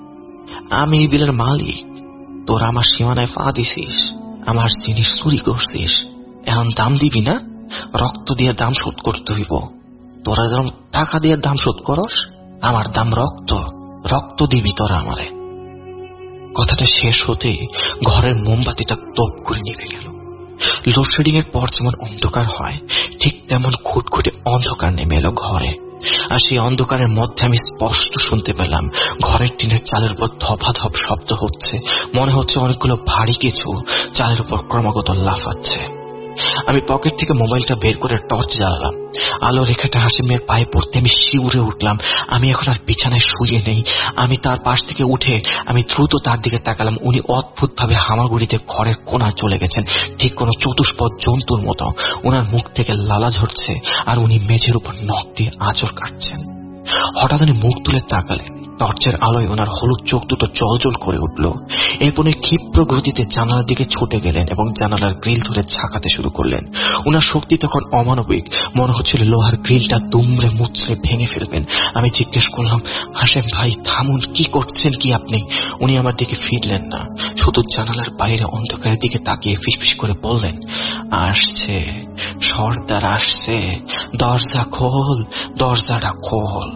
আমি এই বিলের মালিক। তোরা আমার সীমানায় পা দিছিস, আমার জিনিস চুরি করছিস, এখন দাম দিবি না? রক্ত দিয়ে দাম শোধ করতে হইব। তোরা যেমন টাকা দিয়ে দাম শোধ করস, আমার দাম রক্ত, রক্ত দিবি তোরা আমারে। কথাটা শেষ হতে ঘরের মোমবাতিটা তোপ করে নিভে গেল। লোডশেডিং এর পর যেমন অন্ধকার হয়, ঠিক তেমন খুটখুটে অন্ধকার নেমে এলো ঘরে। আর সেই অন্ধকারের মধ্যে আমি স্পষ্ট শুনতে পেলাম ঘরের টিনের চালের উপর ধপাধপ শব্দ হচ্ছে। মনে হচ্ছে অনেকগুলো ভারী কিছু চালের উপর ক্রমাগত লাফাচ্ছে। আমি পকেট থেকে মোবাইলটা বের করে টর্চ জ্বালালাম। আলো রেখাটা হাসিমের পায়ে পড়তে আমি শিউরে উঠলাম। আমি এখন আর বিছানায় শুয়ে নেই। আমি তার পাশ থেকে উঠে আমি দ্রুত তার দিকে তাকালাম। উনি অদ্ভুত ভাবে হামাগুড়িতে ঘরের কোণায় চলে গেছেন, ঠিক কোনো চতুষ্পদ জন্তুর মতো। ওনার মুখ থেকে লালা ঝরছে আর উনি মেঝের উপর নখ দিয়ে আঁচড় কাটছেন। হঠাৎ উনি মুখ তুলে তাকালেন। টর্চের আলোয় ওনার হলুদ চোখ দুটো জলজল করে উঠল। এরপর ক্ষিপ্র গতিতে জানালার দিকে ছুটে গেলেন এবং জানালার গ্রিল ধরে ঝাঁকাতে শুরু করলেন। ওনার শক্তি তখন অমানবিক, মনে হচ্ছিল লোহার গ্রিলটা দুমড়ে মুচড়ে ভেঙে ফেলবেন। আমি জিজ্ঞেস করলাম, হাসিম ভাই থামুন, কি করছেন কি আপনি? উনি আমার দিকে ফিরলেন না, শুধু জানালার বাইরে অন্ধকারের দিকে তাকিয়ে ফিসফিস করে বললেন, আসছে সর্দার আসছে, দরজা খোল, দরজাটা খোল।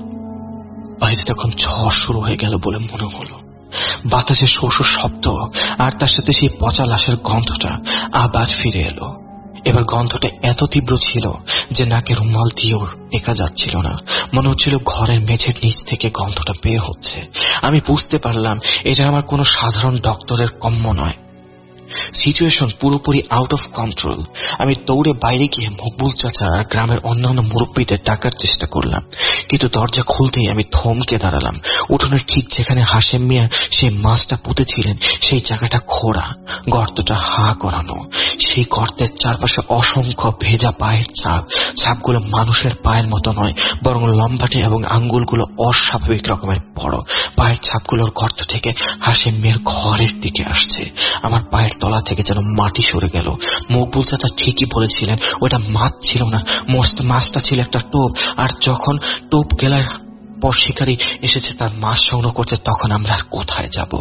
বাইরে তখন ঝড় শুরু হয়ে গেল বলে মনে হলো। বাতাসে শোষ শব্দ আর তার সাথে সেই পচা লাশের গন্ধটা আবার ফিরে এলো। এবার গন্ধটা এত তীব্র ছিল যে নাকে রুমাল দিয়েও টেকা যাচ্ছিল না। মনে হচ্ছিল ঘরের মেঝের নিচ থেকে গন্ধটা বের হচ্ছে। আমি বুঝতে পারলাম এটা আমার কোনো সাধারণ ডক্টরের কম্য নয়। সিচুয়েশন পুরোপুরি আউট অফ কন্ট্রোল। আমি দৌড়ে বাইরে গিয়ে মকবুল চাচা আর গ্রামের অন্যান্য মুরব্বীদের ডাকার চেষ্টা করলাম, কিন্তু দরজা খুলতেই আমি থমকে দাঁড়ালাম। উঠোনের ঠিক যেখানে হাসিম মিয়া সেই মাছটা পুঁতেছিলেন সেই জায়গাটা খোঁড়া, গর্তটা হা করানো। সেই গর্তের চারপাশে অসংখ্য ভেজা পায়ের ছাপ। ছাপগুলো মানুষের পায়ের মতো নয়, বরং লম্বাটে এবং আঙ্গুলগুলো অস্বাভাবিক রকমের বড়। পায়ের ছাপগুলোর গর্ত থেকে হাসিম মিয়ার ঘরের দিকে আসছে। আমার পায়ের তলা থেকে যেন মাটি সরে গেল। মকবুল চাচা ঠিকই বলেছিলেন, ওটা মাছ ছিল না, মস্ত মাছটা ছিল একটা টোপ। আর যখন টোপ গেলার পর শিকারী এসেছে তার মাছ সংগ্রহ করতে, তখন আমরা আর কোথায় যাব?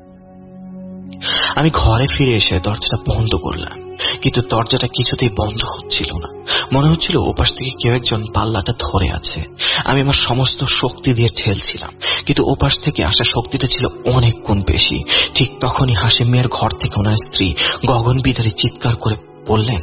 আমি ঘরে ফিরে এসে দরজাটা বন্ধ করলাম, কিন্তু দরজাটা কিছুতেই বন্ধ হচ্ছিল না। মনে হচ্ছিল ওপাশ থেকে কেউ একজন পাল্লাটা ধরে আছে। আমি আমার সমস্ত শক্তি দিয়ে ঠেলছিলাম, কিন্তু ওপাশ থেকে আসা শক্তিটা ছিল অনেক গুণ বেশি। ঠিক তখনই হাসিম মিয়ার ঘর থেকে ওনার স্ত্রী গগন বিদারী চিৎকার করে বললেন,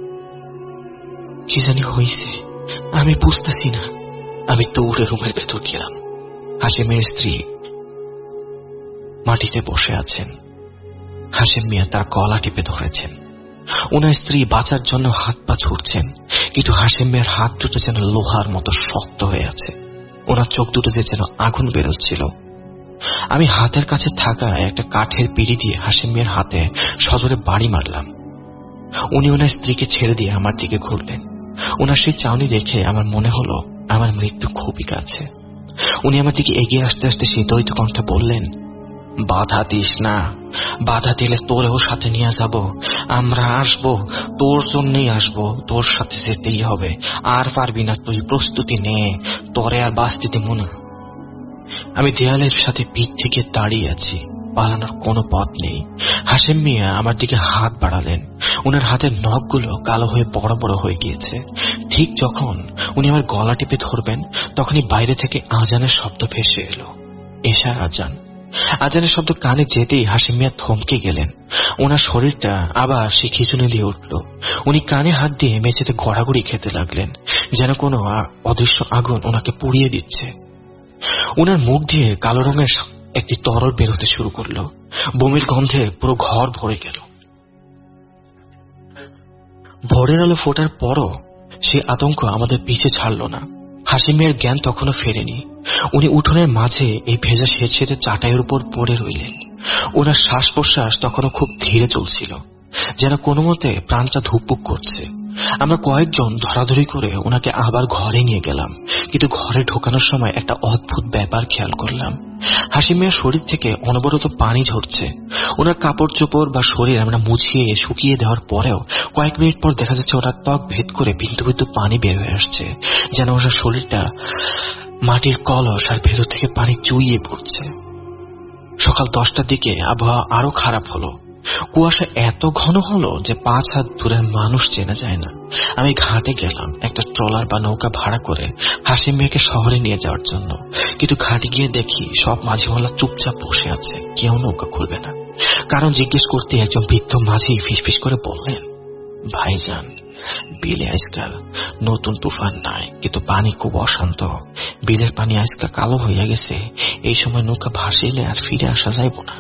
কি জানি হয়েছে, আমি বুঝতেছি না। আমি দৌড়ে রুমের ভেতর গেলাম। হাসিমের স্ত্রী মাটিতে বসে আছেন। হাসিম মিয়া তার গলা টিপে ধরেছেন। ওনার স্ত্রী বাঁচার জন্য হাত পা ছুটছেন, কিন্তু হাসিম মিয়ার হাত দুটো যেন লোহার মতো শক্ত হয়ে আছে। ওনার চোখ দুটোতে যেন আগুন বেরোচ্ছিল। আমি হাতের কাছে থাকা একটা কাঠের পিঁড়ি দিয়ে হাসিম মিয়ার হাতে সজোরে বাড়ি মারলাম। উনি ওনার স্ত্রীকে ছেড়ে দিয়ে আমার দিকে ঘুরলেন। ওনার সেই চাউনি দেখে আমার মনে হলো আমার মৃত্যু খুবই কাছে। উনি আমার দিকে এগিয়ে আসতে আসতে শীতলিত কণ্ঠে বললেন, বাধা দিস না, বাধা দিলে তোরেও সাথে নিয়ে যাব। আমরা আসবো, তোর জন্যই আসবো, তোর সাথে যেতেই হবে। আর পারবি না তুই, প্রস্তুতি নে, তোরে আর বাঁচতে দেব না। আমি দেয়ালের সাথে পিঠ থেকে দাঁড়িয়ে আছি, পালানোর কোনো পথ নেই। হাসিম মিয়া আমার দিকে হাত বাড়ালেন। ওনার হাতের নখগুলো কালো হয়ে বড় বড় হয়ে গিয়েছে। ঠিক যখন উনি আমার গলা টিপে ধরবেন, তখনই বাইরে থেকে আজানের শব্দ ভেসে এলো। এশার আজান। আজানের শব্দ কানে যেতেই হাসিম মিয়া থমকে গেলেন। ওনার শরীরটা আবার সে খিচুনি দিয়ে উঠল। উনি কানে হাত দিয়ে মেঝেতে গড়াগড়ি খেতে লাগলেন, যেন কোনো অদৃশ্য আগুন ওনাকে পুড়িয়ে দিচ্ছে। ওনার মুখ দিয়ে কালো রঙের একটি তরল বেরোতে শুরু করলো। বমির গন্ধে পুরো ঘর ভরে গেল। ভোরের আলো ফোটার পরও সে আতঙ্ক আমাদের পিছে ছাড়ল না। হাসিম মিয়ার জ্ঞান তখনও ফেরেনি। উনি উঠোনের মাঝে এই ভেজা সেচেতে চাটাইয়ের উপর পড়ে রইলেন। ওনার শ্বাস প্রশ্বাস তখনও খুব ধীরে চলছিল, যেন কোনো মতে প্রাণটা ধুকপুক করছে। আমরা কয়েকজন ধরাধরি করে ওনাকে আবার ঘরে নিয়ে গেলাম, কিন্তু ঘরে ঢোকানোর সময় একটা অদ্ভুত ব্যাপার খেয়াল করলাম। হাসিম মিয়ার শরীর থেকে অনবরত পানি ঝরছে। ওনার কাপড় চোপড় বা শরীর আমরা মুছিয়ে শুকিয়ে দেওয়ার পরেও কয়েক মিনিট পর দেখা যাচ্ছে ওনার ত্বক ভেদ করে বিন্দু বিন্দু পানি বের হয়ে আসছে, যেন ওনার শরীরটা মাটির কলস আর ভেতর থেকে পানি চুইয়ে পড়ছে। সকাল দশটার দিকে আবহাওয়া আরো খারাপ হলো। কুয়াশা এত ঘন হলো যে পাঁচ হাত দূরের মানুষ চেনা যায় না। আমি ঘাটে গেলাম একটা ট্রলার বা নৌকা ভাড়া করে হাসিম মিয়াকে শহরে নিয়ে যাওয়ার জন্য, কিন্তু ঘাটে গিয়ে দেখি সব মাঝিওয়ালা চুপচাপ বসে আছে, কেউ নৌকা খুলবে না। কারণ জিজ্ঞেস করতে একজন বৃদ্ধ মাঝি ফিসফিস করে বললেন, ভাইজান, বিলে আজকাল নতুন তুফান নাই, কিন্তু পানি খুব অশান্ত। বিলের পানি আজকাল কালো হইয়া গেছে, এই সময় নৌকা ভাসিলে আর ফিরে আসা যাইব না।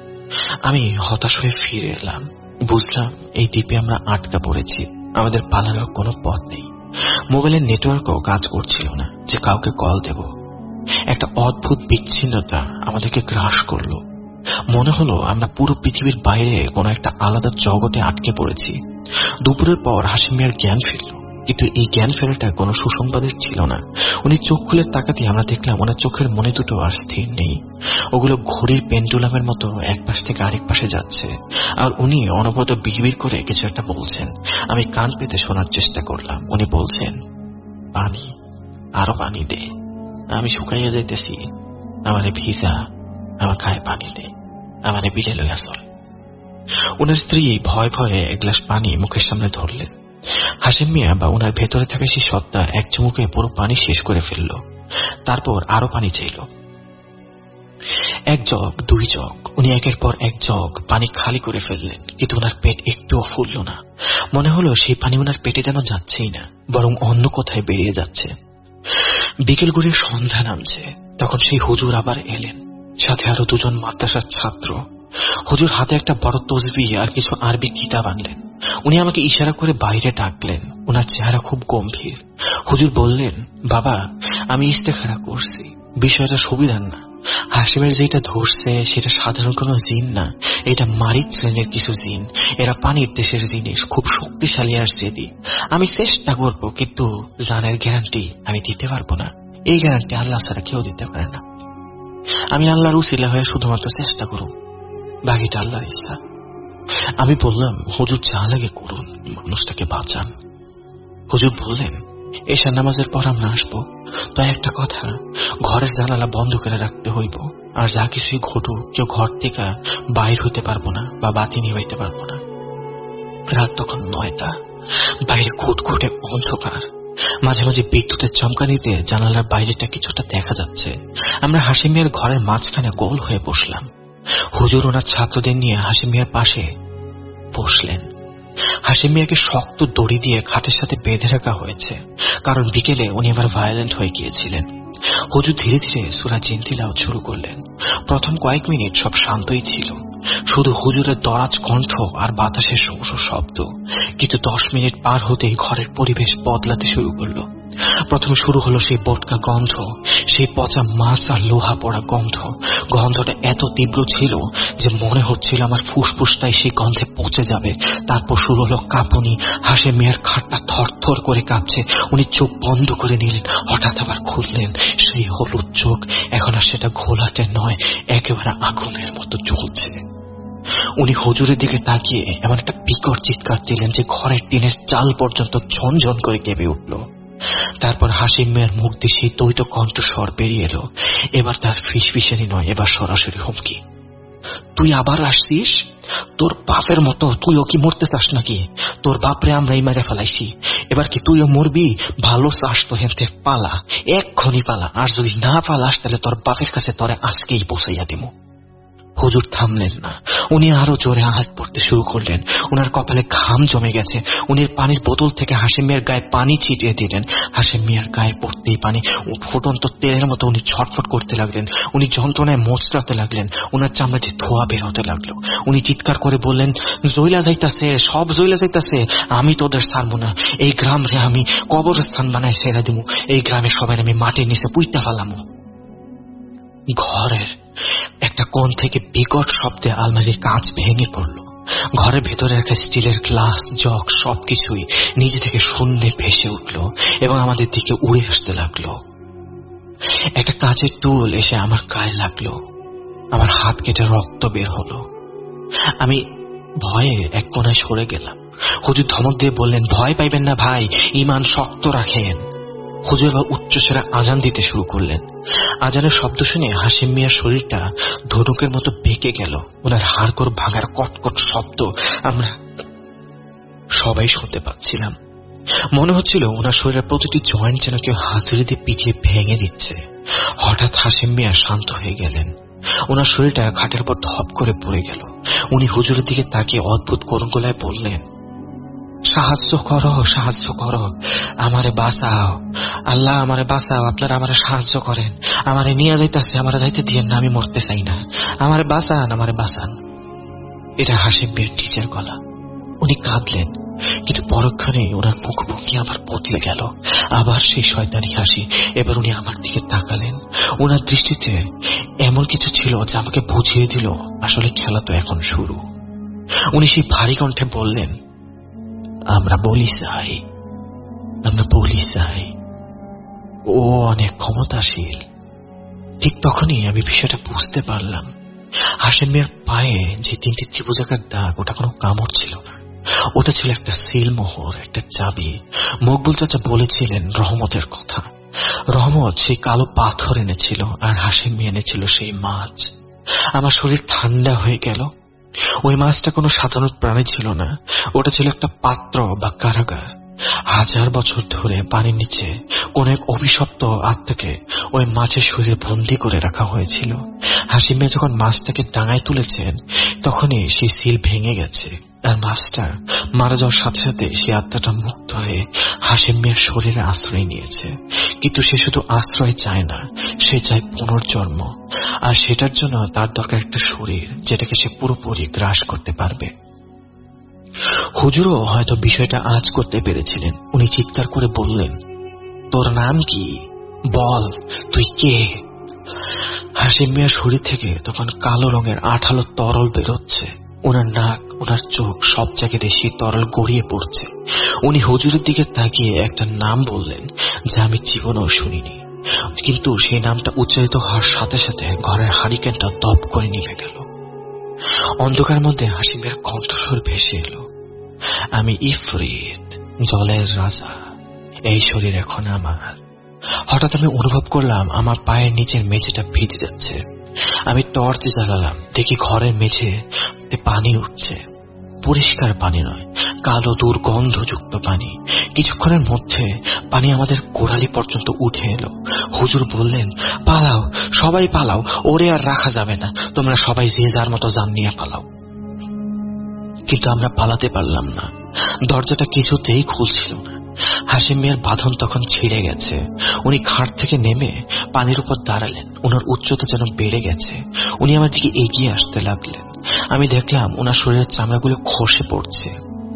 আমি হতাশ হয়ে ফিরে এলাম। বুঝলাম এই দ্বীপে আমরা আটকা পড়েছি, আমাদের পালানোর কোনো পথ নেই। মোবাইলের নেটওয়ার্কও কাজ করছিল না যে কাউকে কল দেব। একটা অদ্ভুত বিচ্ছিন্নতা আমাদেরকে গ্রাস করলো। মনে হলো আমরা পুরো পৃথিবীর বাইরে কোনো একটা আলাদা জগতে আটকে পড়েছি। দুপুরের পর হাসিম মিয়ার জ্ঞান ফিরল, কিন্তু এই জ্ঞান ফেরাটা কোনো সুসংবাদের ছিল না। উনি চোখ খুলে তাকাতে আমরা দেখলাম ওনার চোখের মনে দুটো আর স্থির নেই। ওগুলো ঘড়ির পেন্ডুলামের মতো এক পাশ থেকে আরেক পাশে যাচ্ছে, আর উনি অনবরত বিড়বিড় করে কিছু একটা বলছেন। আমি কান পেতে শোনার চেষ্টা করলাম। উনি বলছেন, পানি, আরো পানি দে, আমি শুকাইয়া যাইতেছি, আমারে ভিজা, আমার গায়ে পানি দে, আমারে বিলে লইয়া চল। ওনার স্ত্রী ভয় ভয়ে এক গ্লাস পানি মুখের সামনে ধরলেন। হাসিম মিয়া বা ওনার ভেতরে থাকা সেই সত্তা এক চুমুকে পুরো পানি শেষ করে ফেলল। তারপর আরো পানি চাইল। এক জগ, দুই জগ, উনি একের পর এক জগ পানি খালি করে ফেললেন, কিন্তু ওনার পেট একটুও ফুলল না। মনে হলো সেই পানি ওনার পেটে যেন যাচ্ছেই না, বরং অন্য কোথায় বেরিয়ে যাচ্ছে। বিকেল গড়িয়ে সন্ধ্যা নামছে, তখন সেই হুজুর আবার এলেন, সাথে আরো দুজন মাদ্রাসার ছাত্র। হুজুর হাতে একটা বড় তসবিহ আর কিছু আরবি কিতাব আনলেন। উনি আমাকে ইশারা করে বাইরে ডাকলেন। ওনার চেহারা খুব গম্ভীর। হুজুর বললেন, বাবা, আমি ইস্তেখারা করছি, বিষয়টা সুবিধার না। হাসিমের যেটা ধরছে সেটা সাধারণ কোনো জিন না, এটা মারিচ শ্রেণীর কিছু জিন। এরা পানির দেশের জিনিস, খুব শক্তিশালী আর জেদি। আমি চেষ্টা করবো, কিন্তু জানের গ্যারান্টি আমি দিতে পারবো না। এই গ্যারান্টি আল্লাহ ছাড়া কেউ দিতে পারে না। আমি আল্লাহর উসিলা হয়ে শুধুমাত্র চেষ্টা করব, বাকিটা আল্লাহর ইচ্ছা। আমি বললাম, হুজুর যা লাগে করুন, মানুষটাকে বাঁচান। হুজুর বললেন, এশার নামাজের পর আমরা আসবো, তো একটা কথা, ঘরের জানালা বন্ধ করে রাখতে হইব। আর যা কিছুই ঘটুক, কেউ ঘর থেকে বাইর হইতে পারবো না বা বাতি নিভাইতে পারবো না। রাত তখন নয়টা, বাইরে খুটখুটে অন্ধকার। মাঝে মাঝে বিদ্যুতের চমকানিতে জানালার বাইরেটা কিছুটা দেখা যাচ্ছে। আমরা হাসিম মিয়ার ঘরের মাঝখানে গোল হয়ে বসলাম। হুজুর ওনার ছাত্রদের নিয়ে হাসিম মিয়ার পাশে বসলেন। হাসিম মিয়াকে শক্ত দড়ি দিয়ে খাটের সাথে বেঁধে রাখা হয়েছে, কারণ বিকেলে উনি আবার ভায়োলেন্ট হয়ে গিয়েছিলেন। হুজুর ধীরে ধীরে সূরা জিন তিলাওয়াত শুরু করলেন। প্রথম কয়েক মিনিট সব শান্তই ছিল, শুধু হুজুরের দরাজ কণ্ঠ আর বাতাসের শোষ শব্দ। কিন্তু দশ মিনিট পার হতেই ঘরের পরিবেশ বদলাতে শুরু করলো। প্রথমে শুরু হলো সেই বোটকা গন্ধ, সেই পচা মাছ আর লোহা পড়া গন্ধ। গন্ধটা এত তীব্র ছিল যে মনে হচ্ছিল আমার ফুসফুসটাই সেই গন্ধে পচে যাবে। তারপর শুরু হলো কাঁপুনি। হাসিম মিয়ার খাটটা থরথর করে কাঁপছে। উনি চোখ বন্ধ করে নিলেন, হঠাৎ আবার খুললেন। সেই হলুদ চোখ এখন আর সেটা ঘোলাটে নয়, একেবারে আগুনের মতো জ্বলছে। উনি হুজুরের দিকে তাকিয়ে এমন একটা বিকট চিৎকার দিলেন যে ঘরের টিনের চাল পর্যন্ত ঝনঝন করে কেঁপে উঠল। তারপর হাসিম মিয়ার মুখ দিয়ে সেই দ্বৈত কণ্ঠস্বর বেরিয়ে এলো। এবার তার ফিসফিসানি নয়, এবার সরাসরি হুমকি। তুই আবার আসছিস? তোর বাপের মতো তুইও কি মরতে চাস নাকি? তোর বাপরে আমরাই মেরে ফেলাইছি, এবার কি তুইও মরবি? ভালো চাস তো হেনতে পালা, এক্ষুনি পালা, আর যদি না পালাস তাহলে তোর বাপের কাছে তোরে আজকেই পৌঁছাইয়া দিব। হুজুর থামলেন না, উনি আরো জোরে আঘাত পড়তে শুরু করলেন। ওনার কপালে ঘাম জমে গেছে। উনি পানির বোতল থেকে হাসিম মিয়ার গায়ে পানি ছিটিয়ে দিলেন। হাসিম মিয়ার গায়ে পড়তেই পানি ফুটন্ত তেলের মতো উনি ছটফট করতে লাগলেন। উনি যন্ত্রণায় মোচড়াতে লাগলেন। ওনার চামড়া দিয়ে ধোঁয়া বের হতে লাগলো। উনি চিৎকার করে বললেন, জইলা যাইতাছে, সব জইলা যাইতাছে, আমি তোদের ছাড়বো না। এই গ্রাম রে আমি কবরস্থান বানায় ছেড়ে দিব। এই গ্রামের সবাই আমি মাটির নিচে পুইতা ফেলামো। ঘরের একটা কোণ থেকে বিকট শব্দে আলমারির কাঁচ ভেঙে পড়ল। ঘরের ভেতরে একটা স্টিলের গ্লাস, জগ সবকিছুই নিজে থেকে শূন্যে ভেসে উঠল এবং আমাদের দিকে উড়ে আসতে লাগলো। একটা কাঁচের টুল এসে আমার গায়ে লাগলো। আমার হাত কেটে রক্ত বের হলো। আমি ভয়ে এক কোণায় সরে গেলাম। হুজুর ধমক দিয়ে বললেন, ভয় পাইবেন না ভাই, ঈমান শক্ত রাখেন। হুজুর আবার উচ্চস্বরে আজান দিতে শুরু করলেন। আজানের শব্দ শুনে হাসিম মিয়ার শরীরটা ধনুকের মতো বেঁকে গেল। ওনার হাড়গোড় ভাঙার কটকট শব্দ আমরা সবাই শুনতে পাচ্ছিলাম। মনে হচ্ছিল ওনার শরীরের প্রতিটি জয়েন্ট যেন কেউ হাতুড়ি দিয়ে পিছিয়ে ভেঙে দিচ্ছে। হঠাৎ হাসিম মিয়া শান্ত হয়ে গেলেন। ওনার শরীরটা খাটের উপর ধপ করে পড়ে গেল। উনি হুজুরের দিকে তাকিয়ে অদ্ভুত করুণ গলায় বললেন, সাহায্য করো, সাহায্য করো, আমারে বাঁচাও, আল্লাহ আমারে বাঁচাও, আপনারা আমারে সাহায্য করেন, আমারে নিয়ে যাইতেছে, আমারে যাইতে দিয়েন না, আমি মরতে চাই না, আমারে বাঁচান, আমারে বাঁচান। এটা হাসিম মিয়ার টিচার গলা। উনি কাঁদলেন, কিন্তু পরক্ষণে ওনার মুখভঙ্গি আবার বদলে গেল। আবার সেই শয়তানি হাসি। এবার উনি আমার দিকে তাকালেন। ওনার দৃষ্টিতে এমন কিছু ছিল যা আমাকে বুঝিয়ে দিল আসলে খেলা তো এখন শুরু। উনি সেই ভারী কণ্ঠে বললেন, আমরা বলি চাই, আমরা বলি চাই, ও অনেক ক্ষমতাশীল। ঠিক তখনই আমি বিষয়টা বুঝতে পারলাম। হাসিম মিয়ার পায়ে যে তিনটি ত্রিভুজাকার দাগ, ওটা কোনো কামড় ছিল না, ওটা ছিল একটা সিলমোহর, একটা চাবি। মকবুল চাচা বলেছিলেন রহমতের কথা। রহমত সেই কালো পাথর এনেছিল আর হাসিম মিয়া এনেছিল সেই মাছ। আমার শরীর ঠান্ডা হয়ে গেল। ওই মাছটা কোনো সাধারণ প্রাণী ছিল না, ওটা ছিল একটা পাত্র বা কারাগার। হাজার বছর ধরে পানির নিচে কোন এক অভিশপ্ত আত্মাকে ওই মাছের শরীরে বন্দী করে রাখা হয়েছিল। হাসিম মিয়া যখন মাছটাকে ডাঙায় তুলেছেন তখনই সেই সিল ভেঙে গেছে, আর মাছটা মারা যাওয়ার সাথে সাথে সেই আত্মাটা মুক্ত হয়ে হাসিম মিয়ার শরীরে আশ্রয় নিয়েছে। কিন্তু সে শুধু আশ্রয় চায় না, সে চায় পুনর্জন্ম, আর সেটার জন্য তার দরকার একটা শরীর যেটাকে সে পুরোপুরি গ্রাস করতে পারবে। হুজুরও হয়তো বিষয়টা আজ করতে পেরেছিলেন। উনি চিৎকার করে বললেন, তোর নাম কি? বল, তুই কে? হাসিম মিয়ার শরীর থেকে তখন কালো রঙের আঠালো তরল বেরোচ্ছে। ওনার নাক, ওনার চোখ সব জায়গায় সেই তরল গড়িয়ে পড়ছে। উনি হুজুরের দিকে তাকিয়ে একটা নাম বললেন যা আমি জীবনেও শুনিনি, কিন্তু সেই নামটা উচ্চারিত হওয়ার সাথে সাথে ঘরের হারিকেনটা দপ করে নিভে গেল। অন্ধকার মধ্যে হাসিমের কণ্ঠস্বর ভেসে এলো, আমি ইফরিত, জলের রাজা, এই শরীর এখন আমার। হঠাৎ আমি অনুভব করলাম আমার পায়ের নিচের মেঝেটা ভিজে যাচ্ছে। আমি টর্চ জ্বালালাম, দেখি ঘরের মেঝে পানি উঠছে। পরিষ্কার পানি নয়, কালো দুর্গন্ধযুক্ত পানি। কিছুক্ষণের মধ্যে পানি আমাদের গোড়ালি পর্যন্ত উঠে এলো। হুজুর বললেন, পালাও, সবাই পালাও, ওরে আর রাখা যাবে না, তোমরা সবাই যে যার মতো জান নিয়ে পালাও। কিন্তু আমরা পালাতে পারলাম না, দরজাটা কিছুতেই খুলছিল না। হাসিম মিয়ার বাঁধন তখন ছিঁড়ে গেছে। উনি খাট থেকে নেমে পানির উপর দাঁড়ালেন। ওনার উচ্চতা যেন বেড়ে গেছে। উনি আমার দিকে এগিয়ে আসতে লাগলেন। আমি দেখলাম ওনার শরীরের চামড়াগুলো খসে পড়ছে।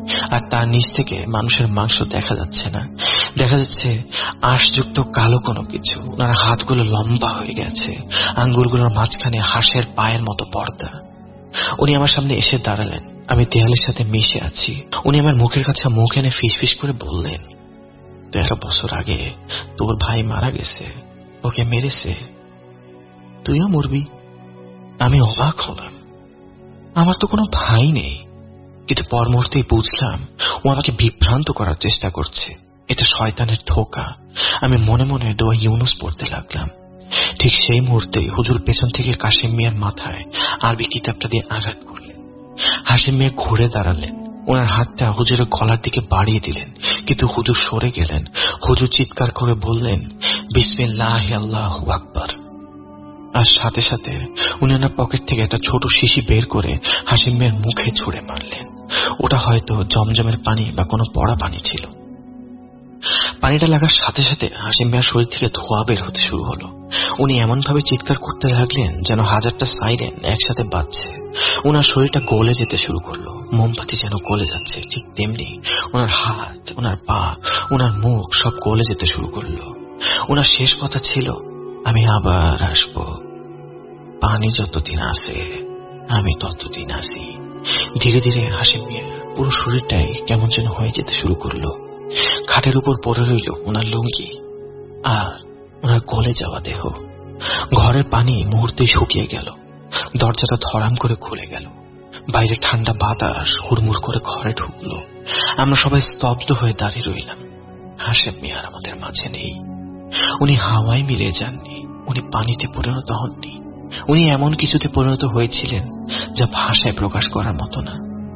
আর তার নিচ থেকে মানুষের মাংস দেখা যাচ্ছে না, দেখা যাচ্ছে আঁশযুক্ত কালো কোনো কিছু। ওনার হাতগুলো লম্বা হয়ে গেছে, আঙ্গুলগুলোর মাঝখানে হাঁসের পায়ের মতো পর্দা। উনি আমার সামনে এসে দাঁড়ালেন, আমি দেয়ালের সাথে মিশে আছি। উনি আমার মুখের কাছে মুখ এনে ফিস ফিস করে বললেন, তেরো বছর আগে তোর ভাই মারা গেছে, ওকে মেরেছে, তুইও মরবি। আমি অবাক হলাম, আমার তো কোনো ভাই নেই। কিন্তু পর মুহূর্তেই বুঝলাম ও আমাকে বিভ্রান্ত করার চেষ্টা করছে, এটা শয়তানের ধোঁকা। আমি মনে মনে দোয়া ইউনুস পড়তে লাগলাম। ঠিক সেই মুহূর্তেই হুজুর পেছন থেকে কাশিম মিয়ার মাথায় আরবি কিতাবটা দিয়ে আঘাত করলেন। হাশিম মিয়া ঘুরে দাঁড়ালেন, ওনার হাতটা হুজুরের গলার দিকে বাড়িয়ে দিলেন, কিন্তু হুজুর সরে গেলেন। হুজুর চিৎকার করে বললেন, বিসমিল্লাহি আল্লাহু আকবার। আর সাথে সাথে উনি ওনার পকেট থেকে একটা ছোট শিশি বের করে হাশিম মিয়ার মুখে ছুঁড়ে মারলেন। ওটা হয়তো জমজমের পানি বা কোনো পড়া পানি ছিল। পানিটা লাগার সাথে সাথে হাশিম মিয়ার শরীর থেকে ধোঁয়া বের হতে শুরু হলো। উনি এমন ভাবে চিৎকার করতে লাগলেন যেন হাজারটা সাইরেন একসাথে বাজছে। ওনার শরীরটা গলে যেতে শুরু করলো, মোমবাতি যেন গলে যাচ্ছে, ঠিক তেমনি ওনার হাত, ওনার পা, ওনার মুখ সব গলে যেতে শুরু করলো। ওনার শেষ কথা ছিল, আমি আবার আসবো, পানি যতদিন আছে আমি ততদিন আসি। ধীরে ধীরে হাশিম মিয়ার পুরো শরীরটাই কেমন যেন হয়ে যেতে শুরু করলো। খাটের উপর পড়ে রইল ওনার লুঙ্গি আর ওনার গলে যাওয়া দেহ। ঘরের পানি মুহূর্তে শুকিয়ে গেল, দরজাটা ধরাম করে খুলে গেল, বাইরে ঠান্ডা বাতাস হুড়মুড় করে ঘরে ঢুকলো। আমরা সবাই স্তব্ধ হয়ে দাঁড়িয়ে রইলাম। হাশিম মিয়া আর আমাদের মাঝে নেই। উনি হাওয়ায় মিলিয়ে যাননি, উনি পানিতে পরিণত হননি, উনি এমন কিছুতে পরিণত হয়েছিলেন যা ভাষায় প্রকাশ করার মতো না।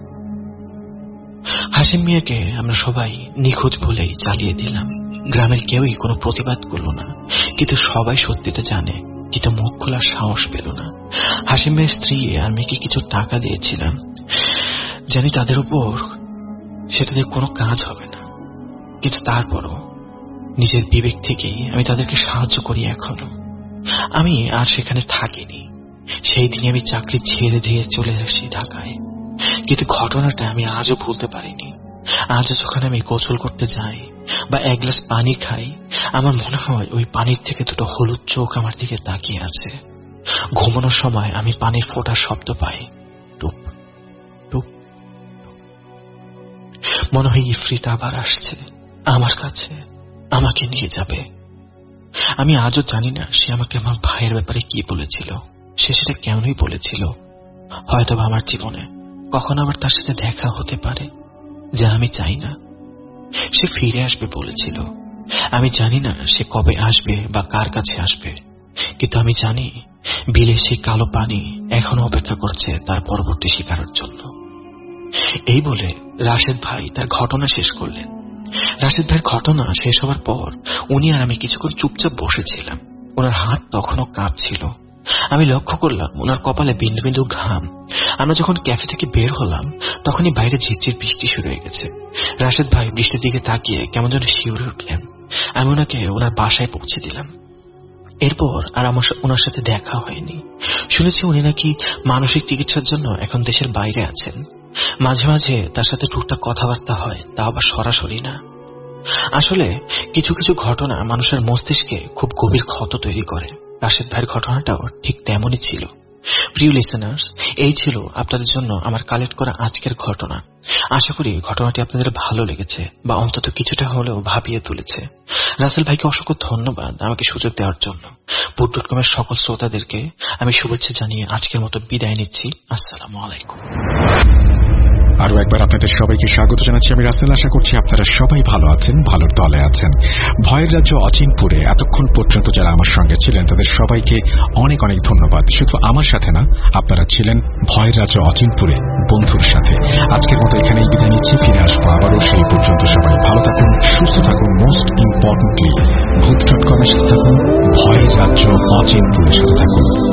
হাশিম মিয়াকে আমরা সবাই নিখোঁজ বলেই চালিয়ে দিলাম। গ্রামের কেউই কোনো প্রতিবাদ করল না, কিন্তু সবাই সত্যিটা জানে, কিন্তু মুখ খোলার সাহস পেল না। হাশিম মিয়ার স্ত্রী আর মেয়েকে কিছু টাকা দিয়েছিলাম, জানি তাদের উপর সেটা দিয়ে কোনো কাজ হবে না, কিন্তু তারপরও নিজের বিবেক থেকেই আমি তাদেরকে সাহায্য করি। এখনো আমি আর সেখানে থাকিনি। সেই দিনে আমি চাকরি ছেড়ে দিয়ে চলে আসি ঢাকায়, কিন্তু ঘটনাটা আমি আজও ভুলতে পারিনি। আজও যখন আমি গোসল করতে যাই বা এক গ্লাস পানি খাই, আমার মনে হয় ওই পানির থেকে দুটো হলুদ চোখ আমার দিকে তাকিয়ে আছে। ঘুমানোর সময় আমি পানির ফোঁটার শব্দ পাই, টুপ টুপ। মনে হয় ইফরিত আবার আসছে আমার কাছে, আমাকে নিয়ে যাবে। আমি আজও জানি না সে আমাকে আমার ভাইয়ের ব্যাপারে কি বলেছিল, সে সেটা কেমনই বলেছিল। হয়তো আমার জীবনে কখন আবার তার সাথে দেখা হতে পারে, যা আমি চাই না। সে ফিরে আসবে বলেছিল। আমি জানি না সে কবে আসবে বা কার কাছে আসবে, কিন্তু আমি জানি বিলে সেই কালো পানি এখনো অপেক্ষা করছে তার পরবর্তী শিকারের জন্য। এই বলে রাশেদ ভাই তার ঘটনা শেষ করলেন। রাশেদ ভাইয়ের ঘটনা শেষ হওয়ার পর উনি আর আমি কিছুক্ষণ চুপচাপ বসেছিলাম। ওনার হাত তখনও কাঁপছিল। আমি লক্ষ্য করলাম ওনার কপালে বিন্দু বিন্দু ঘাম। আমরা যখন ক্যাফে থেকে বের হলাম তখনই বাইরে ঝিরঝির বৃষ্টি শুরু হয়ে গেছে। রাশেদ ভাই বৃষ্টির দিকে তাকিয়ে কেমন যেন শিউরে উঠলেন। আমি ওনাকে ওনার বাসায় পৌঁছে দিলাম। এরপর আর আমার ওনার সাথে দেখা হয়নি। শুনেছি উনি নাকি মানসিক চিকিৎসার জন্য এখন দেশের বাইরে আছেন। মাঝে মাঝে তার সাথে টুকটাক কথাবার্তা হয়, তা আবার সরাসরি না। আসলে কিছু কিছু ঘটনা মানুষের মস্তিষ্কে খুব গভীর ক্ষত তৈরি করে। রাশেদ ভাইয়ের ঘটনাটাও ঠিক তেমনই ছিল। প্রিয় লিসেনার্স, এই ছিল আপনাদের জন্য আমার কালেক্ট করা আজকের ঘটনা। আশা করি ঘটনাটি আপনাদের ভালো লেগেছে বা অন্তত কিছুটা হলেও ভাবিয়ে তুলেছে। রাসেল ভাইকে অসংখ্য ধন্যবাদ আমাকে সুযোগ দেওয়ার জন্য। বুট ডট কমের সকল শ্রোতাদেরকে আমি শুভেচ্ছা জানিয়ে আজকের মতো বিদায় নিচ্ছি। আসসালামু আলাইকুম। আরো একবার আপনাদের সবাইকে স্বাগত জানাচ্ছি। আমি রাসেল। আশা করছি আপনারা সবাই ভালো আছেন, ভালোর দলে আছেন। ভয়ের রাজ্য অচিনপুরে এতক্ষণ পর্যন্ত যারা আমার সঙ্গে ছিলেন তাদের সবাইকে অনেক অনেক ধন্যবাদ। শুধু আমার সাথে না, আপনারা ছিলেন ভয়ের রাজ্য অচিনপুরে বন্ধুর সাথে। আজকের মতো এখানেই বিদায় নিচ্ছি। ফিরে আসবো আবারও। সেই পর্যন্ত সবাই ভালো থাকুন, সুস্থ থাকুন। মোস্ট ইম্পর্টেন্টলি ভূত ডট কমের সাথে থাকুন, ভয়ের রাজ্য অচিনপুরের সাথে থাকুন।